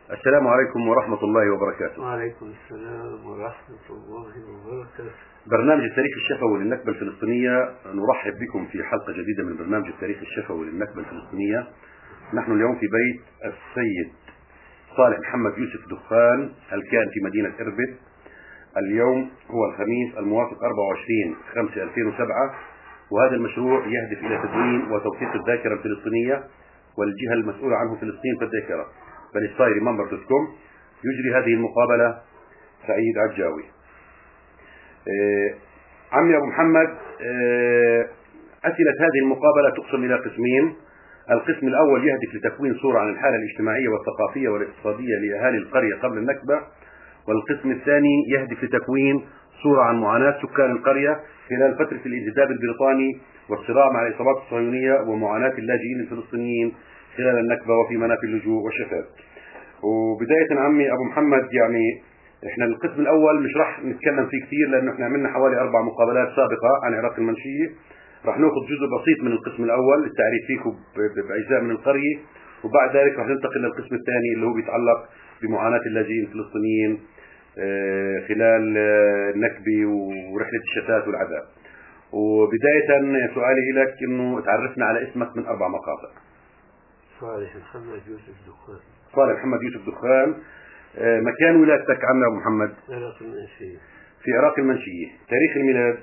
السلام عليكم ورحمة الله وبركاته. وعليكم السلام ورحمة الله وبركاته. برنامج التاريخ الشفوي للنكبة الفلسطينية، نرحب بكم في حلقة جديدة من برنامج التاريخ الشفوي للنكبة الفلسطينية. نحن اليوم في بيت السيد صالح محمد يوسف دخان الكائن في مدينة إربد. اليوم هو الخميس الموافق 24/5/2007، وهذا المشروع يهدف إلى تدوين وتوثيق الذاكرة الفلسطينية، والجهة المسؤولة عنه فلسطين في الذاكرة palestineremember.com. يجري هذه المقابلة سعيد عجاوي. عمي أبو محمد، أسئلة هذه المقابلة تقسم إلى قسمين. القسم الأول يهدف لتكوين صورة عن الحالة الاجتماعية والثقافية والاقتصادية لأهالي القرية قبل النكبة، والقسم الثاني يهدف لتكوين صورة عن معاناة سكان القرية خلال فترة الانتداب البريطاني والصراع مع العصابات الصهيونية ومعاناة اللاجئين الفلسطينيين خلال النكبة وفي منافي اللجوء والشفاف. وبداية عمي أبو محمد، يعني احنا القسم الأول مش راح نتكلم فيه كثير، لأنه احنا عملنا حوالي 4 مقابلات سابقة عن عراق المنشية. راح ناخذ جزء بسيط من القسم الأول، التعريف فيكم بأجزاء من القرية، وبعد ذلك راح ننتقل للقسم الثاني اللي هو بيتعلق بمعاناة اللاجئين الفلسطينيين خلال النكبة ورحلة الشتات والعذاب. وبداية سؤالي لك إنه تعرفنا على اسمك من 4 مقاطع. صالح محمد يوسف دخان. صالح محمد يوسف دخان. مكان ولادتك عمي أبو محمد؟ عراق المنشية. في عراق المنشية. تاريخ الميلاد؟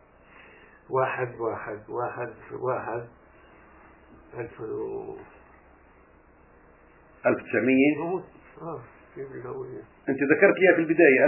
1900. انت ذكرت لي في البداية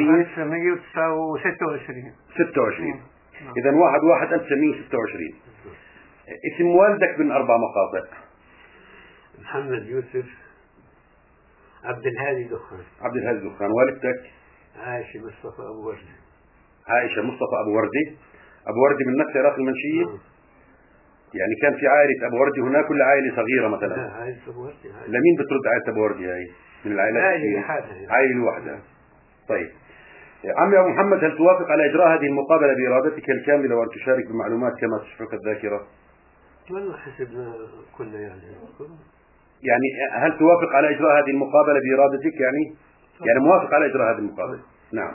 1926. اذا 1/1/1926. اسم والدك من 4 مقاطع؟ محمد يوسف عبد الهادي دخان. عبد الهادي دخان. والدتك؟ عائشة مصطفى أبو وردة. عائشة مصطفى أبو وردة. أبو وردة من نفس عراق المنشية؟ يعني كان في عائلة أبو وردة هناك ولا عائلة صغيرة مثلا؟ لا، عائلة أبو وردة. لمين بترد عائلة أبو وردة هاي؟ من العائلات؟ عائلة واحدة. طيب عمي أبو محمد، هل توافق على إجراء هذه المقابلة بإرادتك الكاملة وأن تشارك بمعلومات كما تشرك الذاكرة؟ والله حسبنا كنا يعني هل توافق على إجراء هذه المقابلة بإرادتك؟ يعني موافق على إجراء هذه المقابلة؟ نعم.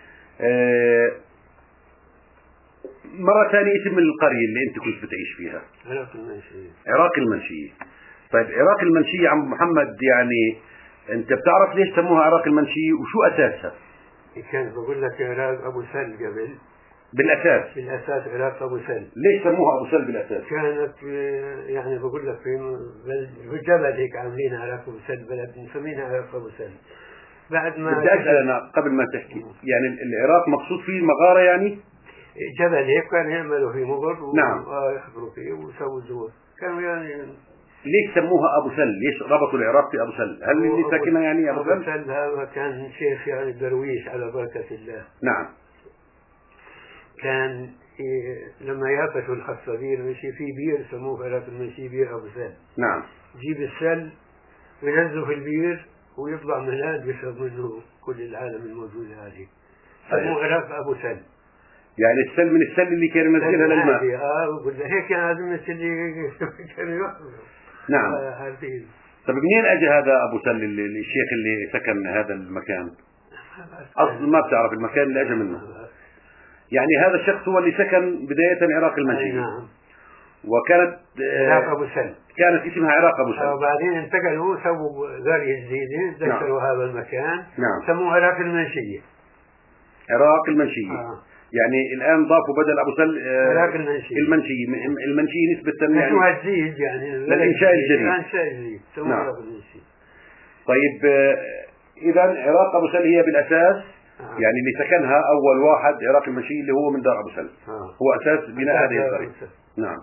مرة ثانية، اسم القرية اللي أنت كنت بتعيش فيها؟ عراق المنشية. عراق المنشية. طيب عراق المنشية عم محمد، يعني أنت بتعرف ليش سموها عراق المنشية وشو أساسها؟ كان بقول لك عراق أبو سل قبل. بالأساس عراق أبو سل. ليش سموها أبو سل بالأساس؟ كانت يعني بقول لك في جبل هيك عاملين عراق أبو سل، بلد مسمينها عراق أبو سل. بعد ما بدي أسأل أنا قبل ما تحكي، يعني العراق مقصود فيه المغارة؟ يعني جبل هيك كان يعملوا فيه مغر نعم، ويحفروا فيه ويسووا زور. كانوا يعني ليش سموها أبو سل؟ ليش ربطوا العراق في أبو سل؟ هل اللي ساكنها يعني أبو سل؟ أبو سل هذا كان شيخ يعني درويش على بركة الله. نعم. كان لما يقفوا الحصابير مشي في بير سموه عراق المنشي بير أبو سل. نعم. جيب السل وينزله في البير ويطلع ملان يشرب منه كل العالم الموجود هذه. سموه عراق أبو سل. يعني السل من السل اللي كان ينزلها للماء. هيك لازم اللي كانوا يحفظوا. نعم. طيب منين اجى هذا ابو سل الشيخ اللي سكن هذا المكان؟ اصلا ما بتعرف المكان اللي اجى منه؟ يعني هذا الشخص هو اللي سكن بداية عراق المنشية. نعم. وكانت عراق ابو سل. كانت اسمها عراق ابو سل. وبعدين انتقلوا سووا قرية جديدة ذكروا هذا المكان. نعم. سموه عراق المنشية. عراق المنشية. يعني الآن ضافوا بدل أبو سل عراق المنشية نسبة يعني جديد يعني للإنشاء الجديد. نعم. طيب إذا عراق أبو سل هي بالأساس يعني اللي سكنها أول واحد عراق المنشية اللي هو من دار أبو سل. هو أساس بناء هذه القرية. نعم.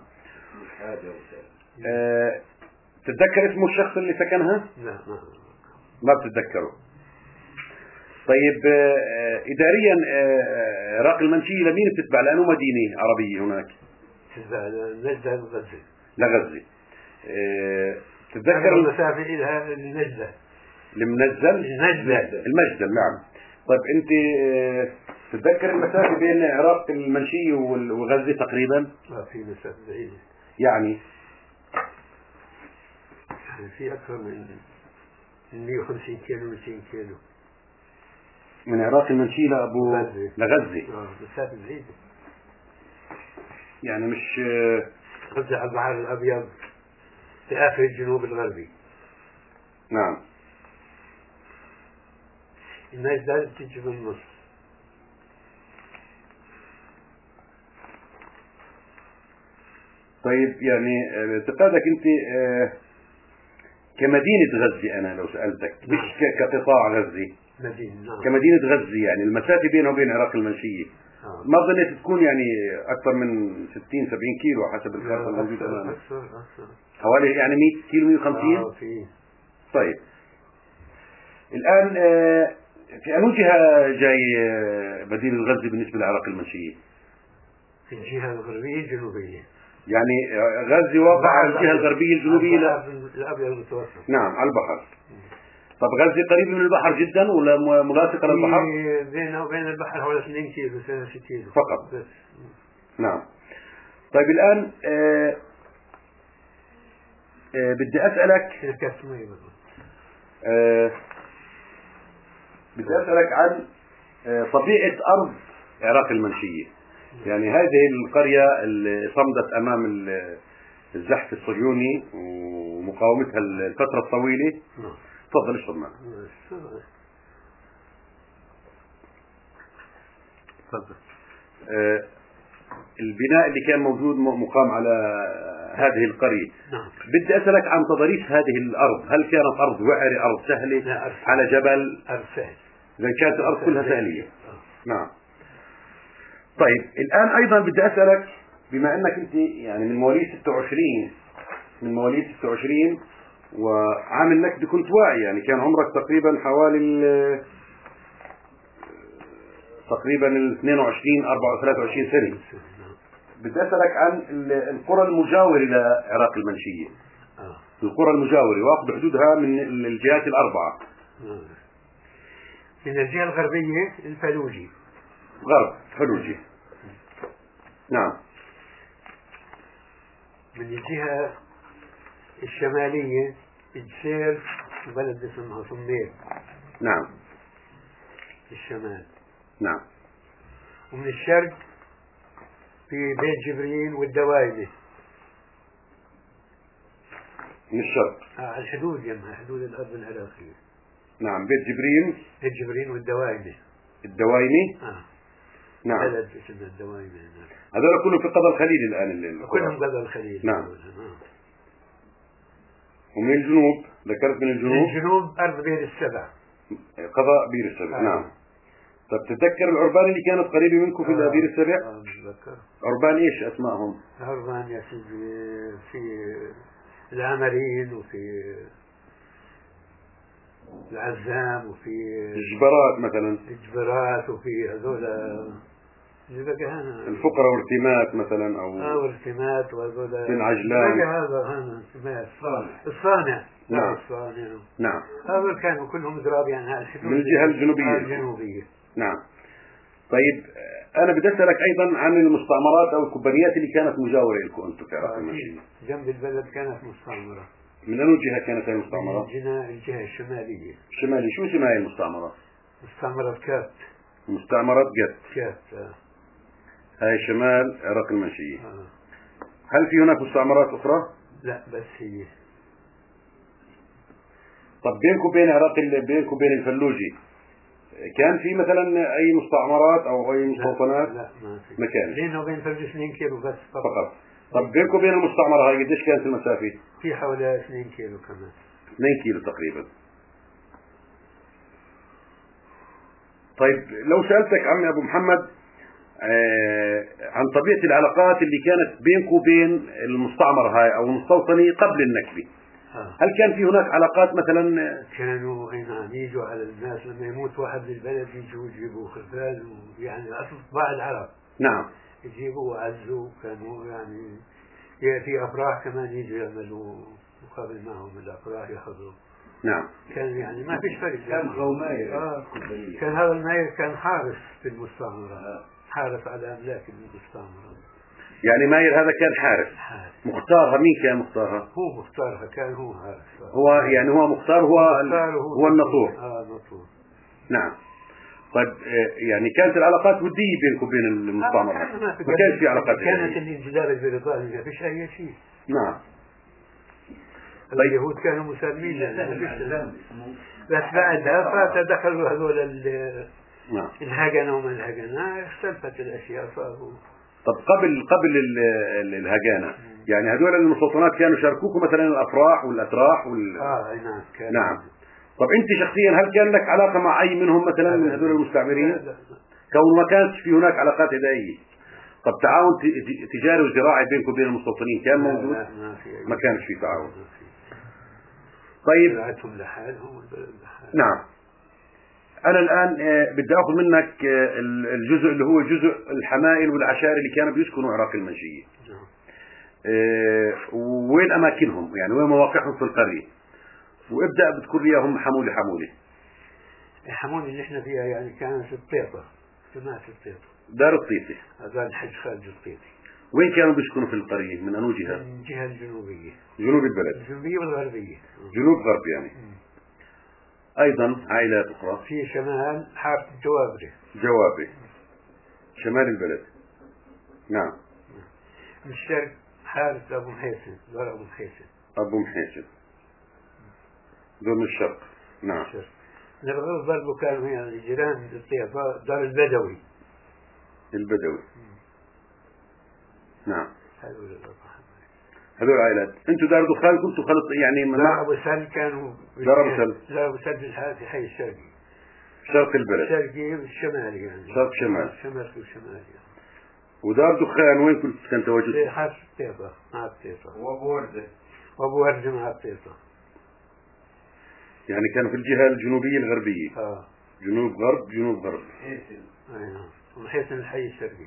تتذكر اسم الشخص اللي سكنها؟ لا ما بتتذكره. طيب إداريا عراق المنشية لمين بتتبع؟ لأنه مدينة عربية هناك. تتبع لنجدة وغزة. لغزة. تتذكر المسافة إلها النجدة. المجدل. نعم. طيب أنت تتذكر المسافة بين عراق المنشية وغزة تقريبا؟ في مسافة بعيدة. يعني في أكثر من 150 كيلو 200 كيلو من عراق المنشية لغزة. مسافة بعيدة. يعني مش غزة على البحر الأبيض في آخر الجنوب الغربي. نعم. الناس لازم تجي من النص. طيب يعني اعتقادك انت كمدينة غزة، انا لو سألتك مش كقطاع غزة، مدينة نعم. كمدينة غزة، يعني المسافة بينها وبين عراق المنشية ما ظنيت تكون يعني أكثر من 60 70 كيلو حسب الخارطة الموجودة أمامك؟ أكثر حوالي يعني 100 كيلو 150. طيب الآن في أي جهة جاي مدينة غزة بالنسبة لعراق المنشية؟ في الجهة الغربية الجنوبية. يعني غزة واقعة على الجهة الغربية الجنوبية الأبيض المتوسط. نعم على البحر. طب غزة قريبة من البحر جدا ولا ملاصقة للبحر؟ بينها وبين البحر حوالي 2 كيلو 3 كيلو فقط بس. نعم. طيب الآن بدي أسألك عن طبيعة أرض عراق المنشية. يعني هذه القرية اللي صمدت أمام الزحف الصهيوني ومقاومتها الفترة الطويلة. تفضل اشرب معنا. تفضل. البناء اللي كان موجود مقام على هذه القرية. بدي أسألك عن تضاريس هذه الأرض، هل كانت أرض وعرة، أرض سهلة على جبل؟ أرض سهل. إذا كانت الأرض كلها سهلية. نعم. طيب الآن أيضا بدي أسألك، بما أنك أنت يعني من مواليد 26 وعام النكبة كنت واعي، يعني كان عمرك تقريبا حوالي تقريبا 22 23 سنة. بدي أسألك عن القرى المجاورة لعراق المنشية. القرى المجاورة واخذ حدودها من الجهات الأربعة. من الجهة الغربية الفلوجي. غرب فلوجي. نعم. من الجهة الشمالية الجسير وبلد اسمها صمير. نعم. في الشمال. نعم. ومن الشرق في بيت جبرين والدواينة. من الشرق. على الحدود يمها حدود الأرض العراقية. نعم. بيت جبرين والدواينة. الدواينة. نعم. بلد اسمه الدواينة. هذول كلهم في قضاء الخليل الآن. كلهم قضاء الخليل. نعم. ومن الجنوب ذكرت من الجنوب أرض بير السبع. قضاء بير السبع. نعم. طب تتذكر العربان اللي كانت قريبة منكم في بير السبع؟ أتذكر. عربان إيش أسمائهم؟ عربان يا سيدي في العمرين وفي العزام وفي الجبرات مثلا. الجبرات وفي هذول الفقرة والتيمات مثلا أو والتيمات وهذول بن عجلان. هذا الصانع. نعم. الصانع. نعم. هذول كانوا كلهم ضراب يعني من الجهة الجنوبية. نعم. طيب أنا بدي أسألك أيضا عن المستعمرات أو الكوبانيات اللي كانت مجاورة لكم أنتم في عراق المنشية. جنب البلد كانت مستعمرة. من أي جهة كانت هذه المستعمرات؟ من الجهة الشمالية. الشمالية. شو اسمها هذه المستعمرات؟ مستعمرة كات. مستعمرات كات. هاي شمال عراق المنشية. هل في هناك مستعمرات أخرى؟ لا بس هي. طب بينكم وبين الفلوجي كان في مثلا أي مستعمرات أو أي مستوطنات؟ لا ما في. ما كان. بينه وبين الفلوجي 2 كيلو بس فقط. طب بينكم وبين المستعمرة هاي قديش كانت المسافة؟ في حوالي 2 كيلو كمان. 2 كيلو تقريبا. طيب لو سألتك عمي أبو محمد عن طبيعة العلاقات اللي كانت بينك وبين المستعمرة هاي أو المستوطنة قبل النكبة، هل كان في هناك علاقات مثلا؟ كانوا نعم يجوا على الناس لما يموت واحد بالبلد يجوا يجيبوا خرفان ويعني أطباع العرب. نعم. يجيبوا وعزوا كانوا يعني في أفراح كمان يجوا يعملوا مقابل معهم الأفراح يأخذوا. نعم. كان يعني ما فيش فرق. كان غوماير. كان هذا الماير كان حارس في المستعمرة. حارس على أملاك المستعمرة. يعني ماير هذا كان حارس. مختارها مين كان مختارها؟ هو مختارها، كان هو حارس. هو يعني هو مختار، هو الناطور. الناطور. نعم. طيب يعني كانت العلاقات ودية بينكم وبين المستعمرة؟ ما كانش في علاقات كانت الانجلال البريطاني ما فيش أي شيء. نعم. طيب اليهود كانوا مسالمين بس بعدها فتدخلوا هذول الهجنة وما الهجنة، اختلفت الأشياء صاروا. طب قبل الهجانة يعني هذول المستوطنات كانوا شاركوكم مثلا الأفراح والأتراح نعم كان. نعم. طب أنت شخصيا هل كان لك علاقة مع أي منهم مثلا من هذول المستعمرين؟ لا. كون ما كانت في هناك علاقات عدائية. طب تعاون تجاري وزراعي بينكم وبين المستوطنين كان موجود؟ لا ما كانش في تعاون. طيب لحالهم. نعم. أنا الآن بدي أخذ منك الجزء اللي هو جزء الحمائل والعشائر اللي كانوا بيسكنوا عراق المنشية. وين أماكنهم يعني وين مواقعهم في القرية، وابدأ بتذكر لي إياهم حمولة حمولة. الحمولة اللي احنا فيها يعني كانت الطيطة، جماعة الطيطة. دار الطيطة. هذا الحج خالد الطيطي. وين كانوا بيسكنوا في القرية؟ من أنو جهة؟ من الجهة الجنوبية. جنوب البلد. الجنوبية والغربية. جنوب غرب يعني. أيضا عائلات أخرى. في شمال حارة جوابري. شمال البلد. نعم. من الشرق حارة أبو محيسن، دار أبو محيسن. أبو محيسن. دول من الشرق. نعم. الغرب برضو كانوا يعني جيران الطيطة، دار البدوي. نعم. هذول عائلات. انتوا دار دخان كنتوا خلط يعني دار ابو سل كانوا. دار ابو سل. دار ابو سل في حي الشرقي. شرق البلد. الشرقي والشمالي يعني. شرق شمال. شمالي وشمالي يعني. ودار دخان وين كنت كان تواجد؟ في حارة الطيطة مع الطيطة. وابو وردة مع الطيطة. يعني كانوا في الجهة الجنوبية الغربية. جنوب غرب. نعم. ومحيسن الحي الشرقي.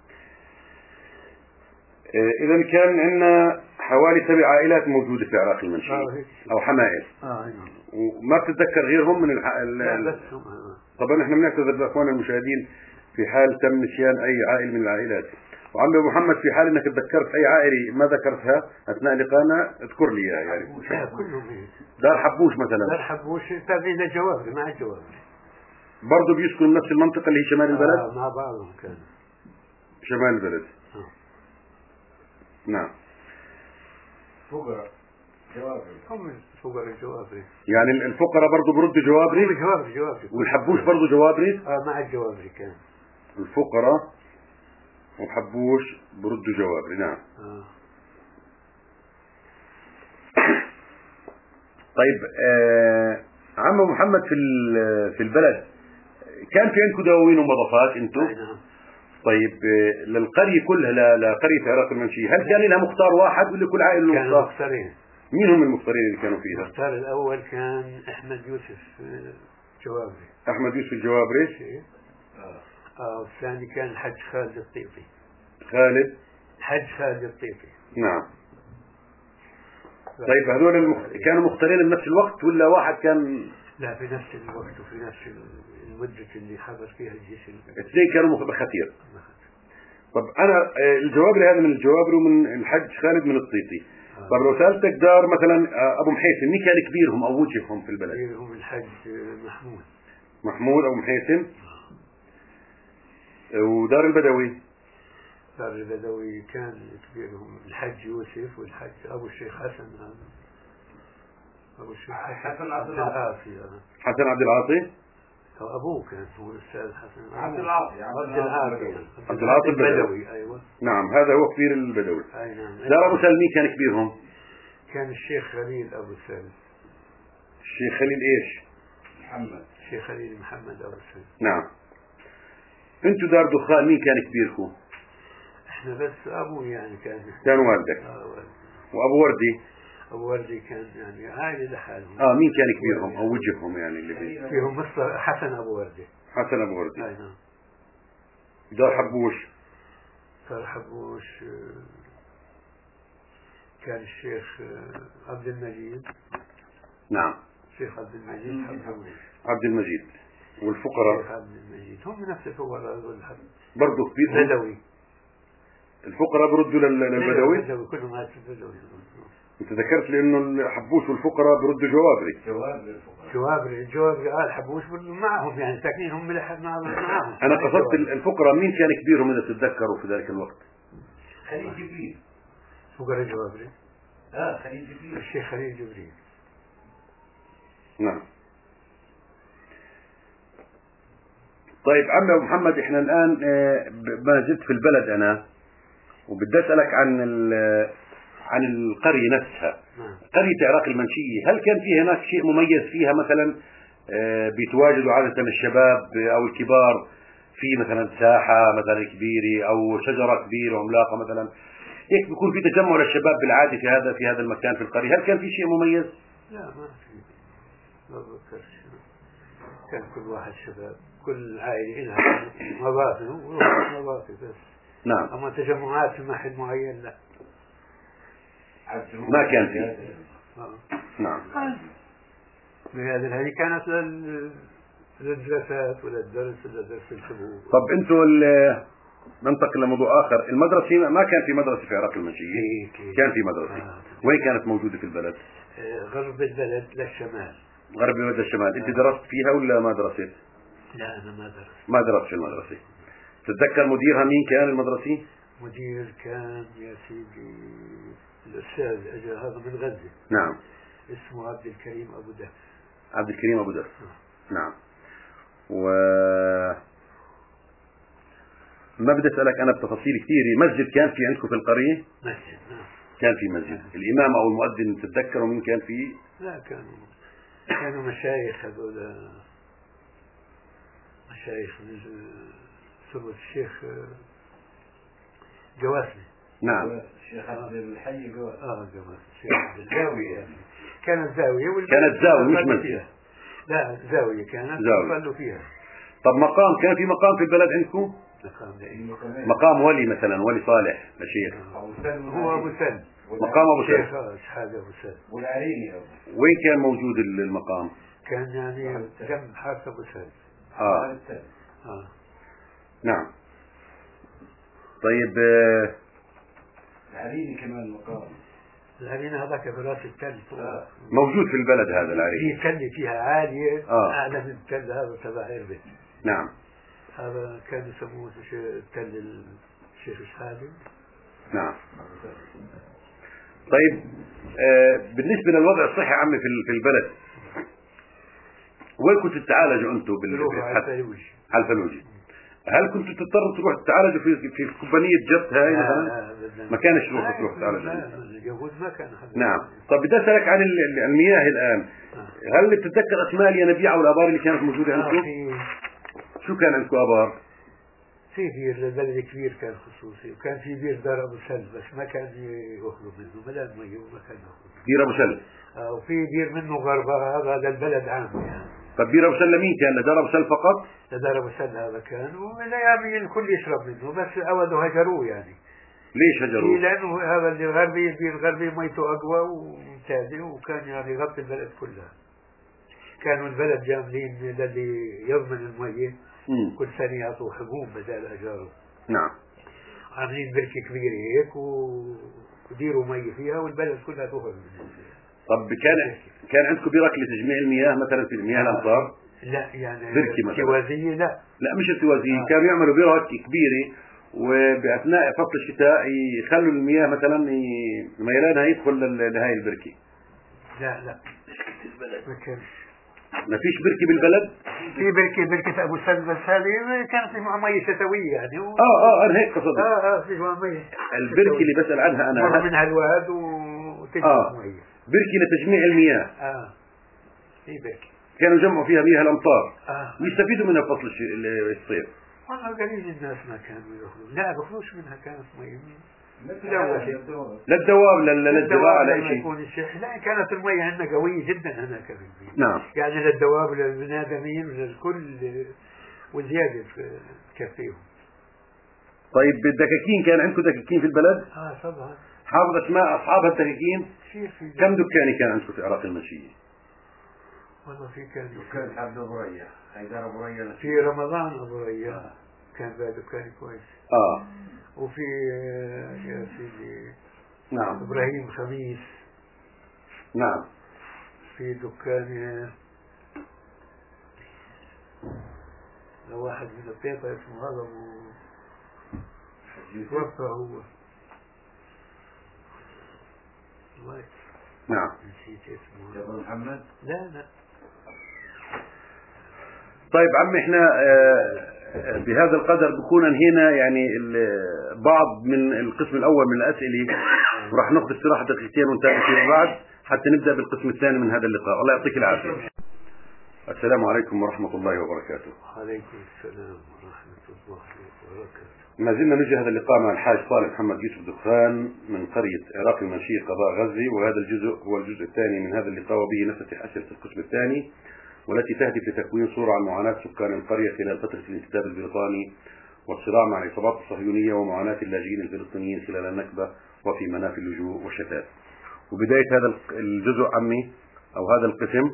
إذا كان عندنا حوالي 7 عائلات موجودة في عراق المنشية أو حمائل. نعم. وما بتتذكر غيرهم من لا بس هم. طبعا احنا بنعتذر لأخواننا المشاهدين في حال تم نسيان أي عائل من العائلات. وعم محمد في حال انك تذكرت أي عائلة ما ذكرتها أثناء لقاءنا اذكر لي اياها يعني. كلهم. دار حبوش مثلا. دار حبوش تابعين لجوابري مع الجوابري. برضه بيسكنوا نفس المنطقة اللي هي شمال البلد؟ مع بعضهم كانوا. شمال البلد. نعم. فقراء جوابري. هم فقراء الجوابري. يعني الفقراء برضه بردوا جوابري؟ جوابري. والحبوش برضه جوابري؟ مع الجوابري كان. الفقراء وحبوش بردوا جوابري. نعم. طيب عم محمد في البلد كان في عندكم دواوين ومضافات انتم؟ نعم. طيب للقرية كلها لقرية عراق المنشية هل كان لها مختار واحد ولا كل عائلة له مختار؟ كانوا مختارين. مين هم المختارين اللي كانوا فيها؟ المختار الأول كان أحمد يوسف جوابري. أحمد يوسف الجوابري. والثاني كان الحج خالد الطيطي. حج خالد الطيطي. نعم. طيب هذول كانوا مختارين بنفس الوقت ولا واحد كان؟ لا في نفس الوقت وفي نفس المدة اللي حضر فيها الجيش. الاثنين كانوا بخطير. طب أنا الجوابري هذا من الجوابري ومن الحج خالد من الطيطي. طب لو سألتك دار مثلا أبو محيسن مين كان كبيرهم أو وجههم في البلد؟ كبيرهم الحج محمود أبو محيسن. ودار البدوي؟ دار البدوي كان كبيرهم الحج يوسف والحج أبو الشيخ حسن. أبو الشيخ حسن عبد العاطي. حسن عبد العاطي. أبوه كان هو الأستاذ حسن عبد العاطي البدوي. أيوة. نعم هذا هو كبير البدوي. أي نعم. دار أبو سلمي كان كبيرهم؟ كان الشيخ خليل أبو سلم. الشيخ خليل إيش؟ محمد. الشيخ خليل محمد أبو سلم. نعم. أنتوا دار دخان مين كان كبيركم؟ إحنا بس أبوي يعني كان والدك. وأبو وردي؟ أبو وردي كان يعني عائلة لحالهم. مين كان كبيرهم أو وجههم يعني اللي فيهم مصر حسن أبو وردي. أي نعم. دار حبوش كان الشيخ عبد المجيد. نعم. الشيخ عبد المجيد عبد المجيد. والفقراء؟ الشيخ عبد المجيد هم نفس الفقراء برضه كبير بدوي. الفقراء بردوا للبدوي؟ كلهم هات البدوي. انت ذكرت لي انه الحبوش والفقراء بردوا جوابري. الجوابري قال حبوش بردوا معهم، يعني ساكنين هم معهم. انا قصدت الفقراء مين كان كبيرهم اذا تتذكروا في ذلك الوقت؟ خليل جبريل. فقراء جوابري. خليل جبريل. الشيخ خليل جبريل. نعم. طيب عم ابو محمد، احنا الان ما زلت في البلد انا، وبدي اسالك عن القريه نفسها. قريه عراق المنشيه، هل كان في هناك شيء مميز فيها مثلا بيتواجدوا عاده الشباب او الكبار في مثلا ساحه مثلا كبيره او شجره كبيره وعملاقه مثلا، هيك بيكون في تجمع للشباب بالعاده في هذا المكان في القريه، هل كان في شيء مميز؟ لا ما في، ما بذكرش. كان كل واحد شباب، كل عائله لها مواقف ومواقف بس. نعم. اما تجمعات في محل معين لا، ما كان فيه. نعم. لهذه هذه كانت للدراسات وللدرس الحبوب. طب انتوا ننتقل لموضوع اخر، المدرسه ما كان في مدرسه في عراق المنشيه؟ كان في مدرسه. وين كانت موجوده في البلد؟ غرب البلد للشمال. غرب البلد للشمال. انت درست فيها ولا ما درست؟ لا انا ما درست في المدرسه. تتذكر مديرها مين كان المدرسه؟ مدير كان يا سيدي الأستاذ أجل هذا من غزة. نعم. اسمه عبد الكريم أبو دف. عبد الكريم أبو دف. نعم. ما بدي أسألك أنا بتفاصيل كثيرة، مسجد كان في عندكم في القرية؟ مسجد نعم. كان في مسجد. الإمام أو المؤذن تتذكروا مين كان فيه؟ لا كانوا مشايخ، هذول مشايخ من سمو الشيخ جواسي. نعم. الشيخ عبد الحي جواسي. جواسي. زاوية. كانت زاوية مش مسجد. لا زاوية كانت صلوا فيها. طب مقام، كان في مقام في البلد عندكم؟ مقام ولي مثلا، ولي صالح لشيخ. هو أبو سلم. مقام أبو سلم. شيخ حاجة أبو سلم. والعريني. وين كان موجود المقام؟ كان يعني جنب حارة أبو سلم. نعم. طيب العريني كمان مقام. العريني هذاك براس التل. موجود في البلد هذا العريني. في تل فيها عالية أعلى من التل هذا تبع إربد. نعم. هذا كان يسموه تل الشيخ الحالي. نعم. طيب بالنسبة للوضع الصحي عمي في البلد، وين كنتوا تتعالجوا انتم على الفلوجي؟ هل كنتوا تضطروا تروح تتعالجوا في كومبانية جبت هاي مثلا؟ ما كانش تروح تتعالجوا. لا اليهود ما كان حد. نعم. طب بدي اسالك عن المياه الان، هل بتتذكر اسماء الينابيع والابار اللي كانت موجودة عندكم؟ شو كان عندكم ابار؟ في بير للبلد كبير كان خصوصي، وكان في بير دار ابو سل بس ما كان يخرج منه ملان ميه وما كان يخرج. بير ابو سل. وفي بير منه غربة هذا البلد عام يعني. طب بير ابو سل لمين كان؟ لدار ابو سل فقط؟ لدار ابو سل هذا كان، والايام الكل يشرب منه بس اودوا هجروه يعني. ليش هجروه؟ لانه هذا اللي الغربي البير الغربي ميته اقوى وممتازه وكان يعني يغطي البلد كلها. كانوا البلد جاملين للي يضمن الميه كل سنة يعطوا حبوب بدل أجاره. نعم. عاملين بركة كبيرة هيك وديروا مي فيها والبلد كلها تخرج منها. طب كان عندكم برك لتجميع المياه مثلا في المياه الأمطار؟ لا يعني بركة مثلا. ارتوازية لا مش ارتوازية. كانوا يعملوا برك كبيرة وبأثناء فصل الشتاء يخلوا المياه مثلا ميلانها يدخل لهاي البركة. لا ما كانش. ما فيش بركة بالبلد؟ في بركة أبو سلم بس هذه كانت مية شتوية يعني أنا هيك قصدي. في مية. البركة اللي بسأل عنها أنا. مر منها الواد وتجمع مية. بركة لتجميع المياه. في بركة. كانوا يجمعوا فيها مياه الأمطار. ويستفيدوا منها فصل الصيف. والله قليل الناس ما كانوا يأخذوا. لا بخلوش منها كانت مية. للدواب للزراعة لا شيء. لا كانت المياه عندنا قوية جدا هناك في البيت. نعم. يعني للدواب وللبني آدمين وللكل وزيادة تكفيهم. طيب الدكاكين كان عندكم دكاكين في البلد؟ طبعا. حافظ اسماء اصحاب الدكاكين؟ كم دكان كان عندكم في عراق المنشية؟ والله في كان دكان عبد ابو ريا، حيدر ابو ريا في رمضان ابو ريا كان بقى دكان كويس. وفي يا سيدي نعم. إبراهيم خميس. نعم. في دكان واحد من البيبة اسمه هذا توفى هو. نعم. نسيت اسمه. جابر محمد. لا. طيب عمي، احنا بهذا القدر بكون انهينا يعني بعض من القسم الاول من الاسئله، وراح ناخذ استراحه دقيقتين ونتابع فيما بعد حتى نبدا بالقسم الثاني من هذا اللقاء. الله يعطيك العافيه. السلام عليكم ورحمه الله وبركاته. وعليكم السلام ورحمه الله وبركاته. ما زلنا نجري هذا اللقاء مع الحاج صالح محمد يوسف دخان من قريه عراق المنشيه قضاء غزه، وهذا الجزء هو الجزء الثاني من هذا اللقاء، وبه نفتتح اسئله القسم الثاني والتي تهدف لتكوين صورة عن معاناة سكان القرية خلال فترة الانتداب البريطاني والصراع مع العصابات الصهيونية ومعاناة اللاجئين الفلسطينيين خلال النكبة وفي منافي اللجوء والشتات. وبداية هذا الجزء عمي أو هذا القسم،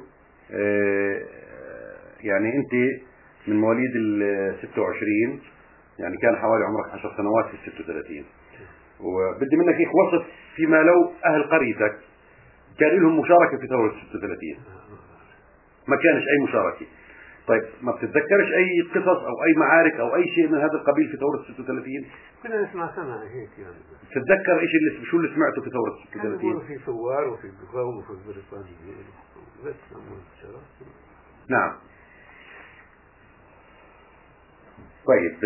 يعني أنت من مواليد ال 26، يعني كان حوالي عمرك 10 سنوات في ال 36، وبدي منك هيك وصف فيما لو أهل قريتك كان لهم مشاركة في ثورة 36. ما كانش أي مشاركة. طيب ما بتتذكرش أي قصص أو أي معارك أو أي شيء من هذا القبيل في ثورة 36؟ كنا نسمع سمع هيك يعني. تتذكر إيش شو اللي سمعته في ثورة 36؟ كانوا في ثوار وفي القوم وفي البريطانيين بس نعم. طيب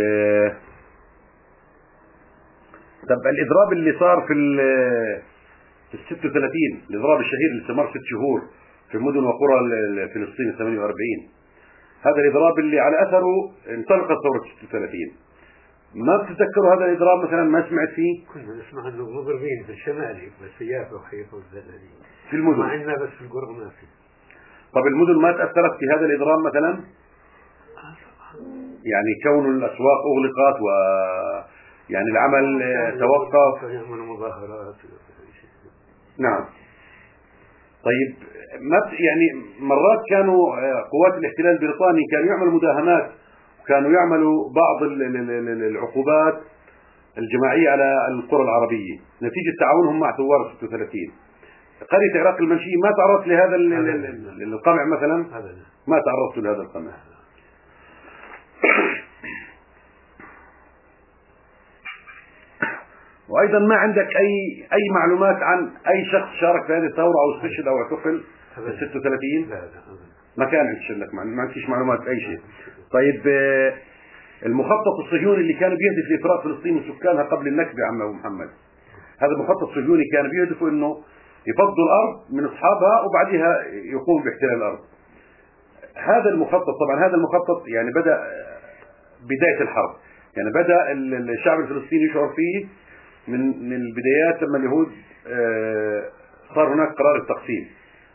طب الإضراب اللي صار في ال 36، الإضراب الشهير اللي استمر 6 شهور في مدن وقرى فلسطين 48، هذا الإضراب اللي على أثره انطلقت ثورة 36، ما بتتذكروا هذا الإضراب مثلا؟ ما سمعت فيه؟ كنا نسمع أنه مضربين في الشمال بس في يافا وحيفا والزلالين في المدن، ما عندنا بس في القرى ما في. طب المدن ما تأثرت في هذا الإضراب مثلا؟ يعني كون الأسواق أغلقت و يعني العمل توقف. يعملوا مظاهرات. نعم. طيب ما يعني مرات كانوا قوات الاحتلال البريطاني كانوا يعملوا مداهمات وكانوا يعملوا بعض العقوبات الجماعية على القرى العربية نتيجة تعاونهم مع ثوار 36. قرية عراق المنشية ما تعرضت لهذا القمع مثلا؟ ما تعرضت لهذا القمع. وايضا ما عندك اي معلومات عن اي شخص شارك في هذه الثوره او استشهد او اعتقل في 36؟ لا ما كان عندك ما عندكش معلومات باي شيء. طيب المخطط الصهيوني اللي كان بيهدف لافراط فلسطين من سكانها قبل النكبه عم ابو محمد، هذا مخطط صهيوني كان بيهدف انه يفضوا الارض من اصحابها وبعدها يقوم باحتلال الارض. هذا المخطط طبعا هذا المخطط يعني بدا بدايه الحرب، يعني بدا الشعب الفلسطيني يشعر فيه من البدايات لما اليهود صار هناك قرار التقسيم.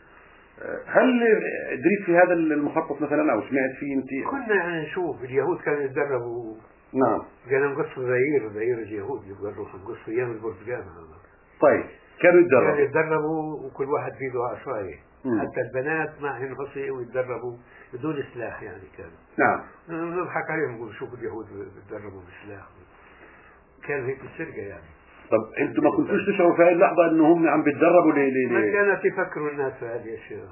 هل دريت في هذا المخطط مثلا او سمعت فيه انت؟ كنا يعني نشوف اليهود كانوا يتدربوا. نعم. كانوا نقصوا زعير اليهود يقولوا نقصوا ايام البرتقال هذا. طيب كانوا يتدربوا وكل واحد في له عصايه، حتى البنات معهم عصي ويتدربوا بدون سلاح يعني كانوا. نعم. نضحك عليهم نقول شوفوا اليهود بيتدربوا بسلاح. كان هيك السرقه يعني. طب انتم ما كنتوش تشعروا في هذه اللحظه انه هم عم بيتدربوا ما كانت يفكروا الناس في هذه الاشياء.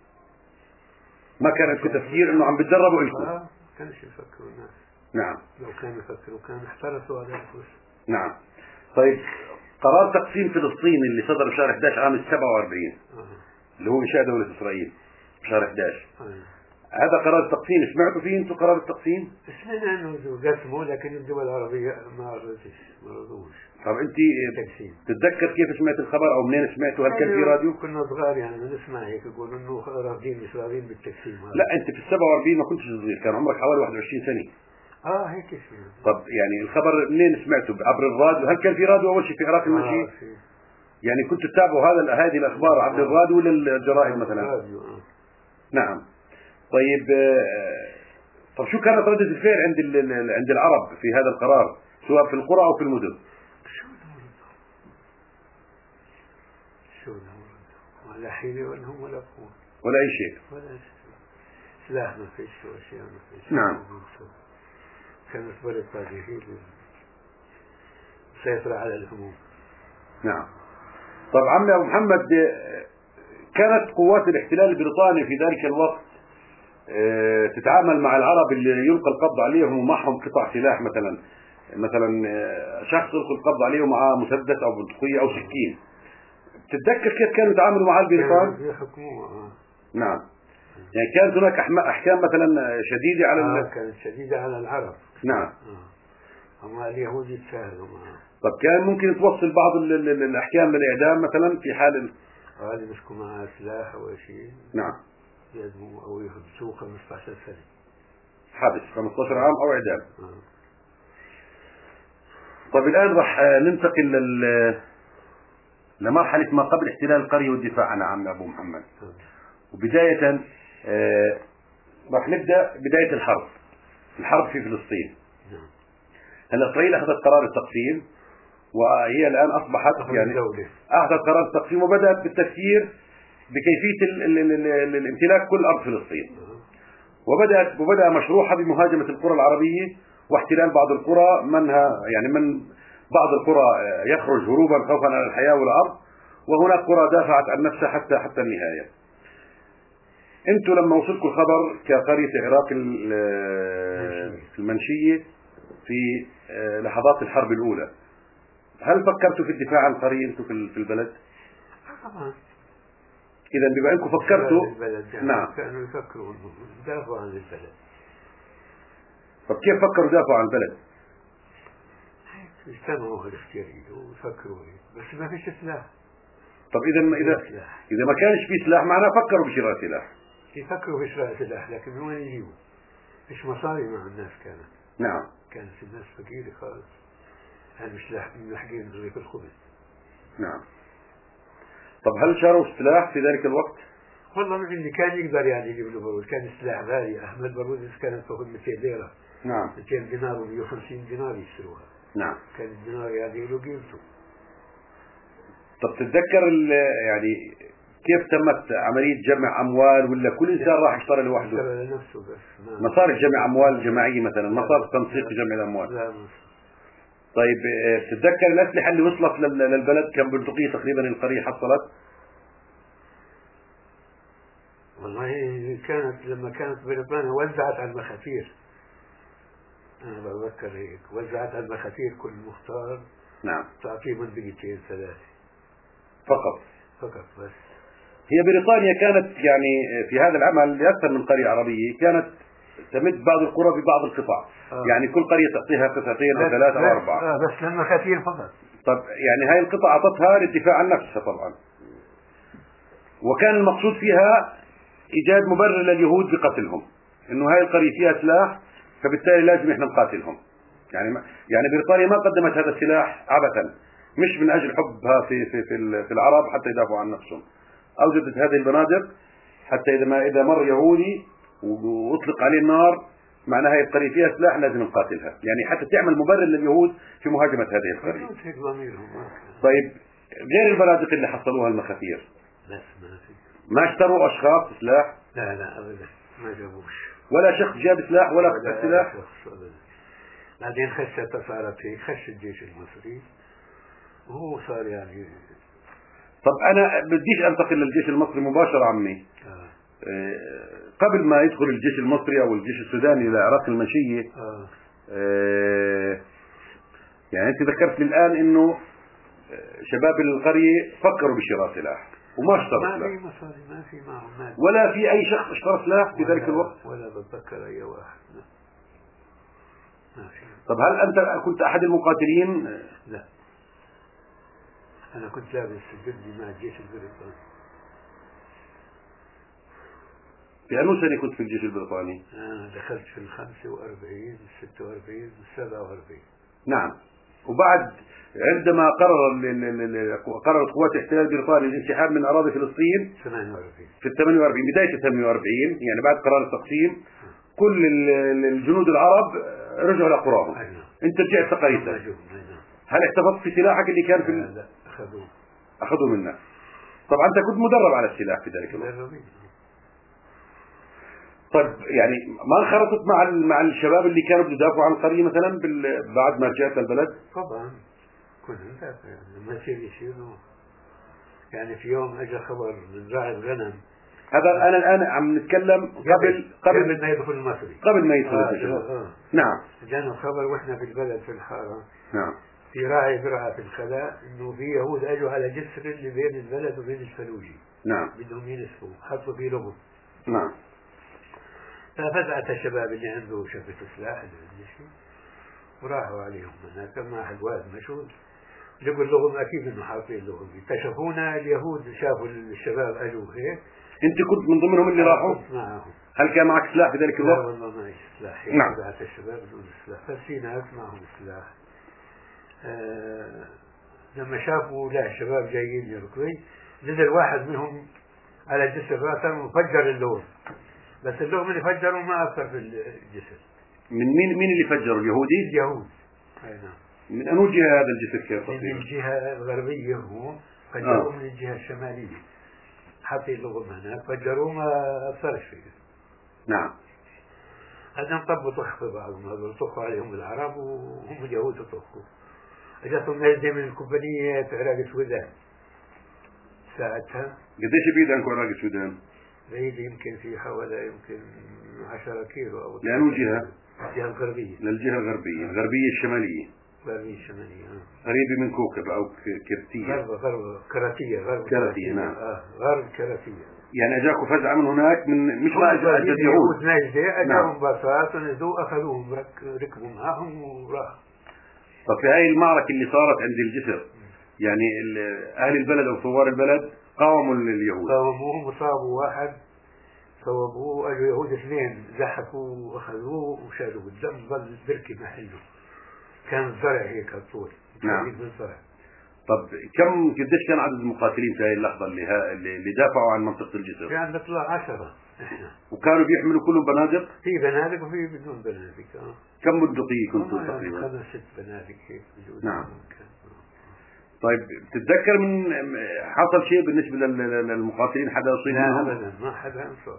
ما كانت في تفكير انه عم بيتدربوا لكم؟ ما كانش يفكروا الناس. نعم. لو كانوا يفكروا كانوا احترسوا على انفسهم. نعم. طيب قرار تقسيم فلسطين اللي صدر بشهر 11 عام 47 اللي هو انشاء دوله اسرائيل بشهر 11 هذا قرار التقسيم سمعتوا فيه انتم قرار التقسيم؟ سمعنا انه قسموا لكن الدول العربيه ما رضوش. طب انت تتذكر كيف سمعت الخبر او منين سمعته؟ هل كان في راديو؟ كنا صغار يعني نسمع هيك يقولوا انه رافضين اسرائيل بالتقسيم هذا. لا انت في ال 47 ما كنتش صغير، كان عمرك حوالي 21 سنه. هيك شيء. طب يعني الخبر منين سمعته؟ عبر الراديو؟ هل كان في راديو اول شيء في عراق المنشيه؟ يعني كنتوا تتابعوا هذه الاخبار عبر الراديو ولا الجرائد مثلا؟ الراديو. نعم. طيب طب شو كانت ردة الفعل عند العرب في هذا القرار سواء في القرى او في المدن؟ شو ولا حيلة ولا هم ولا قوة ولا اي شيء. ولا شيء. سلاح ما فيش واشياء ما فيش. نعم. كانت بركة هي السيطرة على الهموم. نعم. طب عمي أبو محمد، كانت قوات الاحتلال البريطاني في ذلك الوقت تتعامل مع العرب اللي يلقى القبض عليهم ومعهم قطع سلاح، مثلا شخص يلقى القبض عليه ومعه مسدس أو بندقية أو سكين، تتذكر كيف كانوا يتعاملوا مع البريطان؟ يحكموه. نعم. يعني كانت هناك أحكام مثلا شديدة على كانت شديدة على العرب. نعم. أما اليهود يتساهلوا معه. طب كان ممكن توصل بعض الأحكام للإعدام مثلا في حال اللي مسكوا معاه سلاح أو شيء. نعم. يدموا أو يحبسوه 15 سنة. حبس 15 عام أو إعدام. طب الآن راح ننتقل لمرحلة ما قبل احتلال القرية والدفاع عنها عم أبو محمد. وبداية راح نبدأ بداية الحرب في فلسطين. هلا إسرائيل أخذت قرار التقسيم، وهي الآن أصبحت يعني أخذت قرار التقسيم وبدأت بالتفكير بكيفية الامتلاك كل أرض فلسطين، وبدأ مشروعها بمهاجمة القرى العربية واحتلال بعض القرى، من بعض القرى يخرج هروبا خوفا على الحياة والأرض، وهناك قرى دافعت عن نفسها حتى النهاية. انتم لما وصلكم الخبر كقرية عراق المنشية في لحظات الحرب الأولى، هل فكرتوا في الدفاع عن القرية انتم في البلد؟ طبعا. إذا بما أنكم فكرتوا يعني نعم كانوا يفكروا يدافعوا عن البلد. طب كيف فكروا يدافعوا عن البلد؟ اجتمعوا هالاختيارين وفكروا بس ما فيش سلاح. طب إذا ما كانش في سلاح معناه فكروا بشراء سلاح. يفكروا بشراء سلاح لكن من وين يجيبوا؟ مش مصاري مع الناس كانت. نعم. كانت الناس فقيرة خالص. يعني مش لاحقين رغيف الخبز. نعم. طب هل شروا السلاح في ذلك الوقت؟ والله من اللي كان يقدر يعني يجيب له بارود، كان السلاح غالي. أحمد بارود كانت تأخذ 200 ليرة. نعم. 200 دينار و150 دينار يشتروها. نعم. كان الدينار يعني له قيمته. طب تتذكر يعني كيف تمت عملية جمع أموال، ولا كل إنسان راح اشترى لوحده؟ اشترى لنفسه بس. ما صار جمع أموال جماعية مثلا، ما صار تنسيق جمع الأموال. لا. طيب تتذكر الأسلحة اللي وصلت للبلد كم بندقية تقريبا القرية حصلت؟ والله لما كانت بريطانيا وزعت على المخافير، أنا بتذكر هيك وزعت على المخافير كل مختار. نعم. تعطيه منطقتين 3 فقط بس. هي بريطانيا كانت يعني في هذا العمل لأكثر من قرية عربية كانت تمد بعض القرى ببعض القطع. يعني كل قرية تعطيها قطعتين أو 3 أو 4. بس للمخافير فقط. طب يعني هاي القطع أعطتها للدفاع عن نفسها طبعا، وكان المقصود فيها إيجاد مبرر لليهود بقتلهم، إنه هاي القرية فيها سلاح فبالتالي لازم إحنا نقاتلهم. يعني بريطانيا ما قدمت هذا السلاح عبثا، مش من أجل حبها في العرب حتى يدافعوا عن نفسهم. أوجدت هذه البنادق حتى إذا مر يهودي وأطلق عليه النار معناها هاي القرية فيها سلاح لازم نقاتلها، يعني حتى تعمل مبرر لليهود في مهاجمة هذه القرية. طيب غير البنادق اللي حصلوها المخافير، ما اشتروا أشخاص سلاح؟ لا أبدا ما جابوش، ولا شخص جاب سلاح ولا قطع سلاح. بعدين صارت هيك خش الجيش المصري وهو صار يعني. طب أنا بديش أنتقل للجيش المصري مباشرة عمي. قبل ما يدخل الجيش المصري أو الجيش السوداني إلى عراق المنشية، يعني أنت ذكرت لي الآن إنه شباب القرية فكروا بشراء سلاح وما اشتروا سلاح. ما في مصاري، ما في معهم مال، ولا في أي شخص اشترى سلاح في ذلك الوقت؟ ولا بتذكر أي واحد. ما في. طب هل أنت كنت أحد المقاتلين؟ لا، أنا كنت لابس جلدي مع الجيش البريطاني. في أي سنة كنت في الجيش البريطاني؟ دخلت في 45 46 47. نعم. وبعد عندما قررت قوات الاحتلال البريطاني الانسحاب من أراضي فلسطين 48 في 48 بداية 48 يعني بعد قرار التقسيم، كل الجنود العرب رجعوا لقراهم. أنت رجعت تقريبا. هل احتفظت في سلاحك اللي كان في لا أخذوه منك؟ طبعا أنت كنت مدرب على السلاح في ذلك الوقت. طيب يعني ما انخرطت مع الشباب اللي كانوا بيدافعوا عن القرية مثلا بعد ما رجعت البلد؟ طبعا كنا ندافع يعني لما يصير يشيلوا. يعني في يوم اجى خبر من راعي الغنم، هذا أنا الآن عم نتكلم قبل ما يدخل المصري، قبل ما يدخل الجيش. نعم. جانا خبر واحنا في البلد في الحارة. نعم. في راعي برعى في الخلاء انه في يهود اجوا على جسر اللي بين البلد وبين الفلوجي. نعم. بدهم ينسفوا، حطوا فيه لغم. نعم. ففزعت الشباب اللي عنده شفة سلاح وراحوا عليهم هناك مع حلوات مشهود. لقوا اللغم اكيد انه حاطين اللغم. اكتشفونا اليهود، شافوا الشباب اجوا هيك. انت كنت من ضمنهم اللي راحوا؟ كنت معهم. هل كان معك سلاح في ذلك الوقت؟ لا والله معي سلاح. نعم. فزعت الشباب بدون سلاح، ففي ناس معهم سلاح. لما شافوا لا الشباب جايين يركضوا، نزل واحد منهم على الجسر راسا وفجر اللغم. بس اللغم اللي فجروا ما اثر في الجسر. من مين اللي فجروا؟ اليهودي؟ اليهود. اي نعم. من أنو جهة هذا الجسر كيف من تقريبا؟ الجهة الغربية هو فجروا من الجهة الشمالية. حطي اللغم هناك فجروا ما أثرش فيه. نعم. هذا انطبوا طخ في بعضهم، هذول طخوا عليهم العرب وهم اليهود طخوا. اجتهم ناس من الكوبانية في عراق السودان. ساعتها قديش بعيد عنكم عراق السودان؟ بعيد يمكن في حوالي 10 كيلو أو لأنه جهة؟ الجهة الغربية. للجهة الغربية، الغربية الشمالية. الغربية الشمالية. قريبة من كوكب أو كرتية. غرب كراتية. غرب كراتية. نعم. غرب كراتية. يعني أجاكم فزعة من هناك مش ما أجد اليهود. نجدة أجاهم باصات ونزلوا أخذوهم ركبوا معهم وراحوا. طب في هاي المعركة اللي صارت عند الجسر، يعني أهل البلد أو ثوار البلد قاوموا اليهود. قاوموهم وصابوا واحد، صوبوه. أجوا يهود اثنين زحفوا وأخذوه وشالوه. الدم ظل بركي محله. كان زرع هيك الطول. نعم. بالزرع. طب قديش كان عدد المقاتلين في هذه اللحظة اللي دافعوا عن منطقة الجسر؟ كان نطلع 10 احنا. وكانوا بيحملوا كلهم بنادق؟ في بنادق وفي بدون بنادق. كم بندقية كنتوا تقريبا؟ 5 6 بنادق هيك بدون. نعم. طيب بتتذكر من حصل شيء بالنسبة للمقاتلين حدا أصيب منهم؟ لا أبدا ما حدا انصاب.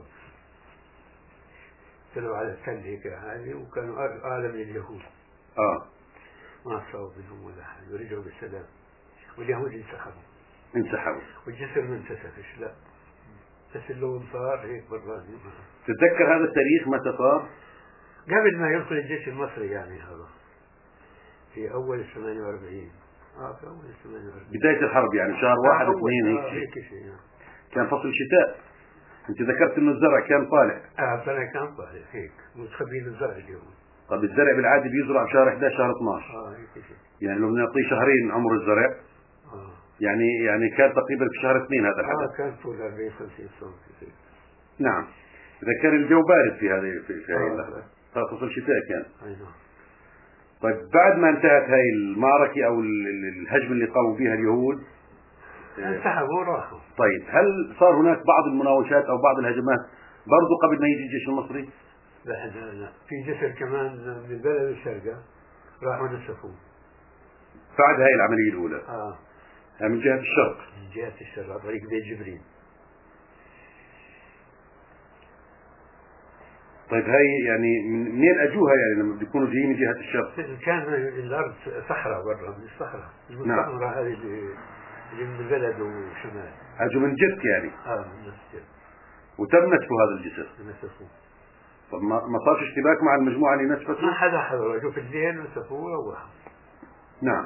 طلعوا على التل هيك هذه وكانوا أعلى من اليهود. ما صابوا منهم ولا حد ورجعوا بالسلام. واليهود انسحبوا والجسر ما انسفش. لا بس اللون صار هيك براني. تتذكر هذا التاريخ متى صار؟ قبل ما يدخل الجيش المصري يعني هذا في أول 48. في أول 48 بداية الحرب يعني شهر 1 2 هيك شيء. كان فصل الشتاء. انت ذكرت انه الزرع كان طالع. الزرع كان طالع هيك متخبين الزرع اليوم. طب الزرع بالعادة بيزرع بشهر 11 شهر 12. هيك شيء. يعني لو بنعطيه شهرين عمر الزرع. يعني كان تقريبا في شهر 2 هذا الحدث. كان طول 40 50 سم. نعم. إذا كان الجو بارد في هذه اللحظة. فصل الشتاء كان. نعم. طيب بعد ما انتهت هاي المعركة أو الهجمة اللي قاموا بها اليهود انسحبوا وراحوا. طيب هل صار هناك بعض المناوشات أو بعض الهجمات برضو قبل ما يجي الجيش المصري؟ لا في جسر كمان من البلد الشرقة راحوا نسفوه بعد هاي العملية الأولى. من جهة الشرق. من جهة الشرق طريق بيت جبريل. طيب هاي يعني منين أجوها يعني لما بيكونوا جايين من جهة الشرق؟ كان الأرض صحراء برا من الصحراء المستعمرة هذه اللي من البلد وشمال. أجوا من جد يعني؟ من جد. وتم نسفوا هذا الجسر؟ نسفوه. طب ما صارش اشتباك مع المجموعة اللي نسفتوا؟ ما حدا حضر. أجوا في الليل ونسفوه وروحوا. نعم.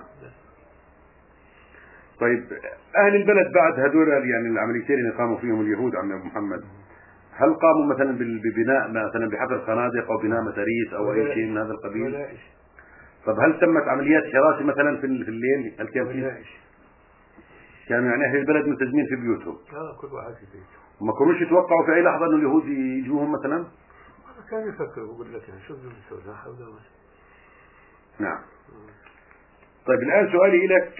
طيب أهل البلد بعد هذول يعني العمليتين اللي قاموا فيهم اليهود عم أبو محمد، هل قاموا مثلا ببناء مثلا بحفر خنادق أو بناء متاريس أو أي شيء من هذا القبيل؟ ولا شيء. طب هل تمت عمليات حراسة مثلا في الليل؟ هل كان في؟ كانوا يعني أهل البلد ملتزمين في بيوتهم؟ كل واحد في بيته. وما كانوش يتوقعوا في أي لحظة إنه اليهود يجوهم مثلا؟ كانوا يفكروا بقول لك شو بدهم يسووا لا حول ولا قوة. نعم. طيب الآن سؤالي لك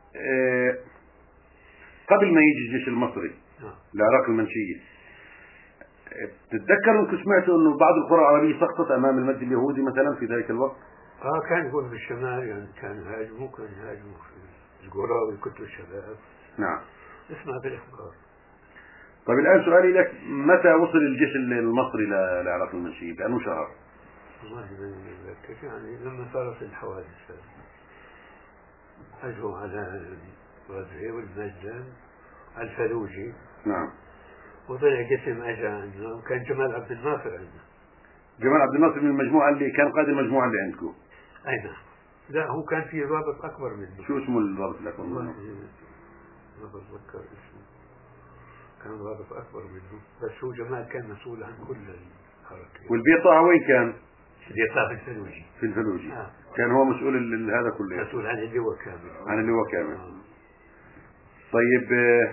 قبل ما يجي الجيش المصري العراق المنشية، تتذكر انكم سمعتوا انه بعض القرى العربية سقطت امام المد اليهودي مثلا في ذلك الوقت؟ كان يقول في الشمال يعني كانوا يهاجموا في القرى ويقتلوا الشباب. نعم. اسمع بالاخبار. طيب الان سؤالي لك متى وصل الجيش المصري للعراق المنشية؟ بأنه شهر؟ والله ما أتذكر يعني لما صارت الحوادث. هجموا على الغزوة والمجدل الفلوجي. نعم. وطلع قسم أجا عندنا، وكان جمال عبد الناصر عندنا. جمال عبد الناصر من المجموعة اللي كان قائد المجموعة اللي عندكم. أي نعم. لا هو كان في ضابط أكبر منه. شو اسمه الضابط الأكبر منه؟ ما بتذكر اسمه. كان ضابط أكبر منه، بس هو جمال كان مسؤول عن كل الحركة. والبيطاع وين كان؟ البيطاع في الفلوجي. في الفلوجي. كان هو مسؤول هذا كله. مسؤول عن اللواء كامل. عن اللواء كامل. طيب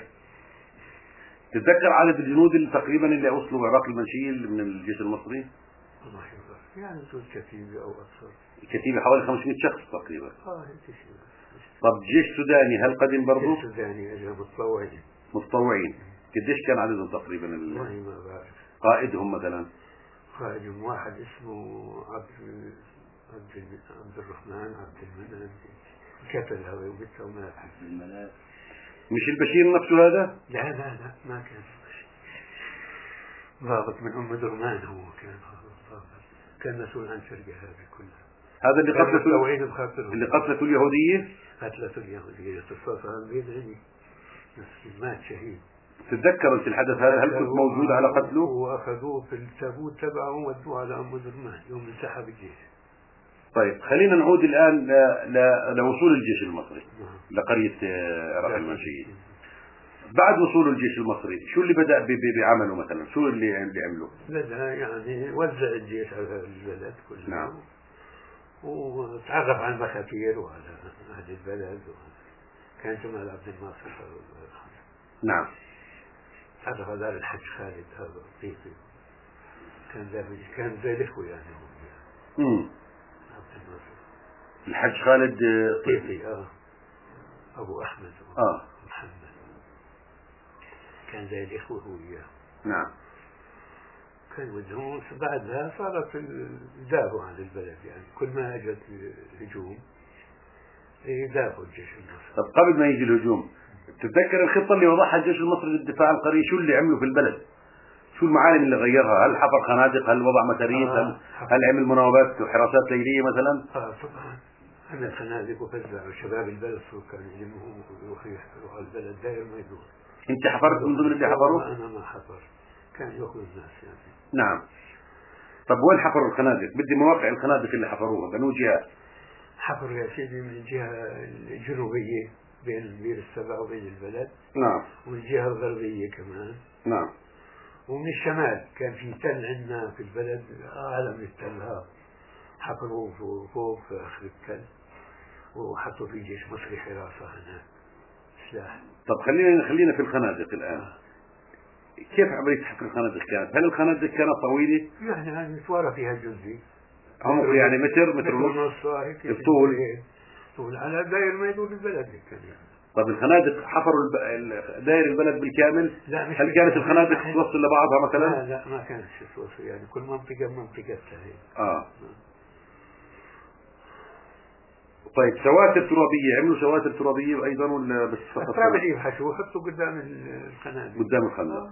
تتذكر عدد الجنود اللي تقريبا اللي وصلوا عراق المنشية من الجيش المصري؟ الله يبارك. يعني جزء كتيبة أو أكثر. كتيبة حوالي 500 شخص تقريبا. هيك شيء. طب جيش سوداني هل قدم برضه؟ جيش سوداني أجا متطوعين. متطوعين. قديش كان عددهم تقريبا؟ والله ما بعرف. قائدهم مثلا؟ قائدهم واحد اسمه عبد الرحمن عبد المنعم، كتل هذا وقتها ومات. عبد المناف. مش البشير نفسه هذا؟ لا ما كان ضابط من أم درمان. هو كان ضابط، كان مسؤول عن شرقة هذه كلها. هذا اللي قتلته اليهودية؟ قتلته اليهودية تصفها بيدعني، بس مات شهيد. تتذكر انت الحدث هذا؟ هل كنت موجود على قتله؟ واخذوه في التابوت تبعه وودوه على ام درمان يوم انسحب الجيش. طيب خلينا نعود الان لوصول الجيش المصري لقرية عراق المنشية. بعد وصول الجيش المصري شو اللي بدأ بعمله مثلا؟ شو اللي عمله؟ بدأ يعني وزع الجيش على البلد كله. نعم. وتعرف على المخابير وعلى أهل البلد. كان جمال عبد الناصر. نعم. تعرف على الحج خالد هذا طيفي. كان زي الإخوة يعني. عبد الناصر. الحج خالد طيفي. أبو أحمد. محمد. كان زي الإخوة هو إياه. نعم. كان ودهم. بعدها صارت دافعوا عن البلد، يعني كل ما اجت هجوم يدافعوا الجيش المصري. طب قبل ما يجي الهجوم تتذكر الخطة اللي وضعها الجيش المصري للدفاع عن القرية؟ شو اللي عمله في البلد؟ شو المعالم اللي غيرها؟ هل حفر خنادق؟ هل وضع متاريس؟ هل عمل مناوبات وحراسات ليلية مثلا؟ طبعا عمل خنادق وفزع شباب البلد كانوا يلموا ويروحوا يحفروا على البلد داير ما يدور. انت حفرت من ضمن اللي حفروا؟ انا ما حفر، كان يأخذ الناس يعني. نعم. طب وين حفروا الخنادق؟ بدي مواقع الخنادق اللي حفروها بنو جهة. حفر يا سيدي من الجهة الجنوبية بين البير السبع وبين البلد. نعم. ومن الجهة الغربية كمان. نعم. ومن الشمال كان في تل عندنا في البلد أعلى من التل هذا، حفروه فوق في آخر التل وحطوا في جيش مصري حراسة هناك سلاح. طب خلينا في الخنادق الآن. كيف عملية حفر الخنادق كانت؟ هل الخنادق كانت طويلة؟ يعني مشوارة فيها جزء. عمق يعني متر ونص طول على داير ما يدور البلد كان. طب الخنادق حفروا داير البلد بالكامل؟ لا مش. هل كانت الخنادق توصل لبعضها مثلا؟ لا ما كانت توصل، يعني كل منطقة بمنطقتها هي. طيب سواتر ترابية، عملوا سواتر ترابية أيضا ولا بس فقط؟ التراب يبحثوا وحطوا قدام الخنادق. قدام الخندق.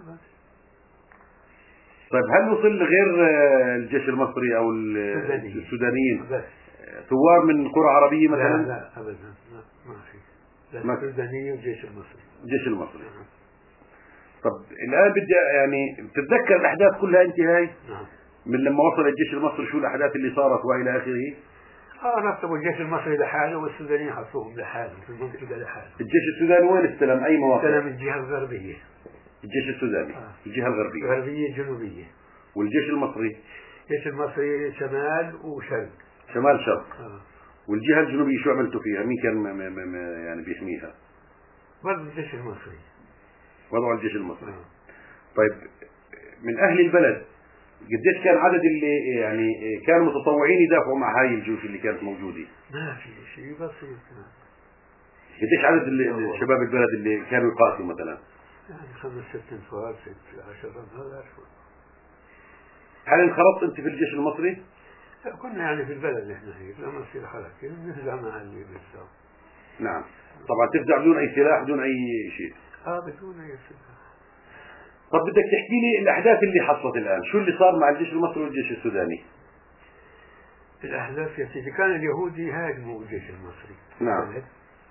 طيب هل وصل غير الجيش المصري أو السودانيين ثوار من قرى عربية مثلا؟ لا أبدا ما في. السوداني والجيش المصري. الجيش المصري. طب الآن بدي يعني تتذكر الأحداث كلها أنت هاي؟ نعم. من لما وصل الجيش المصري شو الأحداث اللي صارت وإلى آخره؟ رتبوا الجيش المصري لحاله والسودانيين حطوهم لحالهم في المنطقة لحالهم. الجيش السوداني وين استلم؟ أي مواقع؟ استلم الجهة الغربية. الجيش السوداني الجهة الغربية. الغربية جنوبية. والجيش المصري؟ الجيش المصري شمال وشرق. شمال شرق. والجهة الجنوبية شو عملتوا فيها؟ مين كان يعني بيحميها؟ برضه الجيش المصري. وضعوا الجيش المصري. طيب من أهل البلد قديش كان عدد اللي يعني كانوا متطوعين يدافعوا مع هاي الجيوش اللي كانت موجودة؟ ما في شيء بسيط. قديش عدد شباب البلد اللي كانوا يقاتلوا مثلا؟ يعني 5-6 انفار 6-10 هذا. هل انخرطت انت في الجيش المصري؟ كنا يعني في البلد احنا هيك لما نصير حركة نهزع مع اللي بالسوا. نعم. طبعا تفزع بدون اي سلاح بدون اي شيء. بدون اي سلاح. طب بدك تحكي لي الاحداث اللي حصلت الان، شو اللي صار مع الجيش المصري والجيش السوداني؟ الاحداث يا سيدي كان اليهود يهاجموا الجيش المصري. نعم.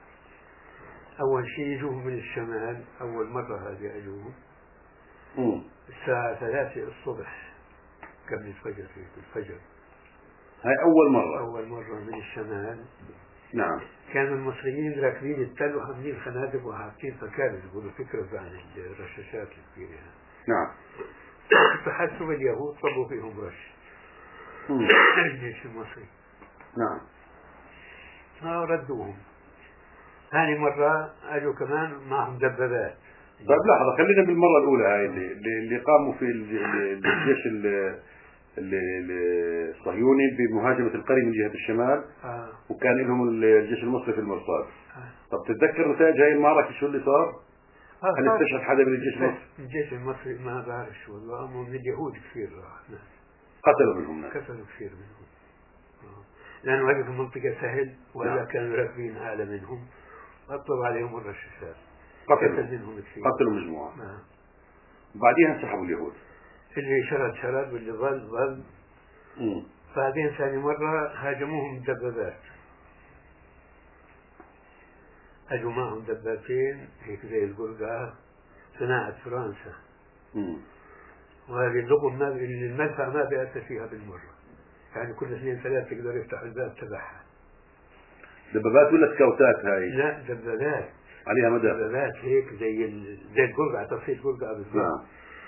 أول شيء يجوه من الشمال، أول مرة هذه أجوه الساعة 3 الصبح قبل الفجر، في الفجر. هاي أول مرة. أول مرة من الشمال. نعم. كانوا المصريين راكبين التل وحاملين خنادق وحاطين فكارس، يقولوا فكرة عن الرشاشات الكبيرة. نعم. فحسوا باليهود طبوا فيهم رش. الجيش المصري. نعم. ردوهم. ثاني مرة أجوا كمان معهم دبابات. طيب لحظة، خلينا بالمرة الأولى هاي اللي قاموا في الجيش الصهيوني بمهاجمة القرية من جهة الشمال. وكان لهم الجيش المصري في المرصاد. طب تتذكر نتائج هاي المعركة شو اللي صار؟ هل استشهد حدا من الجيش المصري؟ الجيش المصري ما بعرف شو والله، من اليهود كثير ناس قتلوا منهم ناس. قتلوا كثير منهم. لأنه هذه المنطقة سهل، ولا كانوا راكبين أعلى منهم، أطلب عليهم الرشاشات. قتل منهم كثير. قتلوا مجموعة. بعدين انسحبوا اليهود. اللي شرد واللي ظل. بعدين ثاني مرة هاجموهم الدبابات. أجوا معهم دبابتين هيك زي القرقعة، صناعة فرنسا. وهذه اللغم المدفع ما بيأثر فيها بالمرة، يعني كل 2-3 يقدر يفتح الباب تبعها. دبابات ولا سكاوتات هاي؟ لا دبابات عليها مدى. دبابات هيك زي القرقعة، تصفية قرقعة بالضبط.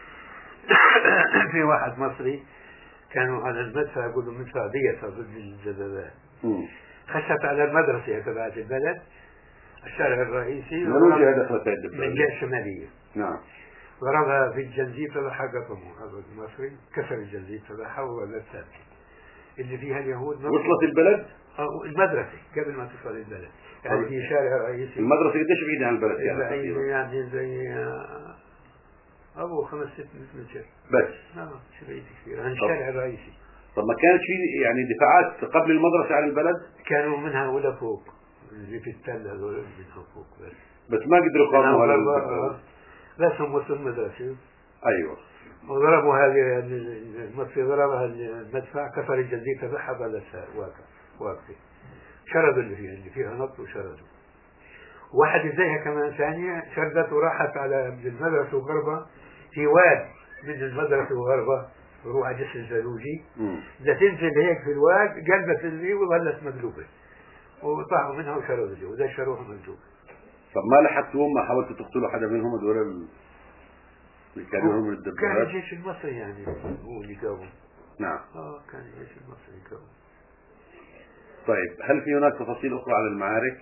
في واحد مصري كانوا على المدفع يقولوا مدفع دية ضد الدبابات. خشت على المدرسة تبعت البلد، الشارع الرئيسي، من جهة دخلت الدبابة؟ من الجهة الشمالية. نعم. ضربها في الجنزير تبعها، قطمه هذا المصري، كسر الجنزير تبعها وولد ثابت اللي فيها اليهود. وصلت البلد؟ المدرسة قبل ما تصل البلد، يعني في شارع رئيسي. المدرسة قديش بعيدة عن البلد كانت؟ يعني زي أبو 5-6 متر بس. مش بعيد كثير عن الشارع الرئيسي. طب ما كانت في يعني دفاعات قبل المدرسة عن البلد؟ كانوا منها ولا فوق، اللي في التل هذول منها فوق بس ما قدروا يقاوموا هذا الدبابات. بس هم وصلوا المدرسة. أيوه. وضربوا هذه المصري، ضربها المدفع، كسر الجنزير تبعها، بلد واقفة. شردوا اللي فيها نط وشردوا. واحد زيها كمان ثانية شردت وراحت على المدرسة وغربة، في واد من المدرسة وغربة روح على جسر الزلوجي. إذا تنزل هيك في الواد قلبت اللي وظلت مقلوبة، وطاحوا منها وشردوا وإذا شروها مقلوبة. طب ما لحقتوهم؟ ما حاولتوا تقتلوا حدا منهم هذول اللي كانوا يهربوا من الدبابات؟ كان الجيش المصري يعني هو اللي قاوم. نعم. كان الجيش المصري قاوم. طيب هل في هناك تفاصيل أخرى على المعارك؟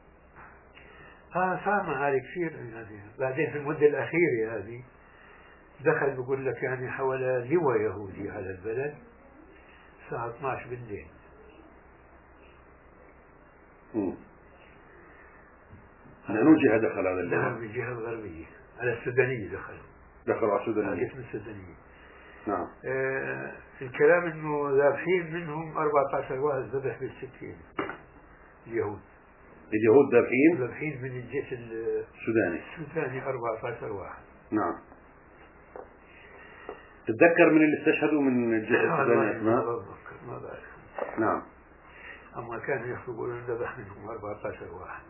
صار معارك كثير يعني. بعدين في المدة الأخيرة هذه دخل بقول لك يعني حوالي لواء يهودي على البلد الساعة 12 بالليل. من أي جهة دخل هذا اللواء؟ من الجهة الغربية، على السودانية دخلوا على السودانية. اسم السودانية. نعم. الكلام إنه ذابحين منهم 14 واحد ذبح بالسكين. اليهود ذابحين من الجيش السوداني 14 واحد. نعم. تتذكر من اللي استشهدوا من الجيش السوداني اسماء؟ ما بعرف. نعم. أما كانوا يقولون ذبح منهم 14 واحد.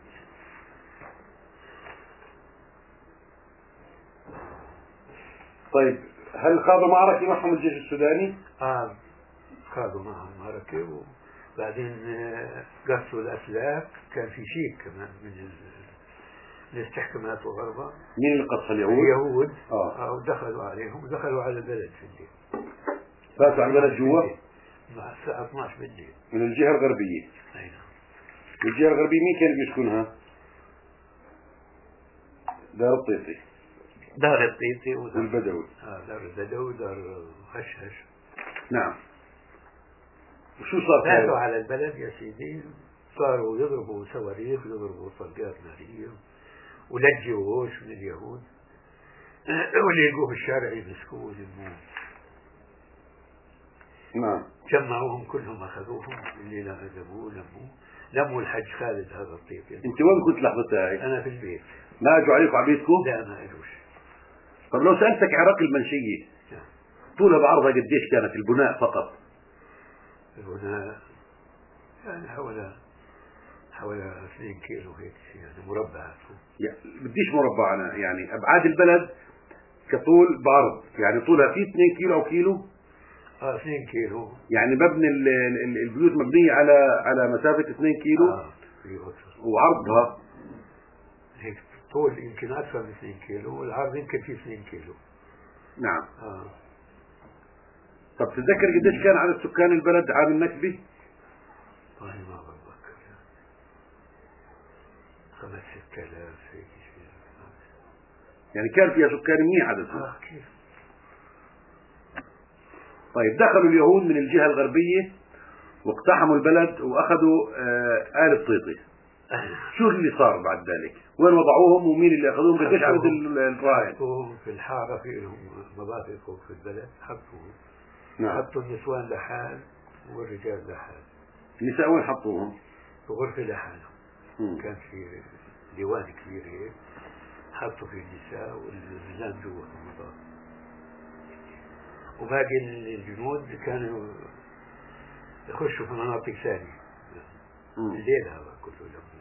طيب هل خاضوا معركة معهم الجيش السوداني؟ خاضوا معهم معركة، وبعدين قصوا الأسلاك. كان في شيك كمان من الاستحكامات وغربها. مين اللي قص اليهود؟ اليهود. ودخلوا عليهم ودخلوا على البلد في الليل. فاتوا على البلد جوا؟ مع الساعة 12 بالليل من الجهة الغربية. أيوة. الجهة الغربية مين كان بيسكنها؟ دار الطيطي والبدوي. دار البدوي، دار هشهش. نعم. وشو صار؟ فاتوا على البلد يا سيدي، صاروا يضربوا صواريخ، يضربوا طلقات نارية، ولجوا ووش من اليهود، واللي يلقوه في الشارع يمسكوه ويلموه. نعم. جمعوهم كلهم، أخذوهم، اللي لموا الحج خالد هذا الطيب. أنت وين كنت لحظتها هاي؟ أنا في البيت. ما أجوا عليكم عبيدكم؟ لا ما أجوش. طب لو سألتك عراق المنشية طولها بعرضها قديش كانت البناء فقط؟ البناء يعني حوالي 2 كيلو هيك شيء يعني مربع. بديش مربع أنا، يعني أبعاد البلد كطول بعرض، يعني طولها فيه 2 كيلو أو كيلو. 2 كيلو. يعني مبني البيوت مبنية على مسافة 2 كيلو. وعرضها هيك طول يمكن أكثر من 2 كيلو، والعرض يمكن فيه 2 كيلو. نعم. طب تتذكر قديش كان عدد سكان البلد عام النكبة؟ والله ما بتذكر، 5-6 آلاف هيك شيء. يعني كان فيها سكان منيح عددهم. كيف. طيب دخلوا اليهود من الجهة الغربية واقتحموا البلد وأخذوا آل الطيطي. شو اللي صار بعد ذلك؟ وين وضعوهم ومين اللي أخذوهم؟ قديش عدد الراهن؟ حطوهم في الحارة، في لهم مبادئ فوق في البلد، حطوهم. نعم. حطوا النسوان لحال والرجال لحال. النساء وين حطوهم؟ في غرفة لحالهم. كان في ديوان كبير هيك، حطوا فيه النساء والرجال جوا في المطار. وباقي الجنود كانوا يخشوا في مناطق ثانية. الليل هذا كله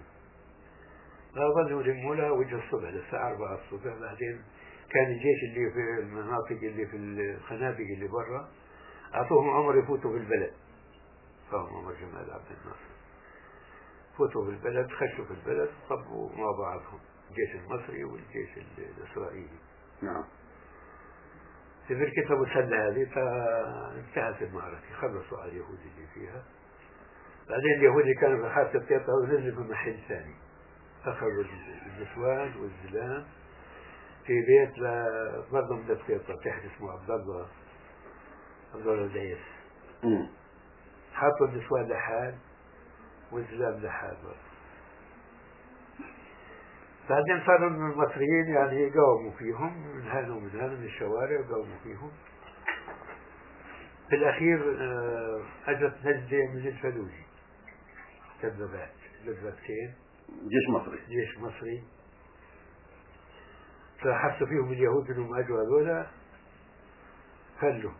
لهم. ظلوا يلموا لها وجه الصبح للساعة 4 الصبح. بعدين كان الجيش اللي في المناطق اللي في الخنادق اللي برا أعطوهم عمر يفوتوا بالبلد. فهم عمر جمال عبد الناصر فوتوا بالبلد، خشوا في البلد وصبوا مع بعضهم الجيش المصري والجيش الإسرائيلي. نعم. في بركة أبو سلة هذه فانتهت المعركة، خلصوا على اليهود اللي فيها. بعدين اليهود اللي كانوا في حارة القيطة ونزلوا في محل ثاني، أخذوا النسوان والزلام في بيت برضه من القيطة تحت اسمه عبد الله الديس. حطوا النسوان لحال والزلام لحال. بعدين صاروا المصريين يعني يقاوموا فيهم من هذا ومن هذا من الشوارع، يقاوموا فيهم. في الأخير أجت نجدة من الفلوجي، كذبتين جيش مصري فحسوا فيهم اليهود انهم اجوا هذولا، خلوا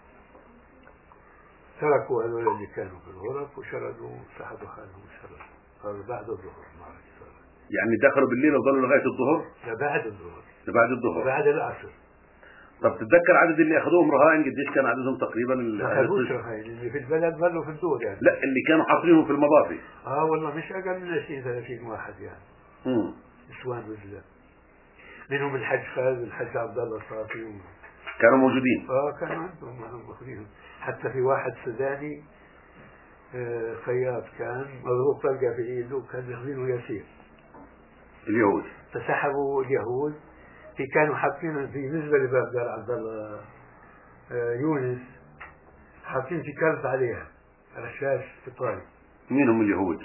تركوا هذولا اللي كانوا في الغرف وشردوا وسحبوا حالهم وشردوا. صاروا بعد الظهر معركة. يعني دخلوا بالليل وظلوا لغاية الظهر؟ بعد الظهر بعد العصر. طب تتذكر عدد اللي اخذوهم رهائن قديش كان عددهم تقريبا؟ ما خذوش رهائن، اللي في البلد ظلوا في الدور يعني. لا اللي كانوا حاطينهم في المضافي. والله مش اقل من 20-30 واحد يعني. نسوان وزلام، منهم الحج خالد والحج عبد الله الصافي كانوا موجودين. كانوا عندهم ماخذينهم. حتى في واحد سوداني خياط كان مضروب طلقة في ايده وكان ياخذينه يسير اليهود، فسحبوا اليهود. كانوا حاطين في نسبة لباب دار عبد الله يونس، حاطين في كلب عليها رشاش ايطالي. مين هم اليهود؟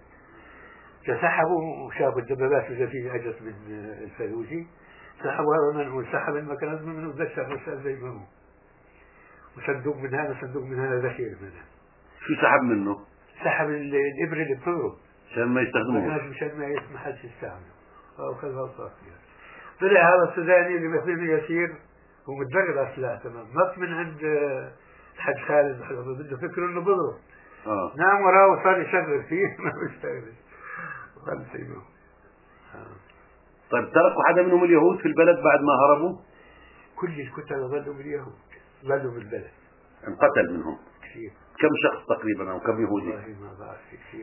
فسحبوا وشافوا الدبابات اللي فيه اجت من الفلوجي، سحبوا هذا منه وسحب المكان منه ودش الرشاش زي ما هو، وصندوق من هذا صندوق من هذا ذخير منه. شو سحب منه؟ سحب الابره اللي بتضرب عشان ما يستخدموه، مشان ما يسمح يستعمله. وخذها وصافيها. طلع هذا السوداني اللي مثله يسير ومتدرب على السلاح تمام، نط من عند الحاج خالد بده فكره انه بضرب. نام وراه وصار يشغل فيه ما بيشتغل وخلص سيبه. طيب تركوا حدا منهم اليهود في البلد بعد ما هربوا؟ كل الكتلة ظلوا باليهود، ظلوا بالبلد. انقتل منهم كثير. كم شخص تقريبا او كم يهودي؟ والله ما بعرف، كثير.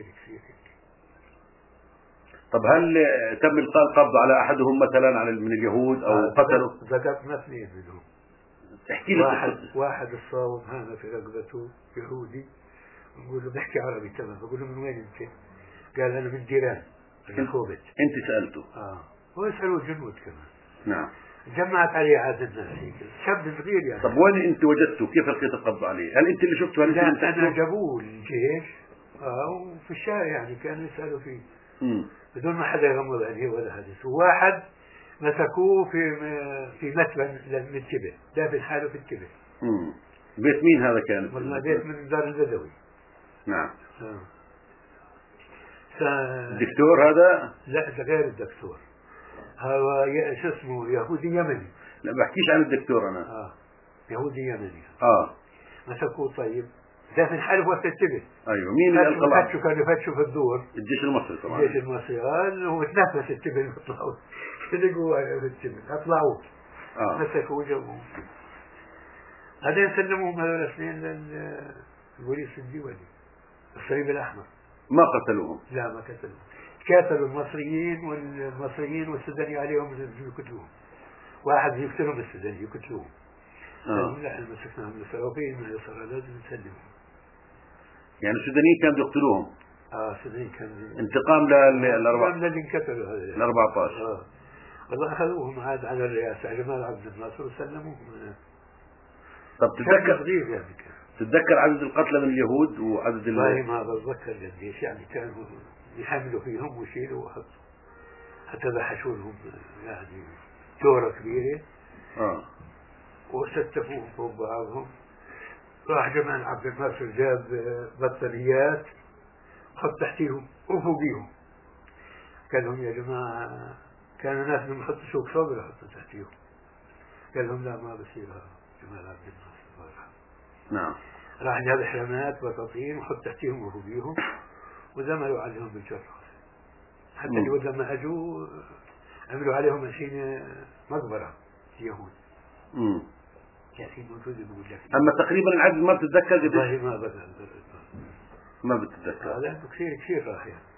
طب هل تم إلقاء القبض على أحدهم مثلا من اليهود أو قتلوا؟ ذكرنا 2 منهم. احكي لي واحد الصاوم هذا في رقبته يهودي، نقول له بحكي عربي تمام، بقول له من وين أنت؟ قال أنا من ديران الخوبت. أنت سألته؟ ويسألوا الجنود كمان. نعم. جمعت عليه عدد الناس هيك، شاب صغير يعني. طب وين أنت وجدته؟ كيف لقيت القبض عليه؟ هل أنت اللي شفته؟ هل أنت اللي أنا جابوه الجيش وفي الشارع يعني كانوا يسألوا فيه. بدون ما حدا يغمض عينيه ولا حدث. وواحد مسكوه في متبن للتبه، دافن حاله في التبه. بيت مين هذا كان؟ والله بيت من دار البدوي. نعم. الدكتور هذا؟ لا ده غير الدكتور، هذا شو اسمه يهودي يمني. لا بحكيش عن الدكتور أنا. يهودي يمني. آه. مسكوه طيب دافن حلف وتتبه. ايوه مين اللي القى؟ فتشوا كانوا يفتشوا في الدور. الجيش المصري طبعا. الجيش المصري قال وتنفس التبن يطلعوا. لقوا في التبن اطلعوا. مسكوا وجابوا. بعدين سلموهم هذول الاثنين للبوليس الدولي الصليب الاحمر. ما قتلوهم؟ لا ما قتلوهم. قاتلوا المصريين والسوداني عليهم يقتلوهم. واحد يقتلهم السوداني يقتلوهم. نحن مسكناهم للفلوقين ما يصير لازم نسلمهم. يعني السودانيين كانوا يقتلوهم؟ السودانيين كانوا انتقام للي انقتلوا هذول ال 14. والله اخذوهم عاد على الرئاسة جمال عبد الناصر وسلموهم. طب تتذكر عدد القتلى من اليهود وعدد والله ما بتذكر قديش يعني كانوا يحملوا فيهم ويشيلوا ويحطوا حتى بحشوا لهم يعني جورة كبيرة وستفوهم فوق بعضهم. راح جمال عبد الناصر جاب بطاريات حط تحتيهم وفوقيهم. قال لهم يا جماعة كانوا ناس من يحطوا شوك صبر يحطوا تحتيهم. قال لهم لا ما بصير جمال عبد الناصر. نعم. راح جاب حرامات بطاطين وحط تحتيهم وفوقيهم وزملوا عليهم بالجرة حتى اليهود لما اجوا عملوا عليهم الحين مقبرة اليهود. ياسين موجود يقول لك. اما تقريبا العدد ما بتتذكر قديش؟ والله ما بتتذكر. هذا كثير راح يعني.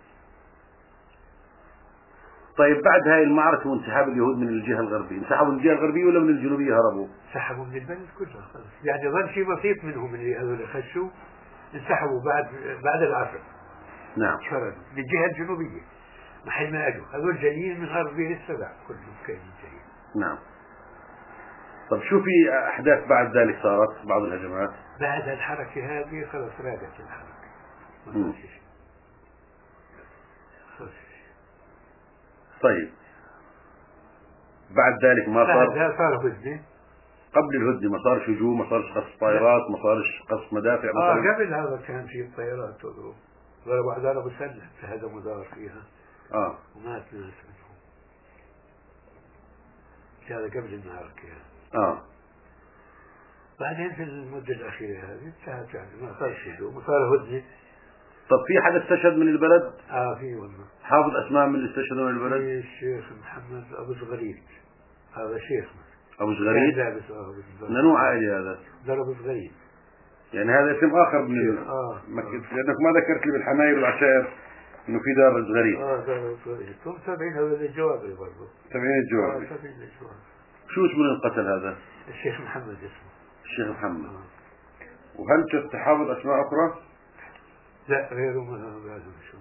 طيب بعد هاي المعركة وانسحاب اليهود من الجهة الغربية، انسحبوا من الجهة الغربية ولا من الجنوبية هربوا؟ انسحبوا من البلد كلها خلص، يعني ظل شيء بسيط منهم اللي هذول خشوا انسحبوا بعد العصر. نعم. شردوا للجهة الجنوبية محل ما اجوا، هذول جايين من غربية السبع كلهم كانوا جايين. نعم. طب شو في احداث بعد ذلك صارت بعض الهجمات؟ بعد الحركة هذه خلص راقت الحركة. ما صار شيء. طيب بعد ذلك ما صار هدنة. قبل الهدنة ما صار هجوم، ما صارش قصف طائرات، ما صارش قصف مدافع مثلا؟ قبل هذا كان في طائرات تضرب، ضربوا عذارة مسلح فهدموا دار فيها ومات ناس منهم. هذا قبل المعركة. بعدين في المدة الأخيرة هذه انتهت يعني ما صار هجوم وصار هدنة. طب في حدا استشهد من البلد؟ في والله. حافظ اسماء من اللي استشهدوا من البلد؟ في الشيخ محمد ابو صغريد، هذا شيخ ابو صغريد؟ لابس من نوع عائلي هذا؟ ابو صغريد. يعني هذا اسم اخر من لانك ما ذكرت لي بالحماير والعشائر انه في دار صغريد. دار ابو صغريد. هم تابعين هذا الجوابري برضه. تابعين الجوابري. تابعين الجوابري. شو اسمه القتل هذا؟ الشيخ محمد اسمه. الشيخ محمد. وهل تحافظ اسماء اخرى؟ لا غيره ما بعرف شو.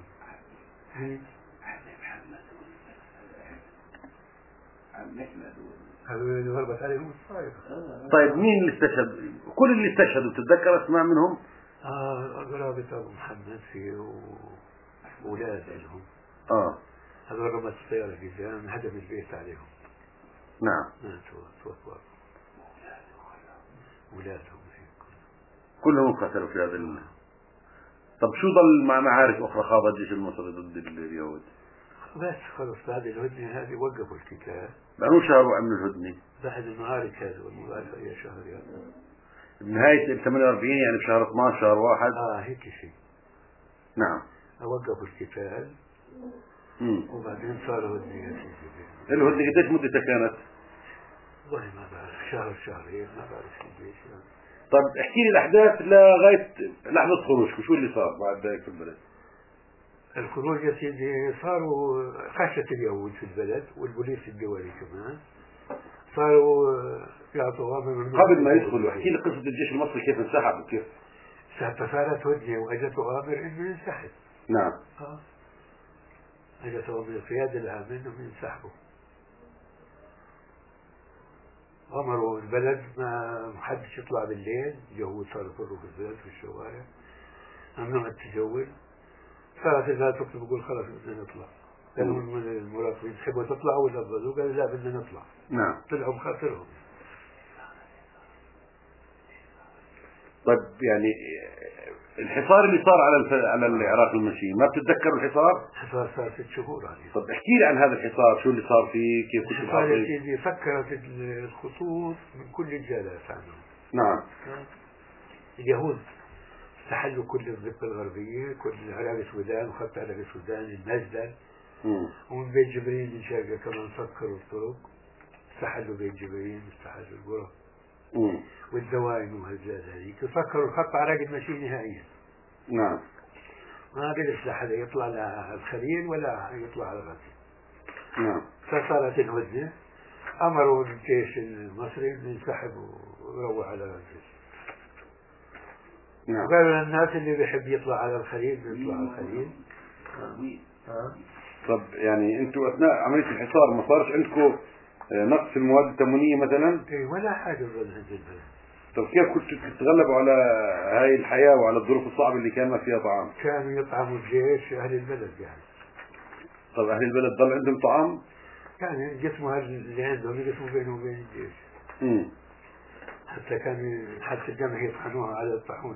هذول اللي هربت عليهم الصايغ. طيب مين اللي استشهد؟ كل اللي استشهدوا تتذكر اسماء منهم؟ قرابة ابو محمد فيه واولاد لهم. هذول رمت السيارة قدام هدم البيت عليهم. نعم. توفوا اولادهم كلهم قتلوا في هذا طب شو ضل مع معارك أخرى خاضها الجيش المصري ضد اليهود؟ بس خلص بعد الهدنة هذه وقفوا القتال. بأنه شهر عملوا الهدنة؟ بعد المعارك هذه والمبارزة هي شهر يعني. بنهاية 48 يعني بشهر 12 شهر 1. هيك شيء. نعم. وقفوا القتال. وبعدين صاروا هدنة. الهدنة قديش مدتها كانت؟ والله ما بعرف، شهرين ما بعرف قديش يعني. طب احكي لي الأحداث لغاية لحظة خروجك، شو اللي صار بعد ذلك في البلد؟ الخروج يا سيدي صاروا خشة اليهود في البلد والبوليس الدولي كمان صاروا يعطوا أوامر. قبل ما يدخلوا احكي لي قصة الجيش المصري كيف انسحب وكيف؟ صارت هدنة وأجت أوامر إنه ينسحب. نعم. أجت أوامر القيادة العامة إنهم ينسحبوا. أمروا البلد ما حدش يطلع بالليل، اليهود صاروا يفروا في البلد في الشوارع، ممنوع التجول. صارت إذا تكتب بقول خلاص بدنا نطلع. قالوا من المراقبين تحبوا تطلعوا ولا بدو؟ قالوا لا بدنا نطلع. نعم. طلعوا بخاطرهم. طيب يعني الحصار اللي صار على العراق المنشي ما بتتذكر الحصار؟ الحصار صار 6 شهور عليه. طب احكي لي عن هذا الحصار، شو اللي صار فيه، كيف كنت الحصار يا سيدي فكرت الخطوط من كل الجهات عنه. نعم. اليهود استحلوا كل الضفة الغربية، كل عراق السودان وخط عراق السودان، المجدل، ومن بيت جبريل من شرقة كمان سكروا الطرق، استحلوا بيت جبريل، استحلوا القرى والدوائن وهالجاد هذيك، وسكروا الخط عراق المشي نهائيا. نعم. ما قدرش لحدا يطلع على الخليل ولا يطلع على غزة. نعم. فصارت الهدنة، أمروا الجيش المصري أن ينسحبوا ويروح على غزة. نعم. وقالوا للناس اللي بيحب يطلع على الخليل بيطلع على الخليل. طب يعني انتوا اثناء عمليه الحصار ما صارش عندكم نقص في المواد التموينيه مثلا؟ اي ولا حاجه ظل عند البلد. طب كيف كنتوا تتغلبوا على هاي الحياه وعلى الظروف الصعبه اللي كان ما فيها طعام؟ كانوا يطعموا الجيش اهل البلد يعني. طب اهل البلد ضل عندهم طعام؟ يعني يقسموا اللي عندهم يقسموا بينهم وبين الجيش. حتى كان حتى الجمع يطحنوها على الطاحونه.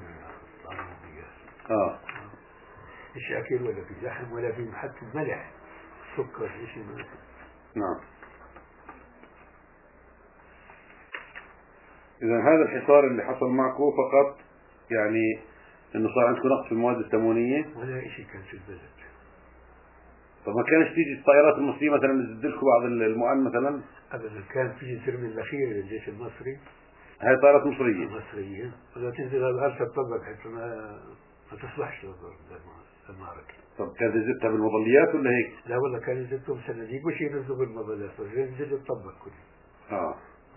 مش اكل ولا في لحم ولا في حتى ملح سكر شيء ما. نعم. إذا هذا الحصار اللي حصل معكم فقط يعني إنه صار عندكم نقص في المواد التموينية؟ ولا شيء كان في البلد. طب ما كانش تيجي الطائرات المصرية مثلا تزد لكم بعض المؤن مثلا؟ أبدا، كان في ترمي الأخير للجيش المصري. هاي طائرات مصرية؟ مصرية، ولا تنزل على الأرض تطبق حتى ما تصلحش للمعركة. طب كانت تزدها بالمظليات ولا هيك؟ لا والله كان يزدهم صناديق وشي ينزلوا بالمظليات، ينزل تطبق كله.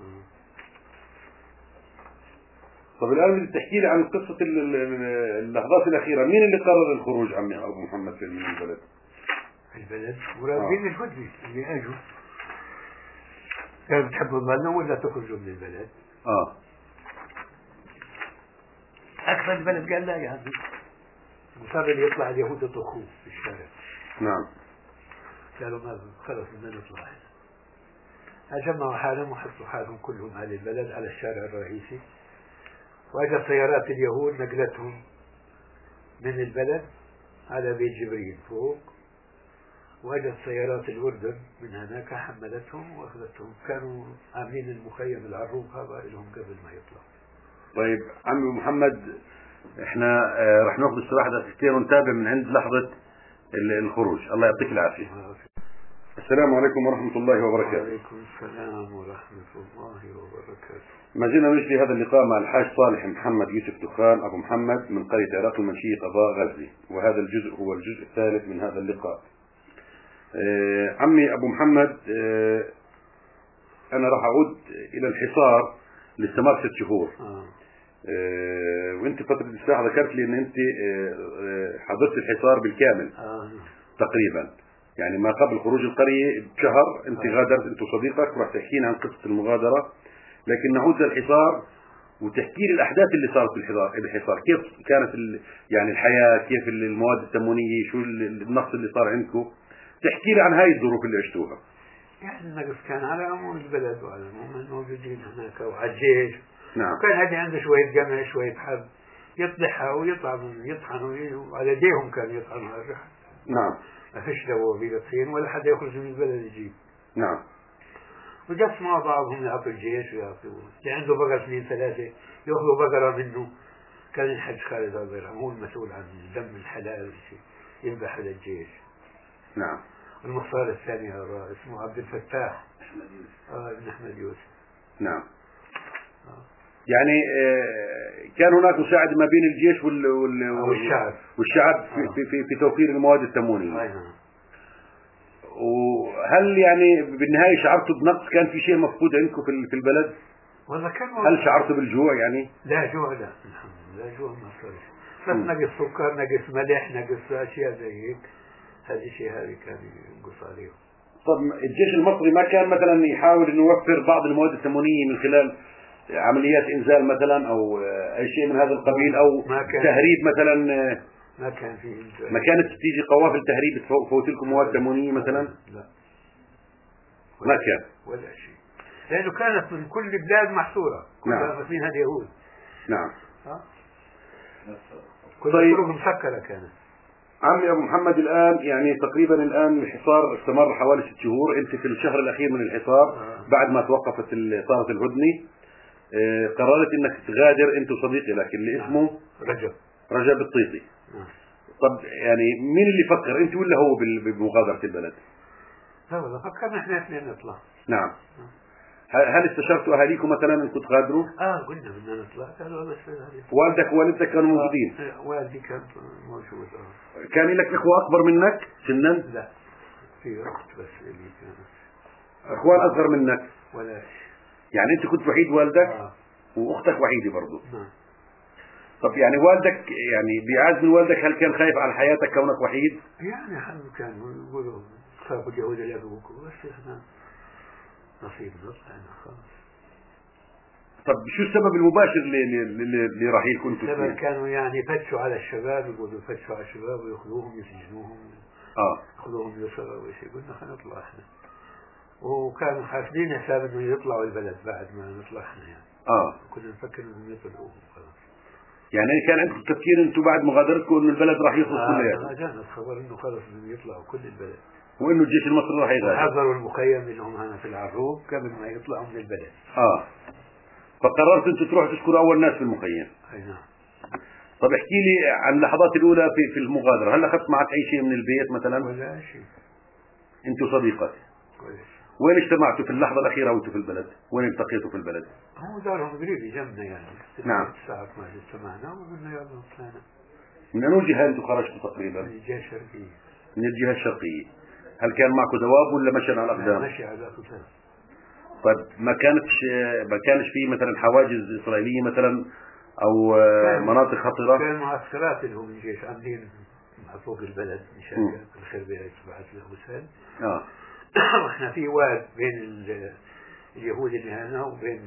طب الآن بدك تحكي لي عن قصة اللحظات الأخيرة، مين اللي قرر الخروج عمي أبو محمد من البلد؟ البلد مرافقين الهدنة اللي أجوا كانوا بتحبوا تضلوا ولا تخرجوا من البلد؟ أكثر البلد قال لا يا عمي، وصار اللي يطلع اليهود يطخوه في الشارع. نعم. قالوا ما خلص بدنا نطلع. جمعوا حالهم وحطوا حالهم كلهم أهل البلد على الشارع الرئيسي، وأجت سيارات اليهود نقلتهم من البلد على بيت جبريل فوق، وأجت سيارات الأردن من هناك حملتهم وأخذتهم. كانوا عاملين المخيم العروق هذا لهم قبل ما يطلعوا. طيب عمي محمد، احنا رح ناخذ استراحة دقيقتين ونتابع من عند لحظة الخروج. الله يعطيك العافية. السلام عليكم ورحمة الله وبركاته. وعليكم السلام ورحمة الله وبركاته. ما زلنا نجري هذا اللقاء مع الحاج صالح محمد يوسف دخان أبو محمد من قرية عراق المنشية قضاء غزة، وهذا الجزء هو الجزء الثالث من هذا اللقاء. عمي أبو محمد، أنا راح أعود إلى الحصار اللي استمر 6 شهور. وانت فترة الساعة ذكرت لي ان انت حضرت الحصار بالكامل تقريبا، يعني ما قبل خروج القرية بشهر انت غادرت انت وصديقك، وراح تحكينا عن قصة المغادرة. لكن نعود للحصار وتحكي لي الاحداث اللي صارت بالحصار، كيف كانت يعني الحياة، كيف المواد التموينية، شو النقص اللي صار عندكم. تحكي لي عن هاي الظروف اللي عشتوها. يعني النقص كان على عموم البلد وعلى عموم الموجودين هناك وعلى الجيش. نعم. وكان هذا عنده شوية جمع شوية حب يطلعها ويطحنوا على يديهم، كان يطحنوا على الرحل. نعم. ما فيش دوابيل طين ولا حدا يخرج من البلد يجيب. نعم. وجسموا بعضهم يعطوا الجيش ويعطوا اللي عنده بقر 2 3 ياخذوا بقرة منه. كان الحج خالد الله يرحمه هو المسؤول عن دم الحلال يذبح على الجيش. نعم. المختار الثاني اسمه عبد الفتاح ابن أحمد يوسف. نعم. يعني كان هناك مساعدة ما بين الجيش والشعب في توفير المواد التموينية. وهل يعني بالنهاية شعرتوا بنقص؟ كان في شيء مفقود عندكم في البلد؟ والله كان هل شعرتوا بالجوع يعني؟ لا جوع لا الحمد لله، جوع ما صارش، بس نقص سكر نقص ملح نقص أشياء زي هيك. هذه الشيء هذه كان ينقص عليهم. طب الجيش المصري ما كان مثلا يحاول انه يوفر بعض المواد التموينية من خلال عمليات انزال مثلا او اي شيء من هذا القبيل، او تهريب مثلا؟ ما كان في إنزال. ما كانت تيجي قوافل تهريب تفوت لكم مواد تموينية مثلا؟ لا ما كان ولا شيء، لانه كانت من كل البلاد محصورة كلها مسمينها اليهود. نعم. كل الطرق مسكرة كانت. عمي أبو محمد، الآن يعني تقريبا الآن الحصار استمر حوالي 6 شهور. أنت في الشهر الأخير من الحصار بعد ما توقفت صارت الهدنة قررت أنك تغادر أنت وصديقي لك اللي اسمه رجاء بالطيطي. طب يعني مين اللي فكر، انت ولا هو بمغادرة البلد؟ لا والله فكرنا احنا اثنين نطلع. نعم. هل استشرتوا اهاليكم مثلا انكم تغادروا؟ قلنا بدنا نطلع، قالوا والله والدك ووالدتك كانوا موجودين؟ والدي كان موجود. كان لك اخوة اكبر منك سنا؟ لا، في اخت بس اللي كانت. اخوان اصغر منك؟ ولا يعني انت كنت وحيد والدك؟ واختك وحيدة برضه؟ نعم. طب يعني والدك يعني بيعز من والدك، هل كان خايف على حياتك كونك وحيد؟ يعني كانوا يقولوا خافوا اليهود اللي يبوكوا، بس احنا نصيب نطلع خلاص. طب شو السبب المباشر لرحيلكم انتم؟ السبب كانوا يعني يفتشوا على الشباب، يقولوا يفتشوا على الشباب وياخذوهم يسجنوهم. ياخذوهم يسروا شيء، قلنا خلينا نطلع احنا. وكانوا حاسبين حساب انه يطلعوا البلد بعد ما نطلع احنا يعني. كنا نفكر انهم يطلعوهم خلاص. يعني كان عندكم تفكير انتم بعد مغادرتكم انه البلد راح يخلص كلياته؟ جانا الخبر انه خلص انهم يطلعوا كل البلد. وانه الجيش المصري راح يغادر. حضروا المخيم اللي هم هنا في العروب قبل ما يطلعوا من البلد. فقررت انتم تروحوا تشكروا اول ناس في المخيم. اي نعم. طب احكي لي عن اللحظات الاولى في المغادره، هل اخذت معك اي شيء من البيت مثلا؟ ولا شيء. انتم صديقات؟ ولا شيء. وين اجتمعتوا في اللحظه الاخيره وانتم في البلد؟ وين التقيتوا في البلد؟ هو دارهم قريب جنبنا يعني. نعم. الساعة 12 اجتمعنا وقلنا يلا طلعنا. من أي جهة أنتم خرجتوا تقريبا؟ من الجهة الشرقية. من الجهة الشرقية. هل كان معكم دواب ولا مشى على الأقدام؟ مشي على الأقدام. طيب ما كانش في مثلا حواجز إسرائيلية مثلا أو مناطق خطرة؟ كان معسكرات اللي هم الجيش عاملين فوق البلد مشان الخربية تبعت الغسال. واحنا في واد بين اليهود اللي هنا وبين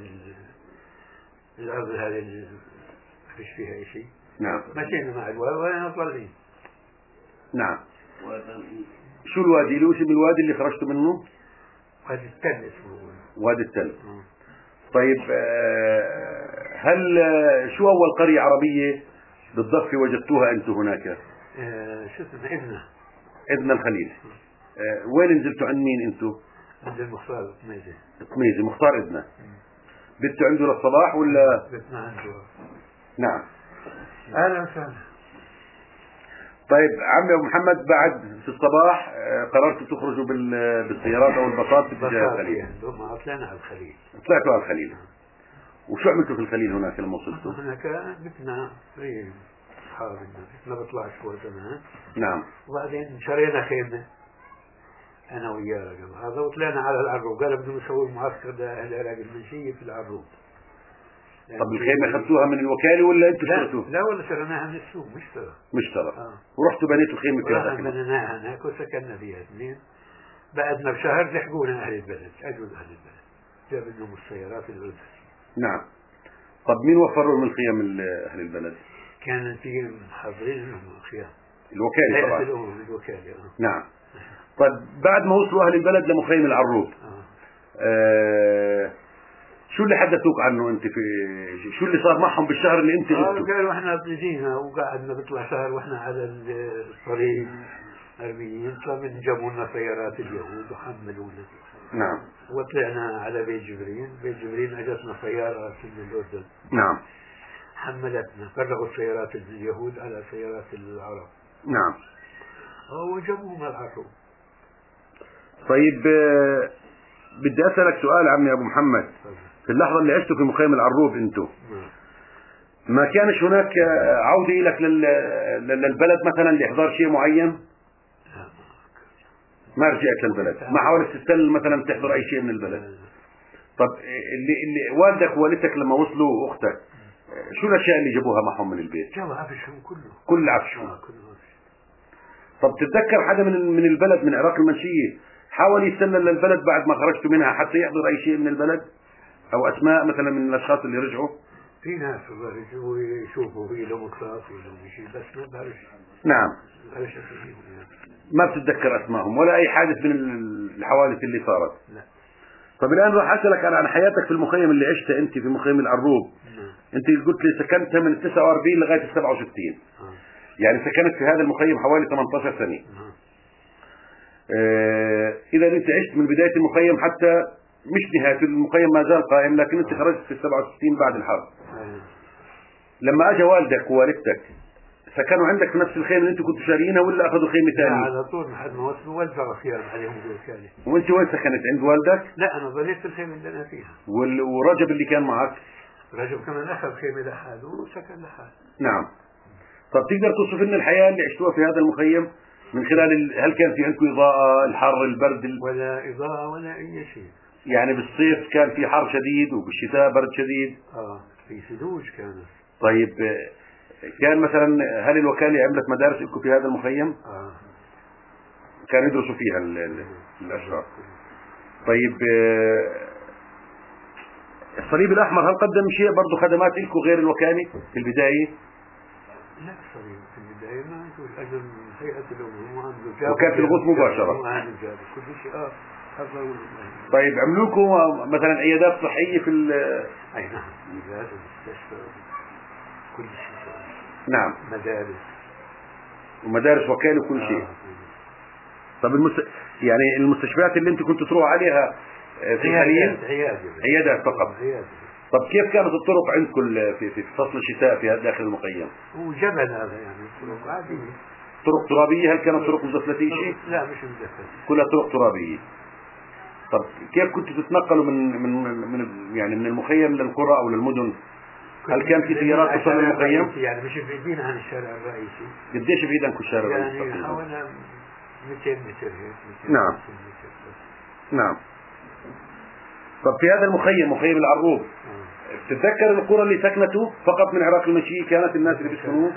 الأرض هذه اللي ما فيش فيها أي شيء. نعم. مشينا مع الواد وأنا طالعين. نعم. شو الوادي؟ له اسم الوادي اللي خرجتوا منه؟ وادي التل اسمه. وادي التل. طيب هل شو أول قرية عربية بالضبط وجدتوها أنتم هناك؟ شو اسمها؟ إذن الخليل. وين نزلتوا عند مين أنتم؟ عند المختار طميزة. مختار إذنه. بيتوا عنده للصباح ولا؟ بيتنا عنده. نعم. أهلا وسهلا. طيب عمي أبو محمد، بعد في الصباح قررتوا تخرجوا بالسيارات أو الباصات في اتجاه الخليل. طلعنا على الخليل. طلعتوا على الخليل. وشو عملتوا في الخليل هناك لما وصلتوا؟ هناك بتنا في أصحابنا، بتنا بطلع شوي زمان. نعم. وبعدين شرينا خيمة أنا وياه رجل هذا وطلعنا على العروب، قال بدنا نسوي المعسكر ده أهل العراق المنشية في العروب. طب الخيمة أخذتوها من الوكالة ولا أنتوا اشتريتوها؟ لا ولا شريناها من السوق، مشترى. ورحتوا بنيتوا خيمة فيها داخل؟ بنيناها هناك وسكننا فيها اثنين. بعدنا بشهر لحقونا أهل البلد، أجوا أهل البلد، جاب لهم السيارات الأردن. نعم. طب مين وفروا من الخيام أهل البلد؟ كان في حاضرين لهم خيام. الوكالة طبعا. الوكالة. نعم. طيب بعد ما وصلوا أهل البلد لمخيم العروب شو اللي حدثوك عنه انت؟ شو اللي صار معهم بالشهر اللي انت غبتوا؟ قالوا احنا بنجينا وقعدنا بيطلع شهر واحنا على الطريق ارميين، طلعوا جابوا لنا سيارات اليهود وحملونا. نعم. وطلعنا على بيت جبرين، بيت جبرين اجتنا سيارة من الاردن. نعم. حملتنا، فرغوا سيارات اليهود على سيارات العرب. نعم. وجابوهم العروب. طيب بدي أسألك سؤال عمي أبو محمد. في اللحظة اللي عشتوا في مخيم العروب أنتوا ما كانش هناك عودة لك للبلد مثلا لإحضار شيء معين؟ ما رجعت للبلد؟ ما حاولت تستنى مثلا تحضر أي شيء من البلد؟ طب اللي والدك ووالدتك لما وصلوا وأختك شو الأشياء اللي جابوها معهم من البيت؟ جابوا عفشهم كله. كل عفشهم. طب تتذكر حدا من البلد من عراق المنشية حاول يستنى للبلد بعد ما خرجتوا منها حتى يحضر أي شيء من البلد؟ أو أسماء مثلا من الأشخاص اللي رجعوا؟ في ناس رجعوا يشوفوا في لهم قصاص ولهم شيء بس ما بعرف. نعم. ما بتتذكر أسمائهم ولا أي حادث من الحوادث اللي صارت؟ لا. طب الآن راح أسألك عن حياتك في المخيم اللي عشتها أنت في مخيم العروب. أنت قلت لي سكنتها من 49 لغاية 67. يعني سكنت في هذا المخيم حوالي 18 سنة. إذا أنت عشت من بداية المخيم حتى مش نهاية المخيم ما زال قائم، لكن أنت خرجت في 67 بعد الحرب. لما أجى والدك ووالدتك سكنوا عندك في نفس الخيمة اللي انتم كنتوا شاريينها ولا اخذوا خيمة ثانية؟ على طول لحد ما وصلوا وزعوا خيار عليهم بالوكالة. وانت وين سكنت؟ عند والدك؟ لا أنا ظليت في الخيمة اللي أنا فيها. ورجب اللي كان معك؟ رجب كمان أخذ خيمة لحاله وسكن لحاله. نعم. طب تقدر توصف لنا الحياة اللي عشتوها في هذا المخيم من خلال هل كان في عندكم إضاءة، الحر، البرد؟ ولا إضاءة ولا أي شيء. يعني بالصيف كان في حر شديد وبالشتاء برد شديد؟ في ثلوج كانت. طيب كان مثلا هل الوكالة عملت مدارس لكم في هذا المخيم؟ كانوا يدرسوا فيها الأشرار. طيب الصليب الأحمر هل قدم شيء برضه خدمات لكم غير الوكالة في البداية؟ لا الصليب في البداية ما يقول أجل هيئة الأمم وكان في الغوث مباشرة. كل شيء طيب عملوا لكم مثلا عيادات صحية في أي نعم عيادات ومستشفى كل شيء. نعم. مدارس ومدارس وكالة وكل شيء. طب يعني المستشفيات اللي انتم كنتوا تروحوا عليها في الخليل عيادات فقط. طب كيف كانت الطرق عندكم في فصل الشتاء في داخل المخيم؟ وجبل هذا يعني طرق عادية. طرق ترابية؟ هل كانت طرق مزفلتية شيء؟ لا مش مزفلتة. كلها طرق ترابية. طب كيف كنتوا تتنقلوا من يعني من المخيم للقرى او للمدن؟ هل كان في سيارات توصل للمخيم؟ يعني مش بعيدين عن الشارع الرئيسي. قديش بعيد عنكم الشارع الرئيسي؟ يعني حوالي 200 متر هيك. نعم. نعم. طب في هذا المخيم مخيم العروب تتذكر القرى اللي سكنته فقط من عراق المشي كانت الناس اللي بيسكنوه؟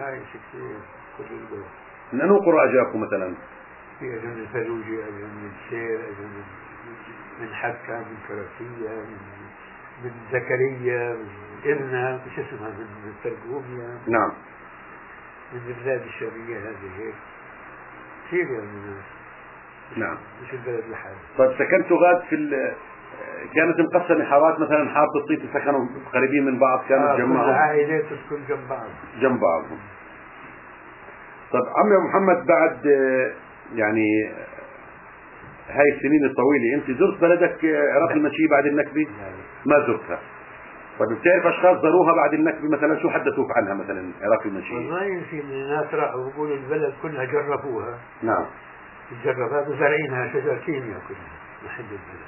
من أنه قرى أجاكم مثلا؟ في أجل من الفلوجي، أجل من السير، أجل من حكة، من كراسية، من زكريا، من إرنا، مش اسمها من الترقومية. نعم. من البلاد الشامية هذه هيك كثير يعني. نعم. مش البلد لحاله. طيب سكنتوا غاد في كانت مقسمة حارات مثلا حارة الطيف سكنوا قريبين من بعض كانوا جمعوا؟ كل عائلات تسكن جنب بعض. جنب بعضهم. طيب عمي أبو محمد بعد يعني هاي السنين الطويلة انت زرت بلدك عراق المشي بعد النكبة؟ ما زرتها. طيب بتعرف اشخاص زاروها بعد النكبة مثلا شو حدثوك عنها مثلا عراق المشي؟ والله في ناس راحوا يقولوا البلد كلها جربوها. نعم. الجربات وزارعينها شجر كيمياء كلها محل البلد.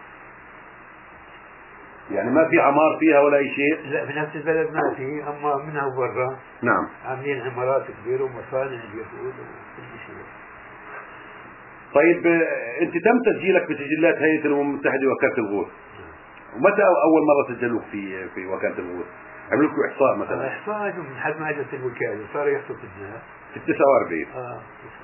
يعني ما في عمار فيها ولا اي شيء؟ لا بنفس البلد ما في، اما منها وبرا. نعم. عاملين عمارات كبيرة ومصانع اليهود وكل شيء. طيب انت تم تسجيلك بسجلات هيئة الامم المتحدة وكالة الغوث. ومتى اول مرة سجلوك في وكالة الغوث؟ عملوا لكم احصاء مثلا؟ احصاء من حد ما اجت الوكالة صار يحصوا في الناس. في 49. 49.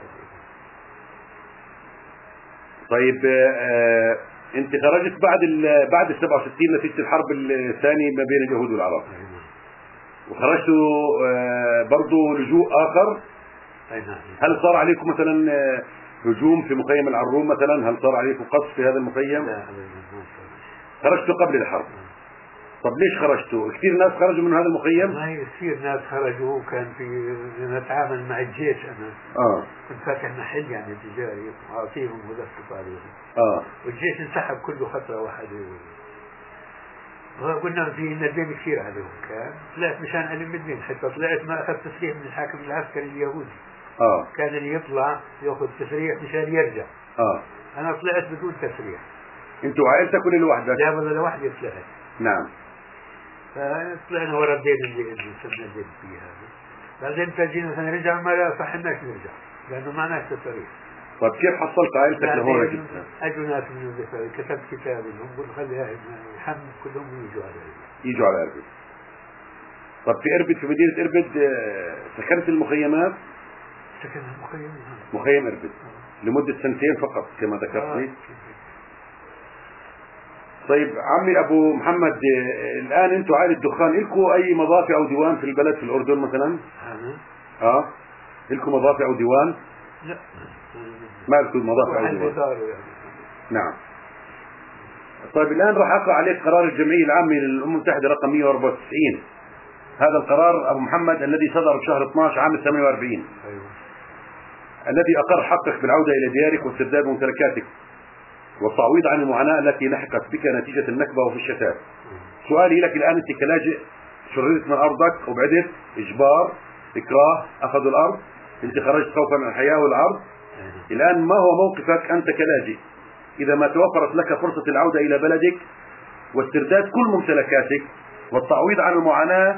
طيب انت خرجت بعد ال 67 نتيجة الحرب الثانية ما بين اليهود والعرب. وخرجتوا برضو لجوء اخر. هل صار عليكم مثلا هجوم في مخيم العروم مثلا؟ هل صار عليكم قصف في هذا المخيم؟ لا خرجتوا قبل الحرب. طب ليش خرجتوا؟ كثير ناس خرجوا من هذا المخيم؟ ما هي كثير ناس خرجوا وكان في نتعامل مع الجيش انا. كنت فاتح محل يعني تجاري وعاطيهم ملفق عليهم. والجيش انسحب كله فترة واحدة. قلنا في ندين كثير عليهم كان. طلعت مشان ألم الدين حتى طلعت ما أخذ تسريح من الحاكم العسكري اليهودي. كان اللي يطلع ياخذ تسريح مشان يرجع. أنا طلعت بدون تسريح. أنتوا عائلتك ولا لوحدك؟ لا والله لوحدي طلعت. نعم. فطلعنا ورا الدين اللي صرنا الدين فيه هذا. بعدين فجينا سنرجع ما صحناش نرجع لأنه معناش تسريح. طيب كيف حصلت عائلتك لهون جبتها؟ أجوا ناس من الزفاف كتبت كتاب لهم قلت خليها الحمد كلهم يجوا على إربد. يجوا على إربد. طب في إربد في مدينة إربد سكنت المخيمات؟ سكن المخيم. مخيم إربد لمدة سنتين فقط كما ذكرت لي. طيب عمي أبو محمد الآن أنتوا عائلة دخان لكم أي مضافع أو ديوان في البلد في الأردن مثلا؟ لكم مضافع أو ديوان؟ لا ما لكم مضافع أو ديوان. نعم. طيب الآن راح أقرأ عليك قرار الجمعية العامة للأمم المتحدة رقم 194. هذا القرار أبو محمد الذي صدر بشهر 12 عام 48. الذي أقر حقك بالعودة إلى ديارك واسترداد ممتلكاتك والتعويض عن المعاناة التي لحقت بك نتيجة النكبة وفي الشتات. سؤالي لك الآن أنت كلاجئ شردت من أرضك وبعدت إجبار إكراه أخذوا الأرض أنت خرجت خوفا من الحياة والعرض. الآن ما هو موقفك أنت كلاجئ إذا ما توفرت لك فرصة العودة إلى بلدك واسترداد كل ممتلكاتك والتعويض عن المعاناة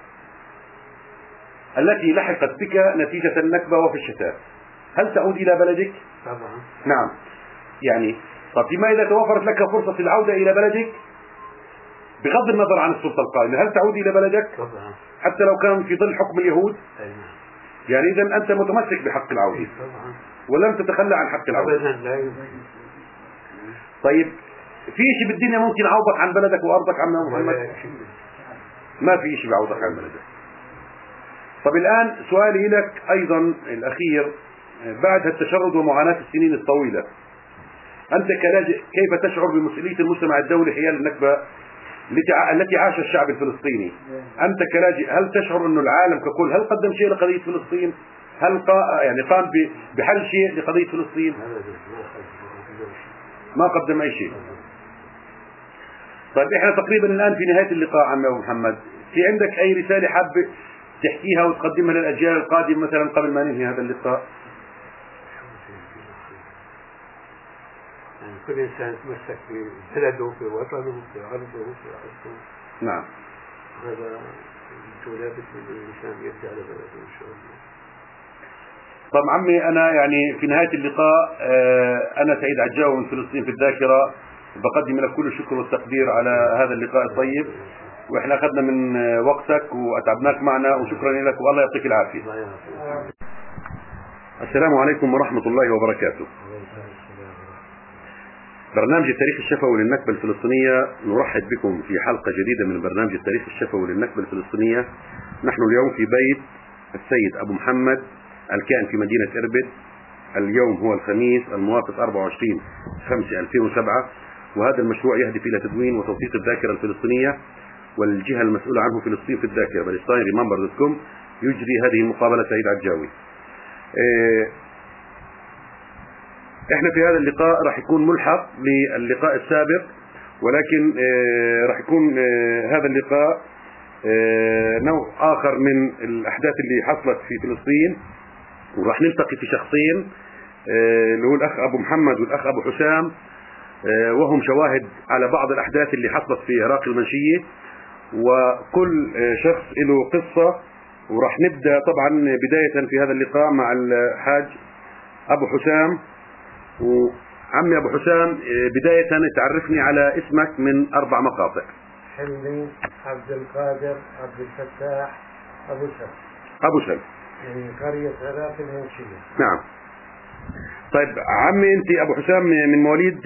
التي لحقت بك نتيجة النكبة وفي الشتات؟ هل تعود إلى بلدك؟ طبعا. نعم. يعني طب فيما إذا توفرت لك فرصة العودة إلى بلدك بغض النظر عن السلطة القائمة، هل تعود إلى بلدك؟ طبعا. حتى لو كان في ظل حكم اليهود؟ يعني إذا أنت متمسك بحق العودة طبعا. ولم تتخلى عن حق العودة. أبدا لا. طيب في شيء بالدنيا ممكن يعوضك عن بلدك وأرضك عم محمد؟ ما في شيء بيعوضك عن بلدك. طب الآن سؤالي لك أيضا الأخير، بعد التشرد ومعاناة السنين الطويلة أنت كلاجئ كيف تشعر بمسؤولية المجتمع الدولي حيال النكبة التي عاش الشعب الفلسطيني؟ أنت كلاجئ هل تشعر أن العالم ككل هل قدم شيء لقضية فلسطين؟ هل يعني قام بحل شيء لقضية فلسطين؟ ما قدم أي شيء. طيب إحنا تقريبا الآن في نهاية اللقاء عم أبو محمد، في عندك أي رسالة حاب تحكيها وتقدمها للأجيال القادمة مثلا قبل ما ننهي هذا اللقاء؟ يعني كل إنسان يتمسك ببلده في وطنه في أرضه في عرضه. نعم. هذا ولابد الإنسان يرجع لبلده إن شاء الله. طب عمي أنا يعني في نهاية اللقاء أنا سعيد عجاوي من فلسطين في الذاكرة، بقدم لك كل الشكر والتقدير على هذا اللقاء الطيب، وإحنا أخذنا من وقتك وأتعبناك معنا وشكرا لك والله يعطيك العافية. السلام عليكم ورحمة الله وبركاته. برنامج التاريخ الشفوي للنكبة الفلسطينية، نرحب بكم في حلقة جديدة من برنامج التاريخ الشفوي للنكبة الفلسطينية. نحن اليوم في بيت السيد أبو محمد الكائن في مدينة إربد. اليوم هو الخميس الموافق 24/5/2007، وهذا المشروع يهدف إلى تدوين وتوثيق الذاكرة الفلسطينية، والجهة المسؤولة عنه فلسطين في الذاكرة palestineremember.com يجري هذه المقابلة سعيد عجاوي. احنا في هذا اللقاء راح يكون ملحق للقاء السابق، ولكن راح يكون هذا اللقاء نوع آخر من الأحداث اللي حصلت في فلسطين، وراح نلتقي في شخصين اللي هو الأخ أبو محمد والأخ أبو حسام، وهم شواهد على بعض الأحداث اللي حصلت في عراق المنشية، وكل شخص له قصة. وراح نبدأ طبعا بداية في هذا اللقاء مع الحاج أبو حسام. وعمي أبو حسام بداية تعرفني على اسمك من 4 مقاطع. حلمي عبد القادر عبد الفتاح أبو سلم. أبو سلم من قرية عراق المنشية. نعم. طيب عمي أنت أبو حسام من مواليد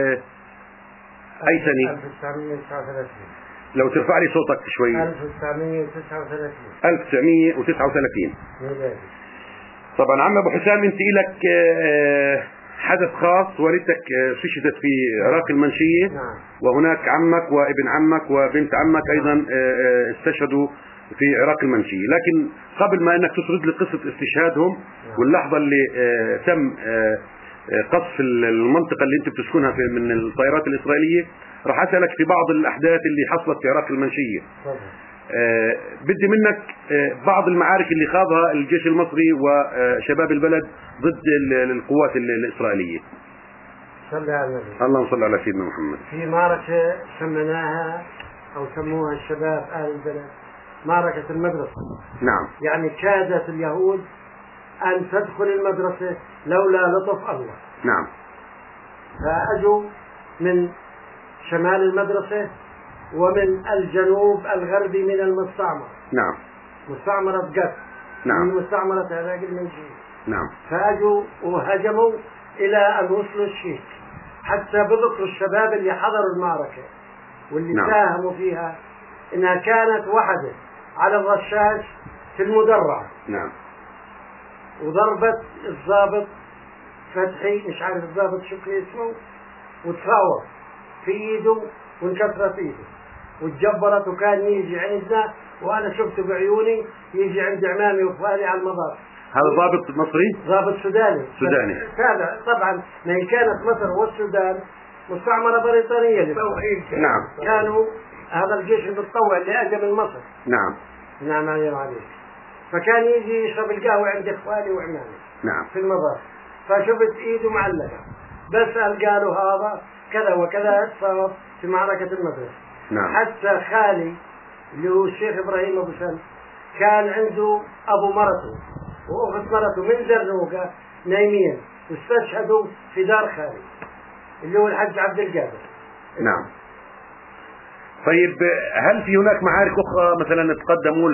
أي سنة؟ 1939. لو ترفع لي صوتك شوي. 1939. 1939 ميلادي. طبعا عم أبو حسام أنت لك حدث خاص، والدتك استشهدت في عراق المنشية. نعم. وهناك عمك وابن عمك وبنت عمك أيضا استشهدوا في عراق المنشية. لكن قبل ما أنك تسرد لي قصة استشهادهم واللحظة اللي تم قصف المنطقة اللي أنت بتسكنها من الطائرات الإسرائيلية، راح أسألك في بعض الأحداث اللي حصلت في عراق المنشية. بدي منك بعض المعارك اللي خاضها الجيش المصري وشباب البلد ضد القوات الإسرائيلية. صلى على النبي. اللهم صل على سيدنا محمد. في معركة سميناها أو سموها الشباب أهل البلد معركة المدرسة. نعم. يعني كادت اليهود أن تدخل المدرسة لولا لطف الله. نعم. فأجوا من شمال المدرسة ومن الجنوب الغربي من المستعمرة. نعم. مستعمرة قد. نعم. من مستعمرة عراق المنشية. نعم. فأجوا وهجموا إلى أن وصلوا الشيك، حتى بذكروا الشباب اللي حضروا المعركة واللي نعم. ساهموا فيها إنها كانت وحدة على الرشاش في المدرعة. نعم. وضربت الضابط فتحي، مش عارف الضابط شو اسمه، وتفاوض في ايده وانكسرت ايده وتجبرت، وكان يجي عندنا وانا شفته بعيوني، يجي عند عمامي وفالي على المضار. هذا ضابط مصري؟ ضابط سوداني. سوداني. تابع طبعا، ما هي كانت مصر والسودان مستعمرة بريطانية. نعم. كانوا هذا الجيش المتطوع اللي اجى من مصر. نعم. نعم عليك. فكان يجي يشرب القهوة عند إخواني وعمامي نعم. في المضاف، فشفت إيده معلقة، بسأل قالوا هذا كذا وكذا صار في معركة المدرسة. نعم. حتى خالي اللي هو الشيخ إبراهيم أبو سلم كان عنده أبو مرته وأخت مرته من زرنوقة نايمين واستشهدوا في دار خالي اللي هو الحج عبد القادر. نعم. طيب هل في هناك معارك أخرى مثلا تقدم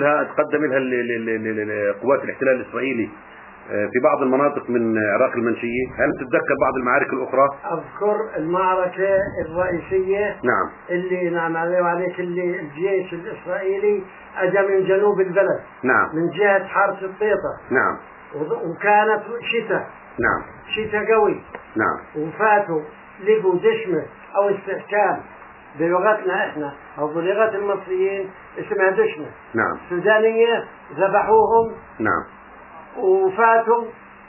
لها قوات الاحتلال الإسرائيلي في بعض المناطق من عراق المنشية؟ هل تتذكر بعض المعارك الأخرى؟ أذكر المعركة الرئيسية نعم. اللي نعم عليك اللي الجيش الإسرائيلي أجا من جنوب البلد. نعم. من جهة حارة الطيطة. نعم. وكانت شتاء. نعم. شتاء قوي. نعم. وفاتوا لقوا دشمة أو استحكام بلغتنا احنا أو بلغة المصريين اسمها دشمة. نعم. سودانية ذبحوهم. نعم. وفاتوا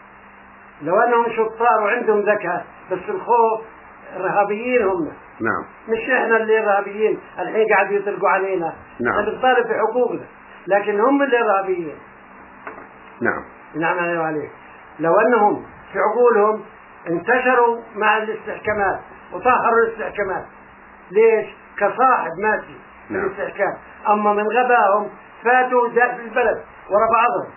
لو أنهم شطار وعندهم ذكاء، بس الخوف إرهابيين هم. نعم. مش احنا اللي إرهابيين الحين قاعد يطلقوا علينا. نعم. نطالب بحقوقنا، لكن هم اللي إرهابيين. نعم. نعم عليك. لو أنهم في عقولهم انتشروا مع الاستحكامات وطهروا الاستحكامات. ليش؟ كصاحب ماشي في نعم. الاستحكام، أما من غباهم فاتوا داخل البلد ورا بعضهم.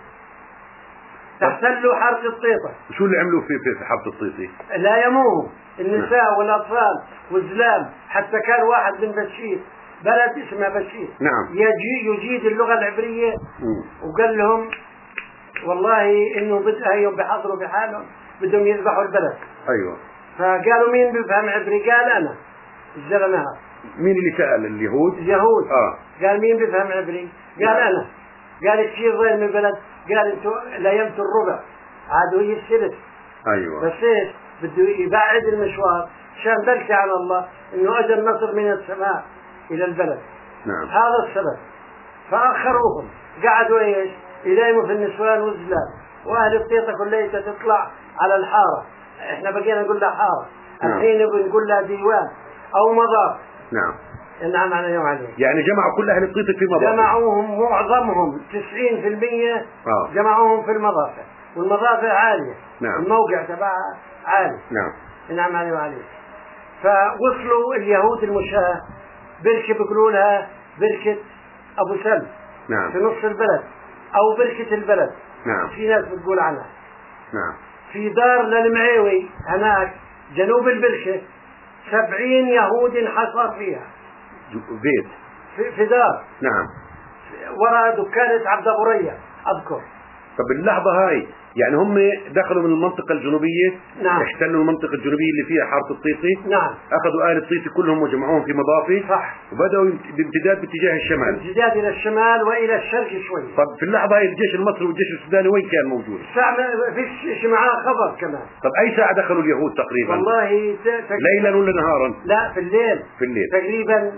تحتلوا حارة الطيطة. شو اللي عملوا في حارة الطيطة؟ لا يموهم النساء والأطفال والزلام، حتى كان واحد من بشير بلد اسمه بشير. نعم. يجيد اللغة العبرية. وقال لهم والله إنه بدهم بحضروا بحالهم بدهم يذبحوا البلد. أيوة. فقالوا مين بيفهم عبري؟ قال أنا. الزلمة مين اللي سأل؟ اليهود؟ اليهود. قال مين بيفهم عبري؟ قال أنا. قال كثير ضير من البلد. قال انتوا ليمتوا الربع عادوا هي الثلث. ايوه. بس ايش بده يبعد المشوار عشان بلكي على الله انه اجى النصر من السماء الى البلد. نعم. هذا السبب. فاخروهم قعدوا ايش يلايموا في النسوان والزلال، واهل الطيطة كلها تطلع على الحارة. احنا بقينا نقول لها حارة. نعم. الحين بنقول لها ديوان او مضاف. نعم. نعم على يوم عليه. يعني جمعوا كل أهل الطيطة في مضافة. جمعوهم معظمهم 90% جمعوهم في المضافة، والمضافة عالية. نعم. الموقع تبعها عالي. نعم. نعم عليه وعليه. فوصلوا اليهود المشاة بركة بيقولوا لها بركة أبو سلم. نعم. في نص البلد أو بركة البلد. نعم. في ناس بتقول عنها. نعم. في دار للمعيوي هناك جنوب البركة 70 يهود انحصر فيها. بيت. في دار. نعم. وراء دكانة عبد برية أذكر. طب اللحظة هاي يعني هم دخلوا من المنطقة الجنوبية. نعم. احتلوا المنطقة الجنوبية اللي فيها حارة الطيطة. نعم. أخذوا أهل الطيطة كلهم وجمعوهم في مضافة. صح. وبدأوا بامتداد باتجاه الشمال. امتداد إلى الشمال وإلى الشرق شوي. طب في اللحظة هاي الجيش المصري والجيش السوداني وين كان موجود؟ فيش معاه خبر كمان. طب أي ساعة دخلوا اليهود تقريبا؟ والله ليلا ولا نهارا؟ لا في الليل. في الليل تقريبا.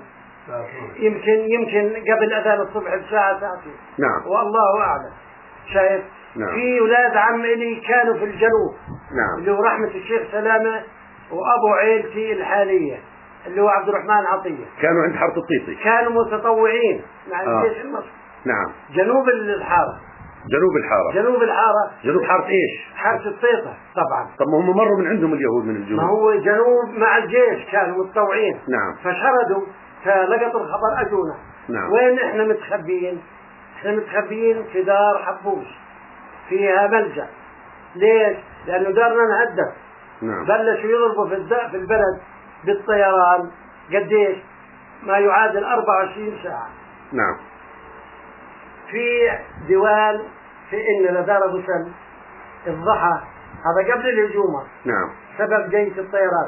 يمكن قبل أذان الصبح بساعة ساعتين. نعم. والله أعلم. شايف. نعم. في أولاد عم إلي كانوا في الجنوب. نعم. اللي هو رحمة الشيخ سلامة وأبو عيلتي الحالية اللي هو عبد الرحمن عطية. كانوا عند حارة الطيطة. كانوا متطوعين مع الجيش المصري. نعم. جنوب الحارة. جنوب الحارة. جنوب الحارة. جنوب حارة ايش؟ حارة الطيطة طبعا. طب ما هم مروا من عندهم اليهود من الجنوب. ما هو جنوب مع الجيش كانوا متطوعين. نعم. فشردوا فلقطوا الخبر اجونا. نعم. وين احنا متخبيين؟ احنا متخبيين في دار حبوش فيها ملجأ. ليش؟ لأنه دارنا انهدت. نعم. بلشوا يضربوا في البلد بالطيران قديش؟ ما يعادل 24 ساعة. نعم. في ديوان في إن لدار أبو سلم الضحى هذا قبل الهجوم. نعم. سبب جيش الطيران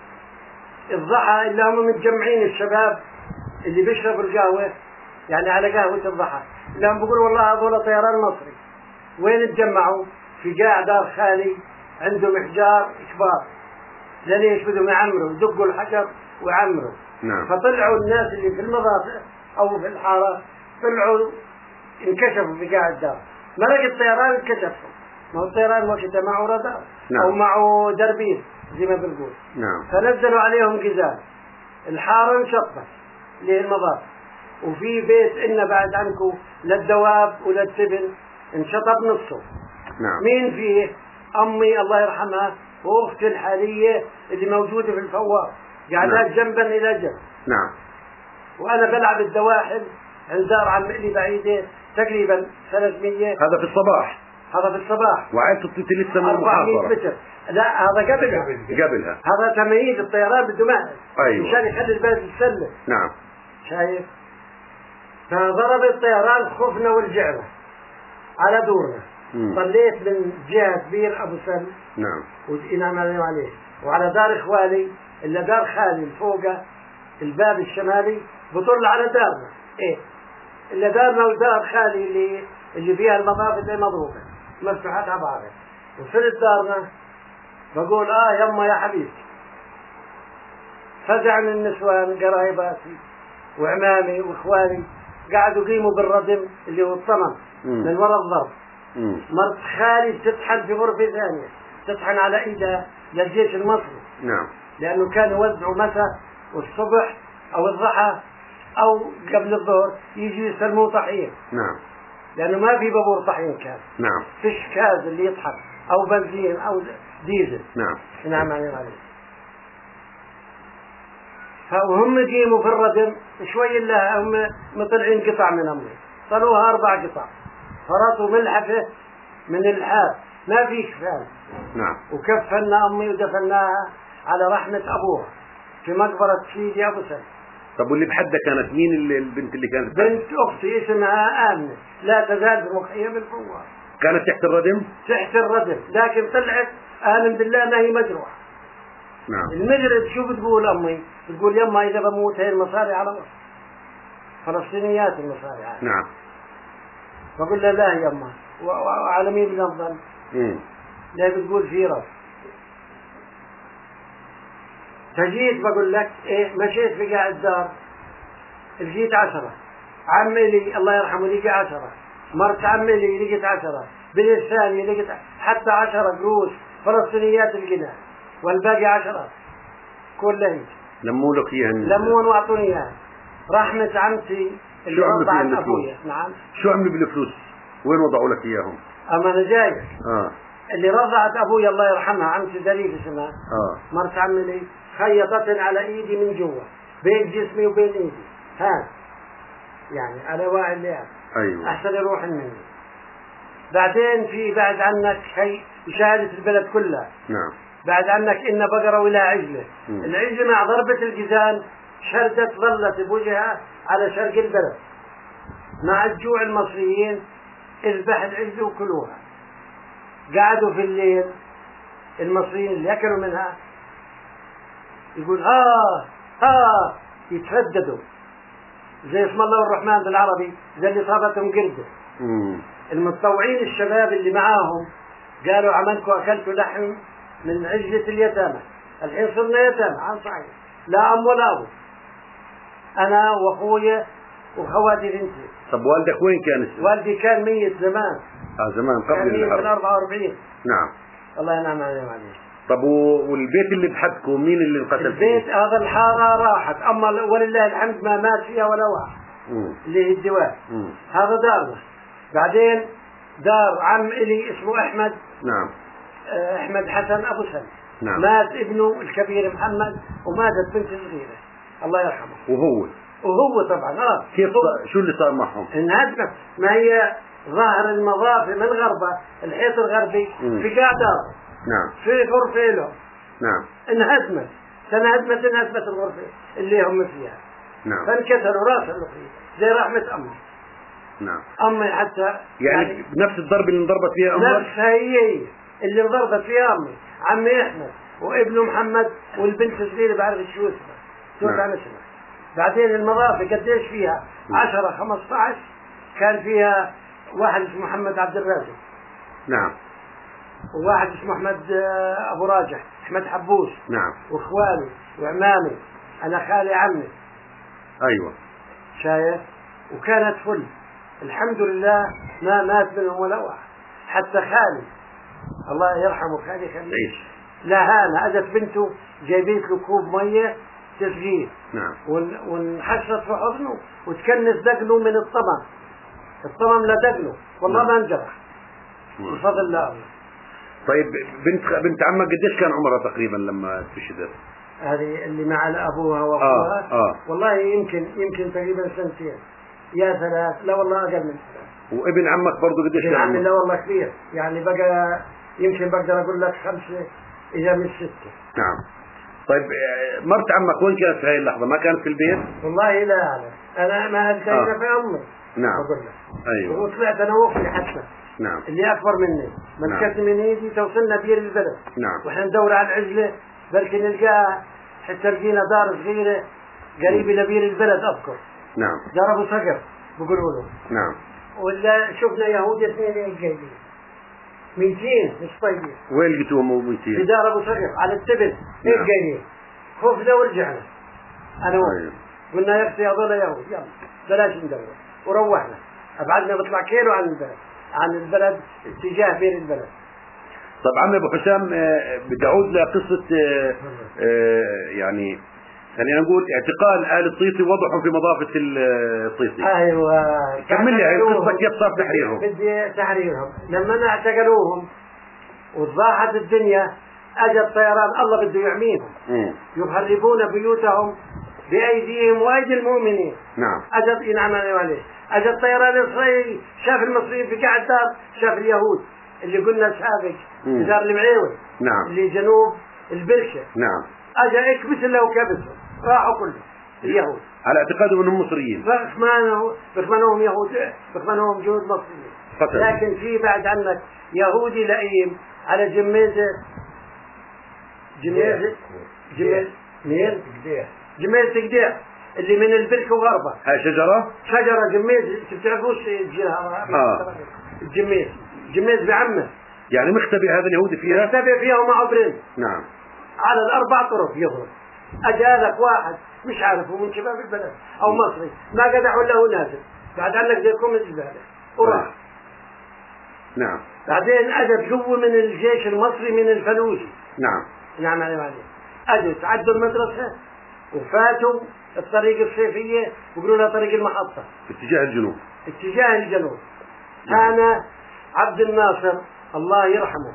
الضحى اللي هم متجمعين الشباب اللي بيشربوا القهوة يعني على قهوة الضحى اللي هم بيقولوا والله هذول طيران مصري. وين تجمعوا؟ في قاع دار خالي عندهم احجار كبار. ليش بدهم يعمروا يدقوا الحجر ويعمروا. نعم. فطلعوا الناس اللي في المضافة او في الحارة طلعوا انكشفوا في قاع الدار. مرق الطيران انكشفوا. ما هو الطيران وقتها معه رادار. نعم. او معه دربين زي ما بنقول. نعم. فنزلوا عليهم قزاز. الحارة انشطت للمضافة. وفي بيت إن بعد عنكم للدواب وللتبن انشطب نصه. نعم. مين فيه؟ أمي الله يرحمها وأختي الحالية اللي موجودة في الفوار قاعدات جنبا إلى جنب. نعم. وأنا بلعب الدواحل عند دار عم لي بعيدة تقريبا 300. هذا في الصباح. هذا في الصباح. وعائلة الطيطي لسه من 400 المحاضرة. متر. لا هذا قبلها. هذا تمهيد الطيران بده مهل. أيوة. مشان يخلي البلد يتسلم. نعم. شايف؟ فضرب الطيران خفنا ورجعنا على دورنا. طليت من جهة بير أبو سلم. نعم. وإنعم عليه وعلى دار إخوالي إلا دار خالي فوقه الباب الشمالي بطل على دارنا. إيه إلا دارنا ودار خالي اللي فيها المضافة اللي مضروبة مفتوحات على بعضها. وصلت دارنا بقول يما يا حبيبي. فزع من النسوان قرايباتي وعمامي واخواني قعدوا يقيموا بالردم اللي هو الطمن من وراء الضرب. مرت خالي بتطحن في غرفة ثانية تطحن على ايدها للجيش المصري. نعم. لانه كانوا يوزعوا مساء والصبح او الضحى او قبل الظهر يجي يسلموا طحين. نعم. لانه ما في بابور طحين كان. نعم. فيش كاز اللي يطحن او بنزين او ديزل. نعم. نعم عليه. فهم قيموا في الردم شوي إلا هم مطلعين قطع من أمي طلوها 4 قطع فرطوا ملحفة من الحاب ما في كفان. نعم. وكفنا أمي ودفناها على رحمة أبوها في مقبرة سيدي أبو سلم. طب واللي بحدها كانت مين البنت اللي كانت؟ بنت أختي اسمها آمنة لا تزال في مخيم الفوار. كانت تحت الردم؟ تحت الردم لكن طلعت آمن بالله ما هي مجروحة. نعم. المجرد شو بتقول أمي؟ بتقول يما إذا بموت هي المصاري على مصر فلسطينيات المصاري على. نعم. بقول لها لا يما وعلى مين بنفضل؟ لا بتقول في رب. فجيت بقول لك مشيت في قاع الدار لقيت 10 عمي لي الله يرحمه لقي 10 مرت عمي لي لقيت 10 بالثانية لقيت حتى 10 قروش فلسطينيات القناة والباقي 10 كلهن لموا لك اياها. لمون واعطوني اياها. رحمة عمتي اللي وضعت ابويا. نعم. شو عملوا بالفلوس؟ وين وضعوا لك اياهم؟ اما انا جاي. اللي رضعت ابويا الله يرحمها عمتي ذريف اسمها. مرت عمي لي خيطتني على ايدي من جوا بين جسمي وبين ايدي ها يعني على واعي اللي ايوه احسن يروح مني. بعدين في بعد عنك هي مشاهدة البلد كلها. نعم. بعد عنك إن بقرة ولا عجلة. العجلة مع ضربة الجزان شردت ظلت بوجهها على شرق البلد مع الجوع المصريين اذبح العجلة وكلوها. قعدوا في الليل المصريين اللي أكلوا منها يقول يترددوا زي اسم الله الرحمن بالعربي زي اللي صابتهم قردة. المتطوعين الشباب اللي معاهم قالوا عملكم أكلتوا لحم من عجلة اليتامى الحين صرنا يتامى عن صحيح لا أم ولا أبو أنا وأخويا وخواتي بنتي. طب والدك وين كان؟ والدي كان ميت زمان. زمان قبل الحرب. كان 44. نعم. الله ينعم عليه. طب والبيت اللي بحدكم مين اللي انقتل البيت فيه؟ هذا الحارة راحت أما ولله الحمد ما مات فيها ولا واحد. اللي هي الدواء. هذا دارنا. بعدين دار عم إلي اسمه أحمد. نعم. أحمد حسن أبو سلم. نعم. مات ابنه الكبير محمد وماتت بنت صغيرة الله يرحمه. وهو طبعا كيف شو اللي صار معهم؟ انهدمت. ما هي ظهر المضافة من غربة الحيط الغربي في قاع دار. نعم. في غرفة له. نعم. انهدمت الغرفة اللي هم فيها. نعم. فانكسروا راس الأخير زي رحمة أمي. نعم. أمي حتى يعني نفس الضرب اللي انضربت فيها أمك؟ نفس هي اللي انضربت فيها أمي. عمي أحمد وابنه محمد والبنت الصغيرة بعرف شو اسمها. بعدين المضافة قديش فيها 10 15 كان فيها واحد اسمه محمد عبد الرازق. نعم. وواحد اسمه أحمد أبو راجح أحمد حبوس. نعم. وإخواني وعمامي أنا خالي عمي. أيوة. شايف. وكانت فل الحمد لله ما مات منهم ولا واحد حتى خالي الله يرحمه خالي لا هانا أجت بنته جايبيت له كوب مية تسقيه. نعم. ونحشرت في حضنه وتكنس دقنه من الطمع الصمم لدقنه والله ما انجرح بفضل الله. طيب بنت عمك قديش كان عمرها تقريبا لما استشهدت؟ هذه اللي مع ابوها واخوها والله يمكن تقريبا سنتين يا ثلاث، لا والله اقل من ثلاث. وابن عمك برضه قديش كان عمي؟ لا والله كبير، يعني بقى يمكن بقدر اقول لك 5 إذا مش 6. نعم. طيب مرت عمك وين كانت في هاي اللحظة؟ ما كانت في البيت؟ والله لا أعلم، أنا ما ألتقينا في أمي. نعم. أقول لك. أيوه. وطلعت أنا وأختي حتى. نعم. اللي أكبر مني مسكتني من إيدي توصلنا بير البلد. نعم. وإحنا ندور على العزلة بلكن نلقاها، حتى لقينا دار صغيرة قريبة لبير البلد أذكر. نعم. ضربوا سقف بيقولوا له. نعم. ولا شفنا يهود 2 جايين 200 مش طيبين. وين لقيتوهم 200؟ في دار ابو سقف على التبل. هيك جايين خفنا ورجعنا انا وهو. قلنا يا اختي هذول يهود يلا بلاش ندور، وروحنا. ابعدنا بطلع كيلو عن البلد اتجاه بين البلد. طب عمي ابو حسام بدي اعود لقصه يعني خلينا نقول اعتقال آل الطيطي وضعهم في مضافة الطيطي. ايوه كمل لي هاي القصة كيف صار تحريرهم. بدي تحريرهم لما اعتقلوهم وضاحت الدنيا، اجى الطيران الله بده يعميهم يخربون بيوتهم بايديهم وايدي المؤمنين. نعم. اجى ينعم عليه. اجى الطيران الاسرائيلي شاف المصريين في قاع الدار، شاف اليهود اللي قلنا سابق في دار المعيوي. نعم. اللي جنوب البرشة. نعم. اجى اكبس له وكبسه راحوا كلهم اليهود على اعتقادهم انهم مصريين. بخمنوهم يهود، بخمنوهم جنود مصريين. لكن في بعد عنك يهودي لئيم على جميزة قديح اللي من البركة وغربة. هاي شجرة جميز بتعرفوش جميز بعمه. يعني مختبئ هذا اليهودي فيها؟ مختبئ فيها ومعه برنس. نعم. على ال4 طرق يضرب. أجالك واحد مش عارفه من شباب البلد أو مصري ما قدح ولا هو نازل بعد عنك زيكم الزبالة وراح. نعم. بعدين أجت جوا من الجيش المصري من الفلوجي. نعم. نعم عليه. أجت عدوا المدرسة وفاتوا الطريق الصيفية وقالوا لها طريق المحطة اتجاه الجنوب. أنا عبد الناصر الله يرحمه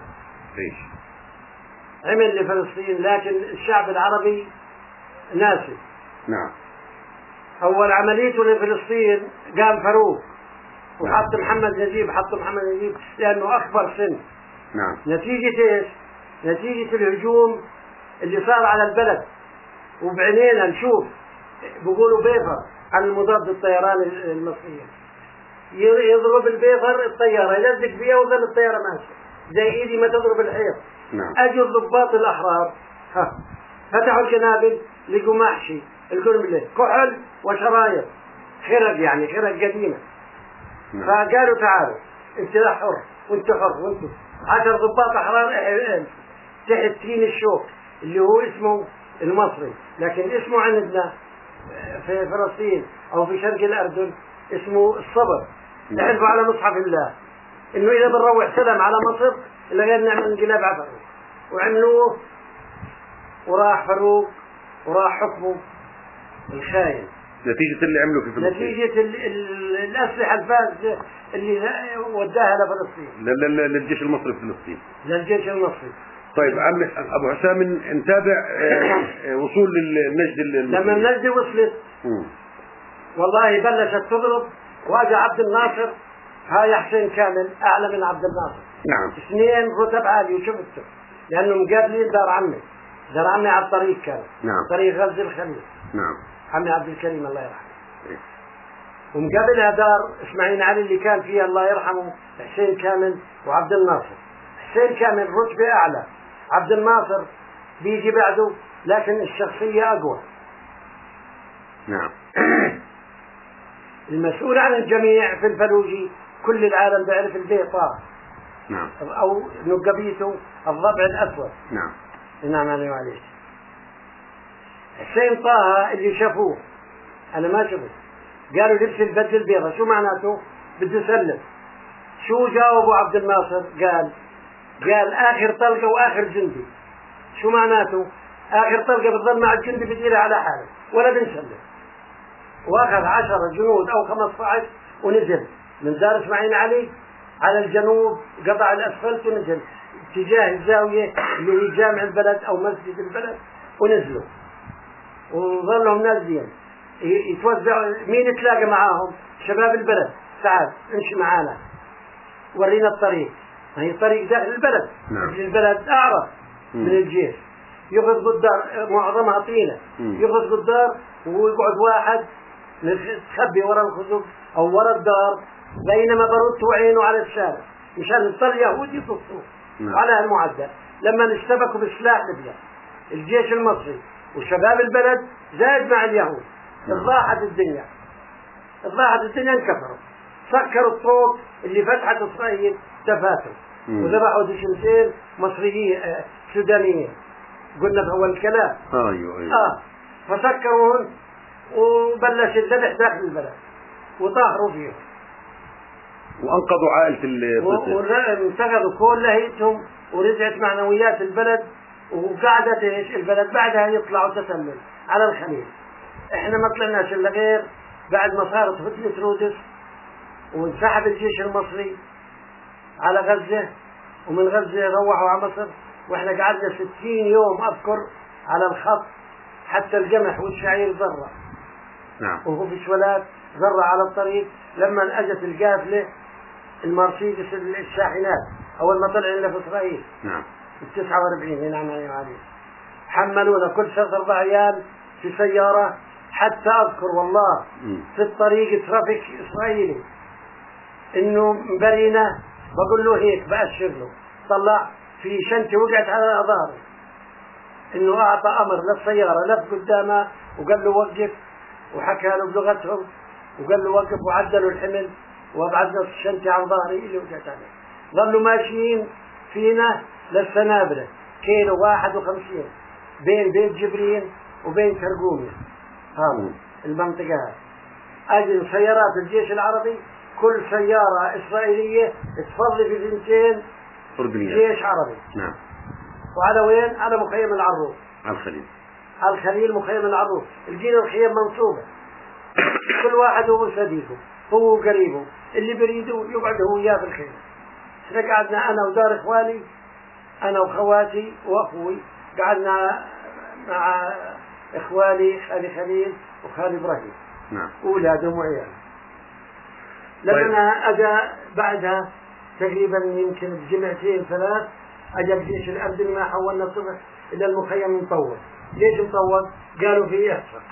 عمل لفلسطين، لكن الشعب العربي ناسي. نعم. أول عمليته لفلسطين قام فاروق وحط محمد نجيب، لأنه أكبر سن. نعم. نتيجة إيش؟ نتيجة الهجوم اللي صار على البلد وبعينينا نشوف بيقولوا بيفر عن المضاد الطيران المصرية، يضرب البيفر الطيارة يلزق فيها وظل الطيارة ماشية زي إيدي ما تضرب الحيط. نعم. أجوا الضباط الأحرار فتحوا الجنابل لقوا محشي القرملة كحل وشرايط خرق قديمة. نعم. فقالوا تعالوا انت حر وانت حر وانت 10 ضباط أحرار تحت تين الشوك اللي هو اسمه المصري، لكن اسمه عندنا في فلسطين أو في شرق الأردن اسمه الصبر. نحلفوا على مصحف الله إنه إذا بنروح سلام على مصر إلا غير نعمل انقلاب على فاروق، وعملوه وراح فاروق وراح حكمه الخاين نتيجة اللي عملوا في فلسطين، نتيجة الأسلحة الفاسدة اللي وداها لفلسطين للجيش المصري في فلسطين. للجيش المصري. طيب عم أبو حسام نتابع وصول للنجد لما النجد وصلت والله بلشت تضرب، واجا عبد الناصر هاي حسين كامل أعلى من عبد الناصر. نعم. 2 رتب عالي وشفته لأنه مقابلين دار عمي على الطريق كان. نعم. طريق غزة الخليل. نعم. عمي عبد الكريم الله يرحمه. ومقابلها دار إسماعيل علي اللي كان فيها الله يرحمه حسين كامل وعبد الناصر. حسين كامل رتبة أعلى، عبد الناصر بيجي بعده لكن الشخصية أقوى. نعم. المسؤول عن الجميع في الفلوجي كل العالم بيعرف البيطار. نعم. أو نقبيته الضبع الأسود. نعم. نعم عليه وعليه. حسين طه اللي شافوه أنا ما شفت قالوا لبس البدل البيضة شو معناته؟ بده يسلم. شو جاوبوا عبد الناصر؟ قال آخر طلقة وآخر جندي. شو معناته؟ آخر طلقة بتظل مع الجندي بديرها على حاله ولا بنسلم. وأخذ 10 جنود أو 15 ونزل. من دار إسماعيل علي على الجنوب قطع الأسفلت ونزل اتجاه الزاوية اللي هي جامع البلد أو مسجد البلد ونزلوا وظلهم نازلين يتوزعوا. مين تلاقى معاهم؟ شباب البلد. تعال امشي معانا ورينا الطريق. هي طريق داخل البلد. البلد أعرف من الجيش. يغض الدار معظمها طينة. يغض الدار ويقعد واحد تخبي ورا الخزوق أو ورا الدار بينما برد عينه على الشارع مشان يضل يهودي يصصوه على هالمعدل. لما اشتبكوا بالسلاح ليبيا الجيش المصري وشباب البلد زاد مع اليهود ضاحت الدنيا انكفروا. سكروا الطرق اللي فتحت إسرائيل تفاتوا وذبحوا دشمتين مصريين سودانيين قلنا في أول الكلام. فسكروهن وبلش الذبح داخل البلد وطاهروا فيهم وأنقذوا عائلة وانتقذوا كل هيئتهم ورجعت معنويات البلد. وقعدت البلد بعدها يطلعوا تسلل على الخليل. احنا ما طلعناش الا غير بعد ما صارت فتنة رودس وانسحب الجيش المصري على غزة ومن غزة روحوا على مصر واحنا قعدنا 60 يوم اذكر على الخط حتى القمح والشعير ذرة. وهو في شولات ذرة على الطريق. لما اجت القافلة المرسيدس الشاحنات اول ما طلع لنا في اسرائيل 49 نعم عليه حملونا كل 3-4 ايام في سيارة. حتى اذكر والله في الطريق ترافيك اسرائيلي انه مبرينا بقول له هيك بأشر له طلع في شنطة وقعت على ظهري انه اعطى امر للسيارة لف قدامها وقال له وقف وحكى له بلغتهم وقال له وقف وعدلوا الحمل وابعدنا الشنطة عن ظهري اللي وقعت عليه. ظلوا ماشيين فينا للسنابرة كيلو 51 بين بيت جبرين وبين كرقومية هذا المنطقة. أجل سيارات الجيش العربي كل سيارة إسرائيلية تفضل في 2 جيش عربي. وعلى وين؟ على مخيم العروس على الخليل مخيم العروس. الجيل الخيم منصوبة كل واحد هو صديقه هو قريبه اللي بريده يقعد هو وياه في الخيم. قعدنا أنا ودار إخواني أنا وخواتي وأخوي قعدنا مع إخواني خالي خليل وخالي إبراهيم أولادهم وعيالهم. لما أجا بعدها تقريبا يمكن بجمعتين 3 أجا الجيش الأردني ما حولنا الصبح إلى المخيم مطول. ليش مطول؟ قالوا فيه إحصاء.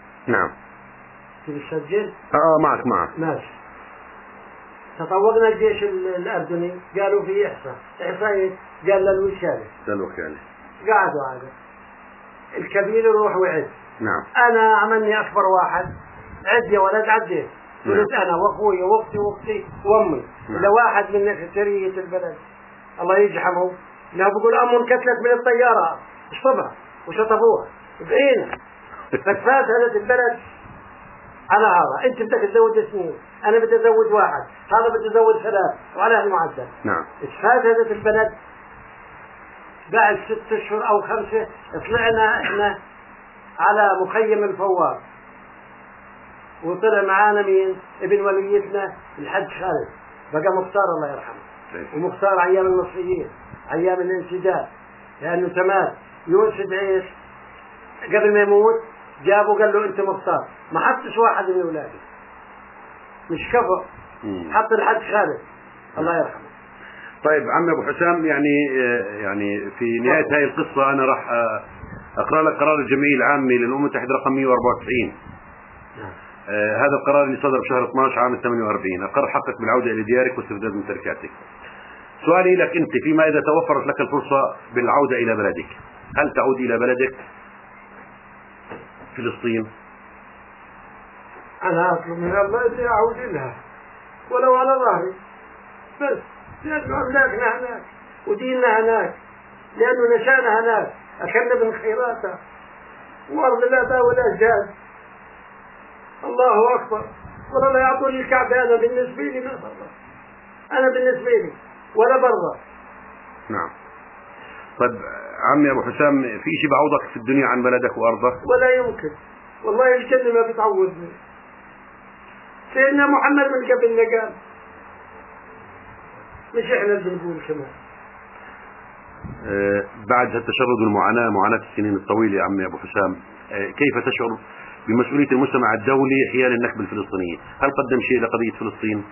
تسجل؟ معك ماشي. تطوقنا الجيش الأردني قالوا فيه إحصاء قال للوكالة قعدوا عادة الكبير يروح وعد. أنا عملني أكبر واحد عد يا ولد عديت قلت أنا وأخوي وأختي وأمي لو واحد من سرية البلد الله يجحمه لا بقول أمه انكسلت من الطيارة اشطبها وشطبوها بعينها. فكفات هذا البلد على هذا أنت بدك تزود 2 أنا بدي أزود 1 هذا بدي أزود 3 وعلى هالمعدل. اتفات هذا البلد بعد 6 أشهر أو 5 طلعنا إحنا على مخيم الفوار وطلع معانا مين؟ ابن وليتنا الحج خالد بقى مختار الله يرحمه. ومختار أيام المصريين أيام الانسداد لأنه تمام يوسف عيش قبل ما يموت جابه قال له أنت مختار ما حطش واحد من أولاده مش كفر حط الحج خالد الله يرحمه. طيب عم أبو حسام يعني في نهاية هذه القصة أنا راح أقرأ لك قرار الجمعية العامة للأمم المتحدة رقم 194. هذا القرار اللي صدر بشهر 12 عام 48 أقر حقك بالعودة إلى ديارك واسترداد ممتلكاتك. سؤالي لك أنت فيما إذا توفرت لك الفرصة بالعودة إلى بلدك هل تعود إلى بلدك فلسطين؟ أنا أطلب من الله أن أعود لها ولو على ظهري بس لأنه أملاكنا هناك وديننا هناك لأنه نشأنا هناك أكلنا من خيراتها وأرض الآباء والأجداد. الله أكبر ولا يعطوني الكعبة. أنا بالنسبة لي ما برا أنا بالنسبة لي ولا برا. طيب عمي أبو حسام في شيء بعوضك في الدنيا عن بلدك وأرضك؟ ولا يمكن والله الجنة ما بتعوضني. سيدنا محمد من قبلنا قال مش احنا اللي بنقول كمان. بعد التشرد والمعاناة، معاناة السنين الطويلة يا عمي أبو حسام، كيف تشعر بمسؤولية المجتمع الدولي حيال النكبة الفلسطينية؟ هل قدم شيء لقضية فلسطين؟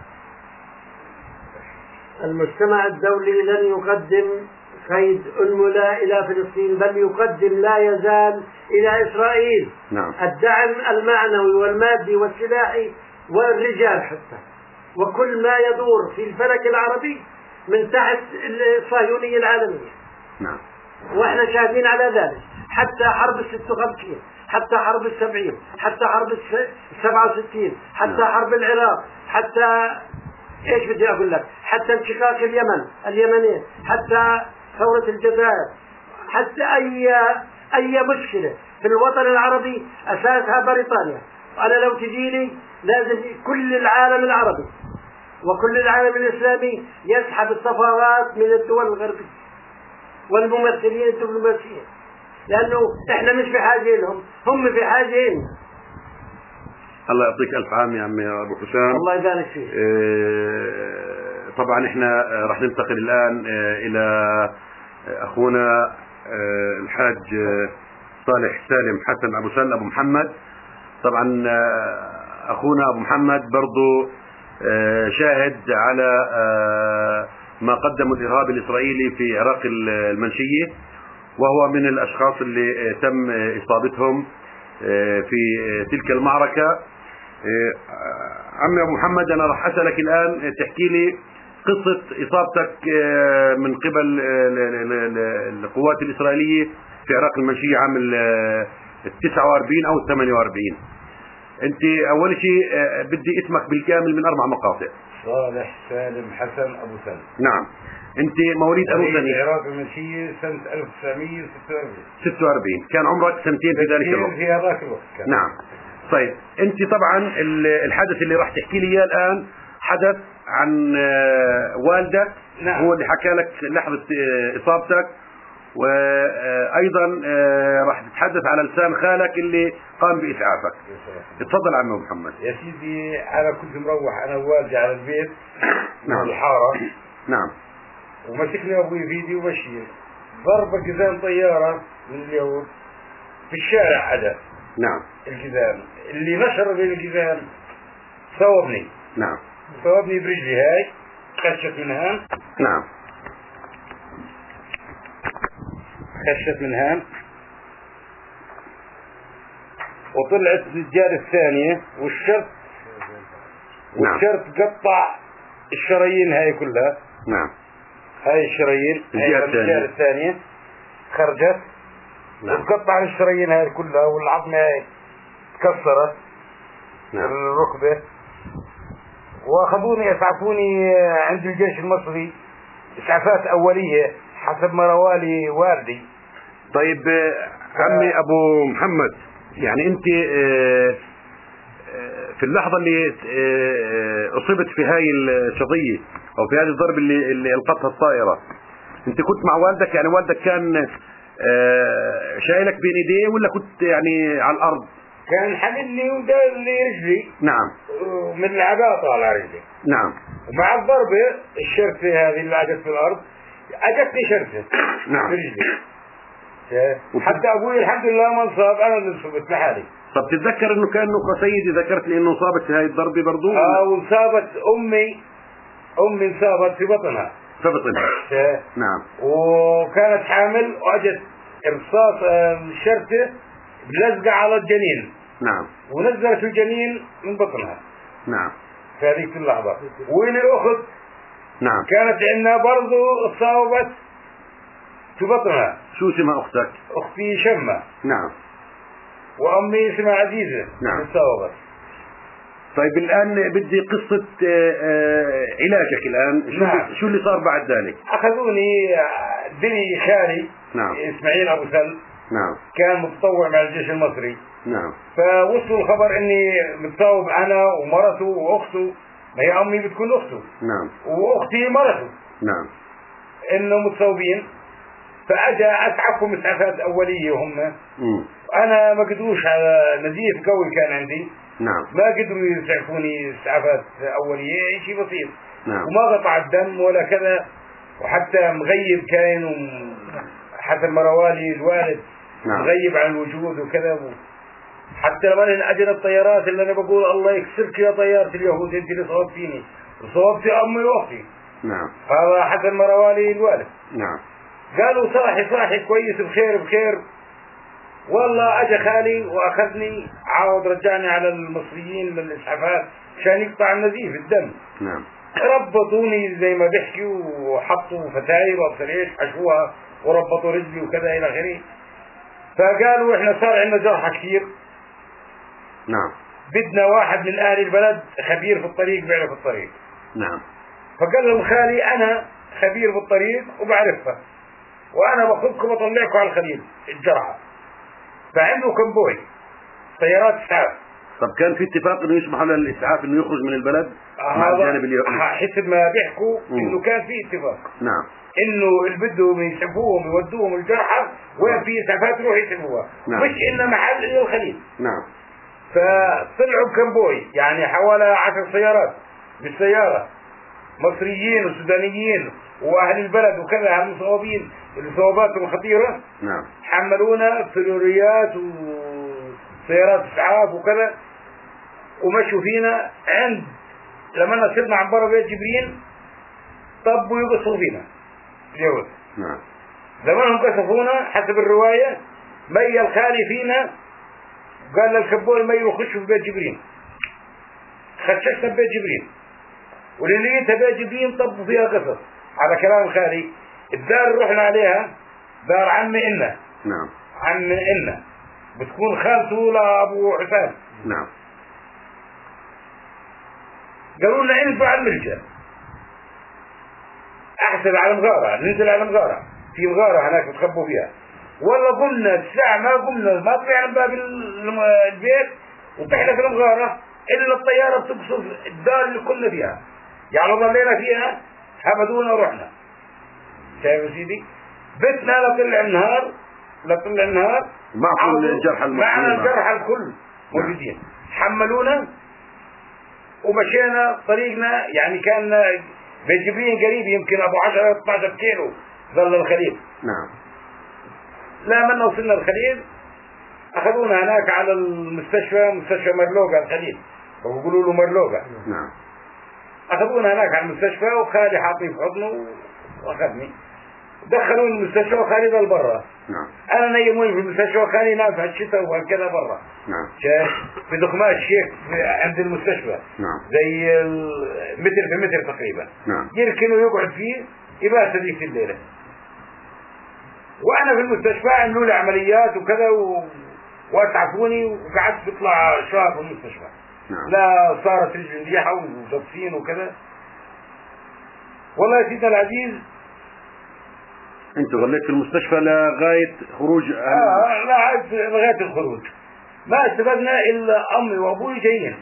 المجتمع الدولي لن يقدم قيد أنملة إلى فلسطين، بل يقدم لا يزال إلى إسرائيل. نعم. الدعم المعنوي والمادي والسلاحي والرجال حتى، وكل ما يدور في الفلك العربي من تحت الصهيونية العالمية. نعم. واحنا شاهدين على ذلك، حتى حرب 56، حتى حرب 70، حتى حرب 67، حتى حرب العراق، حتى ايش بدي اقول لك، حتى انشقاق اليمنين، حتى ثورة الجزائر، حتى اي مشكلة في الوطن العربي اساسها بريطانيا. انا لو تجيني لازم كل العالم العربي وكل العالم الاسلامي يسحب السفارات من الدول الغربية والممثلين الدبلوماسيين، لانه احنا مش في حاجة لهم، هم في حاجة لنا. الله يعطيك الف عام يا عمي ابو حسام. الله يبارك فيك. طبعا احنا راح ننتقل الان الى اخونا الحاج صالح سالم حسن ابو سل ابو محمد. طبعا اخونا ابو محمد برضو شاهد على ما قدمه الارهاب الاسرائيلي في عراق المنشية، وهو من الاشخاص اللي تم اصابتهم في تلك المعركة. عمي ابو محمد، انا راح اسالك الان تحكي لي قصة اصابتك من قبل القوات الاسرائيلية في عراق المنشية عام 49 او 48. انت اول شيء بدي اسمك بالكامل من 4 مقاطع. صالح سالم حسن ابو سلم. نعم. انت مواليد انو سنة؟ العراق المنشية سنة 1946. 46. كان عمرك سنتين في ذلك الوقت. في هذاك الوقت كان. نعم. طيب انت طبعا الحدث اللي راح تحكي لي اياه الان حدث عن والدك. نعم. هو اللي حكى لك لحظة اصابتك، وايضا راح تتحدث على لسان خالك اللي قام باسعافك. اتفضل عمي محمد. يا سيدي انا كنت مروح انا ووالدي على البيت. نعم. الحارة. نعم. ومسكني ابوي في ايدي وبشير ضربة جزام طيارة من اليهود في الشارع حدث. نعم. الجزام اللي نشر بين الجزام صوبني. نعم. صوبني برجلي هاي، خشت من هان. نعم. خشت من هان وطلعت الجارة الثانية والشرط. نعم. والشرط قطع الشرايين هاي كلها. نعم. هاي الشرايين الجارة الثانية خرجت. نعم. وتقطع الشرايين هاي كلها والعظمة هاي تكسرت. نعم. الركبة. واخذوني اسعفوني عند الجيش المصري اسعافات اولية حسب ما روالي والدي. طيب عمي ابو محمد، يعني انت في اللحظة اللي اصبت في هاي الشظية او في هذه الضرب اللي القتها الطائرة، انت كنت مع والدك؟ يعني والدك كان شايلك بين ايديه ولا كنت يعني على الارض؟ كان حملني ودار لي رجلي. نعم. من العباطة على رجلي. نعم. ومع الضربة الشرفة هذه اللي عجت في الارض اجتني شرفة. نعم. في رجلي. حتى ابوي الحمد لله ما انصاب، انا اللي انصبت لحالي. طب تتذكر انه كان سيدي ذكرت لي انه اصابت في هاي الضربة برضو؟ وانصابت امي انصابت في بطنها. في بطنها. نعم. وكانت حامل واجت رصاص الشرطة بلزقة على الجنين. نعم. ونزلت الجنين من بطنها. نعم. في هذيك اللحظة. وين الاخت؟ نعم. كانت عندنا برضو اصابت في بطنها. شو اسمها اختك؟ اختي شمة. نعم. وامي اسمها عزيزة. نعم. اصابت. طيب الان بدي قصة علاجك الان. نعم. شو اللي صار بعد ذلك؟ اخذوني بني خالي. نعم. اسماعيل ابو سل. نعم. كان متطوع مع الجيش المصري. نعم. فوصلوا الخبر اني متصاوب انا ومرته واخته. ما هي امي بتكون اخته. نعم. واختي مرته. نعم. انه متصاوبين. فاجى اسعفهم اسعافات اوليه هم. انا ما قدروش على نزيف قوي كان عندي. نعم. ما قدروا يسعفوني اسعافات اوليه شيء بسيط. نعم. وما قطع الدم ولا كذا، وحتى مغيب كان حسب مروالي الوالد. نعم. مغيب عن الوجود وكذا. حتى لما اجل الطيارات اللي انا بقول الله يكسرك يا طيارة اليهود انت اللي صوبتيني وصوبتي امي واختي. نعم. هذا حسب مروالي الوالد. نعم. قالوا صاحي كويس بخير. والله اجى خالي واخذني عاود رجعني على المصريين للاسعافات عشان يقطع النزيف الدم. نعم. ربطوني زي ما بيحكوا وحطوا فتاير وابصر حشوها وربطوا رجلي وكذا الى اخره. فقالوا احنا صار عندنا جرحى كثير. نعم. بدنا واحد من اهل البلد خبير في الطريق بيعرف الطريق. نعم. فقال لهم خالي انا خبير بالطريق وبعرفها، وانا باخذكم واطلعكم على الخليل الجرحى. فعنده كمبوي طيارات اسعاف. طب كان في اتفاق انه يسمحوا للاسعاف انه يخرج من البلد مع الجانب اليهودي؟ حسب ما بيحكوا انه كان في اتفاق. نعم. انه اللي بدهم يسعفوهم يودوهم الجرحى وين في اسعافات يروحوا يسعفوها. نعم. مش انه محل الى الخليل. نعم. فطلعوا بكمبوي يعني حوالي 10 سيارات بالسيارة، مصريين وسودانيين واهل البلد وكذا المصابين الاصاباتهم خطيرة. نعم. حملونا فلوريات وسيارات اسعاف وكذا ومشوا فينا عند لما صرنا عن برا بيت جبريل طبوا يقصوا فينا اليهود. نعم. زمانهم قصفونا حسب الرواية. مي الخالي فينا قال للكبول مي يخشوا في بيت جبريل. خششنا ببيت جبريل واللي لقيتها بيت جبريل طبوا فيها قصص على كلام الخالي. الدار اللي رحنا عليها دار عمي إنا. نعم. عمي إنا بتكون خالته لأبو حسام. نعم. قالوا لنا انزلوا على الملجأ. احسن على مغارة، ننزل على مغارة، في مغارة هناك بتخبوا فيها. والله قمنا الساعة ما قمنا ما طلعنا من باب البيت وطحنا في المغارة الا الطيارة بتقصف الدار اللي كنا فيها. يعني ضلينا فيها حمدونا ورحنا. شايف يا سيدي؟ بيتنا لطلع النهار معكم الجرحى المصريين؟ معنا الجرحى الكل موجودين. حملونا ومشينا طريقنا يعني كان بيت جبريل قريب يمكن ابو 10-12 كيلو ظل الخليل. نعم. لا من وصلنا الخليل اخذونا هناك على المستشفى، مستشفى مرلوقة الخليل ويقولوا له مرلوقة. نعم. اخذونا هناك على المستشفى وخالي حاطني في حضنه واخذني دخلوني المستشفى وخالي ظل برا. نعم. انا نيموني في المستشفى وخالي نام في الشتاء وهكذا برا. نعم. في دخمات شيك عند المستشفى. نعم. زي متر في متر تقريبا. نعم. يركن ويقعد فيه يبات هذيك الليله. وانا في المستشفى عملوا لي عمليات وكذا واسعفوني وقعدت بطلع شهر في المستشفى. نعم. لا صارت رجلي مليحه وجبسين وكذا. والله يا سيدنا العزيز انت ظليت في المستشفى لغاية خروج لغاية الخروج. ما استفدنا الا امي وابوي جايين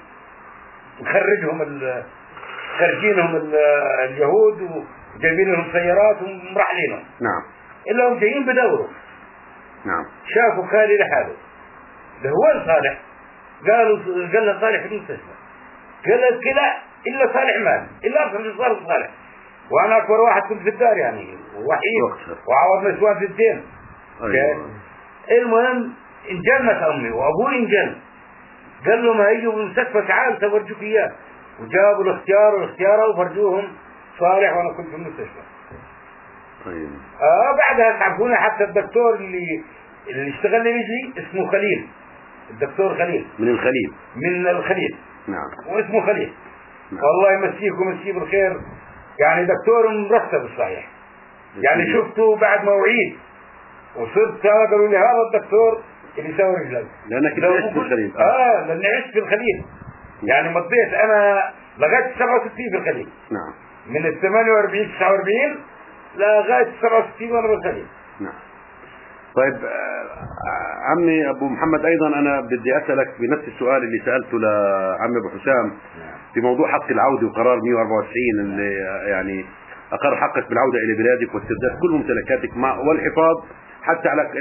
خارجينهم اليهود وجايبين لهم سيارات ومرحلينهم. نعم. الا هم جايين بدوروا. نعم. شافوا خالي لحاله. ده هو صالح. قال له صالح في المستشفى. قال له كلا الا صالح مال الا ارسل صالح. وانا اكبر واحد كنت في الدار يعني وحيد وعوض نسوان في الدين. أيوة. المهم انجنت امي وابوي انجن. قال لهم هيجوا بالمستشفى تعال تورجوك اياه. وجابوا الاختيار وفرجوهم صالح وانا كنت في المستشفى. طيب. بعدها تعرفون حتى الدكتور اللي اشتغل لي رجلي اسمه خليل. الدكتور خليل من الخليل. نعم. واسمه خليل. نعم. والله يمسيك ويمسيه بالخير. يعني دكتور مرتب الصحيح. يعني شفته بعد موعيد وصرت قالوا لي هذا الدكتور اللي يسوي رجلك. لانك عشت في الخليل. لاني عشت في الخليل. يعني مضيت انا لغايه 67 في الخليل. نعم. من ال 48 49 لغايه 67 وانا بالخليل. نعم. طيب عمي ابو محمد ايضا انا بدي اسالك بنفس السؤال اللي سالته لعمي ابو حسام في موضوع حق العوده وقرار 194 اللي يعني اقر حقك بالعوده الى بلادك واسترداد كل ممتلكاتك والحفاظ حتى على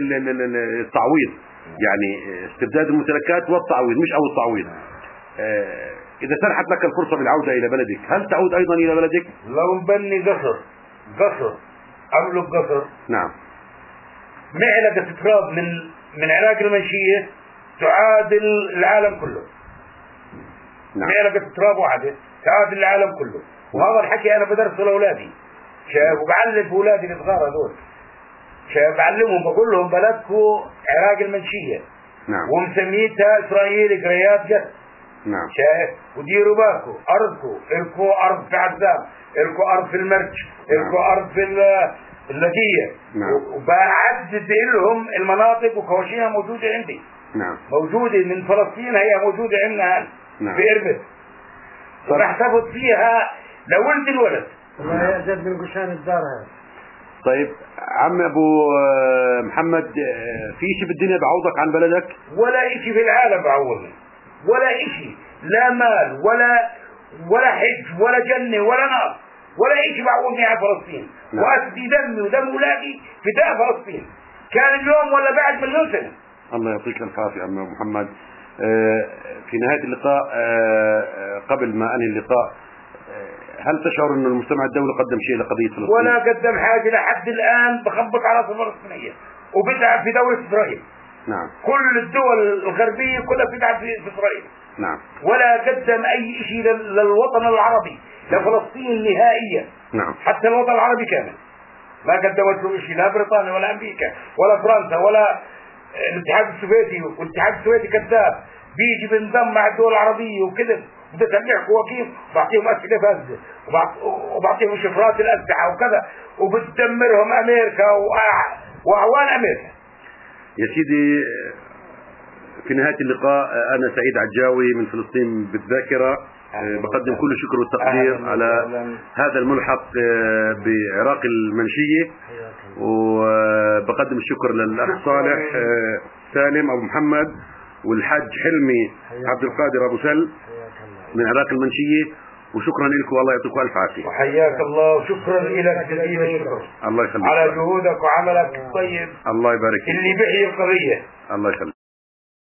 التعويض، يعني استرداد الممتلكات والتعويض مش او التعويض. إذا سنحت لك الفرصة بالعودة إلى بلدك هل تعود أيضا إلى بلدك؟ لو نبني قصر أملك قصر، نعم، معلقة تراب من عراق المنشية تعادل العالم كله. نعم. معلقة تراب واحدة تعادل العالم كله. وهذا الحكي أنا بدرسه لأولادي، شايف، وبعلم أولادي الصغار هذول، شايف، بعلمهم بقول لهم بلدكم عراق المنشية، نعم، ومسميتها إسرائيل قريات جد، نعم، شايف، وديروا بالكم أرضكم، إلكم أرض في عزام، إلكم أرض في المرج، إلكم أرض في اللقية، نعم، وبعدد لهم المناطق وكواشيها موجودة عندي، نعم، موجودة من فلسطين، هي موجودة عندنا نعم. في إربد، ونحتفظ فيها لولد الولد. الله يعجب من قشان الدار هذا. طيب عم ابو محمد، في شيء بالدنيا بعوضك عن بلدك؟ ولا اشي في العالم بعوضني، ولا اشي، لا مال ولا حج ولا جنة ولا نار، ولا اشي بعوضني عن فلسطين. نعم. واسدي دمي ودم اولادي فداء فلسطين، كان اليوم ولا بعد مليون سنة. الله يعطيك العافية عم ابو محمد. في نهاية اللقاء، قبل ما انهي اللقاء، هل تشعر أن المجتمع الدولي قدم شيء لقضية فلسطين؟ ولا قدم حاجة لحد الآن، بخبط على الفلسطينية وبدعم في دولة إسرائيل. نعم. كل الدول الغربية كلها بتدعم في إسرائيل. نعم. ولا قدم أي شيء للوطن العربي، لفلسطين نهائيا. نعم. حتى الوطن العربي كامل ما قدمت له شيء، لا بريطانيا ولا أمريكا ولا فرنسا ولا الاتحاد السوفيتي. والاتحاد السوفيتي كذاب، بيجي بينضم مع الدول العربية وكذب، بدها ترجع كواكيب، بعطيهم أسئلة فاسدة وبعطيهم شفرات الأسلحة وكذا، وبتدمرهم أمريكا وأعوان أمريكا. يا سيدي، في نهاية اللقاء أنا سعيد عجاوي من فلسطين بالذاكرة، بقدم كل الشكر والتقدير على هذا الملحق بعراق المنشية، وبقدم الشكر للأخ صالح سالم أبو محمد، والحاج حلمي عبد القادر أبو سل من عراق المنشية، وشكرا لكم والله يعطيكم الف عافيه. وحياك الله، وشكرا لك جزيل الشكر. الله يخليك على جهودك وعملك الطيب. الله يبارك فيك. اللي بيحيي القضيه. الله يخليك.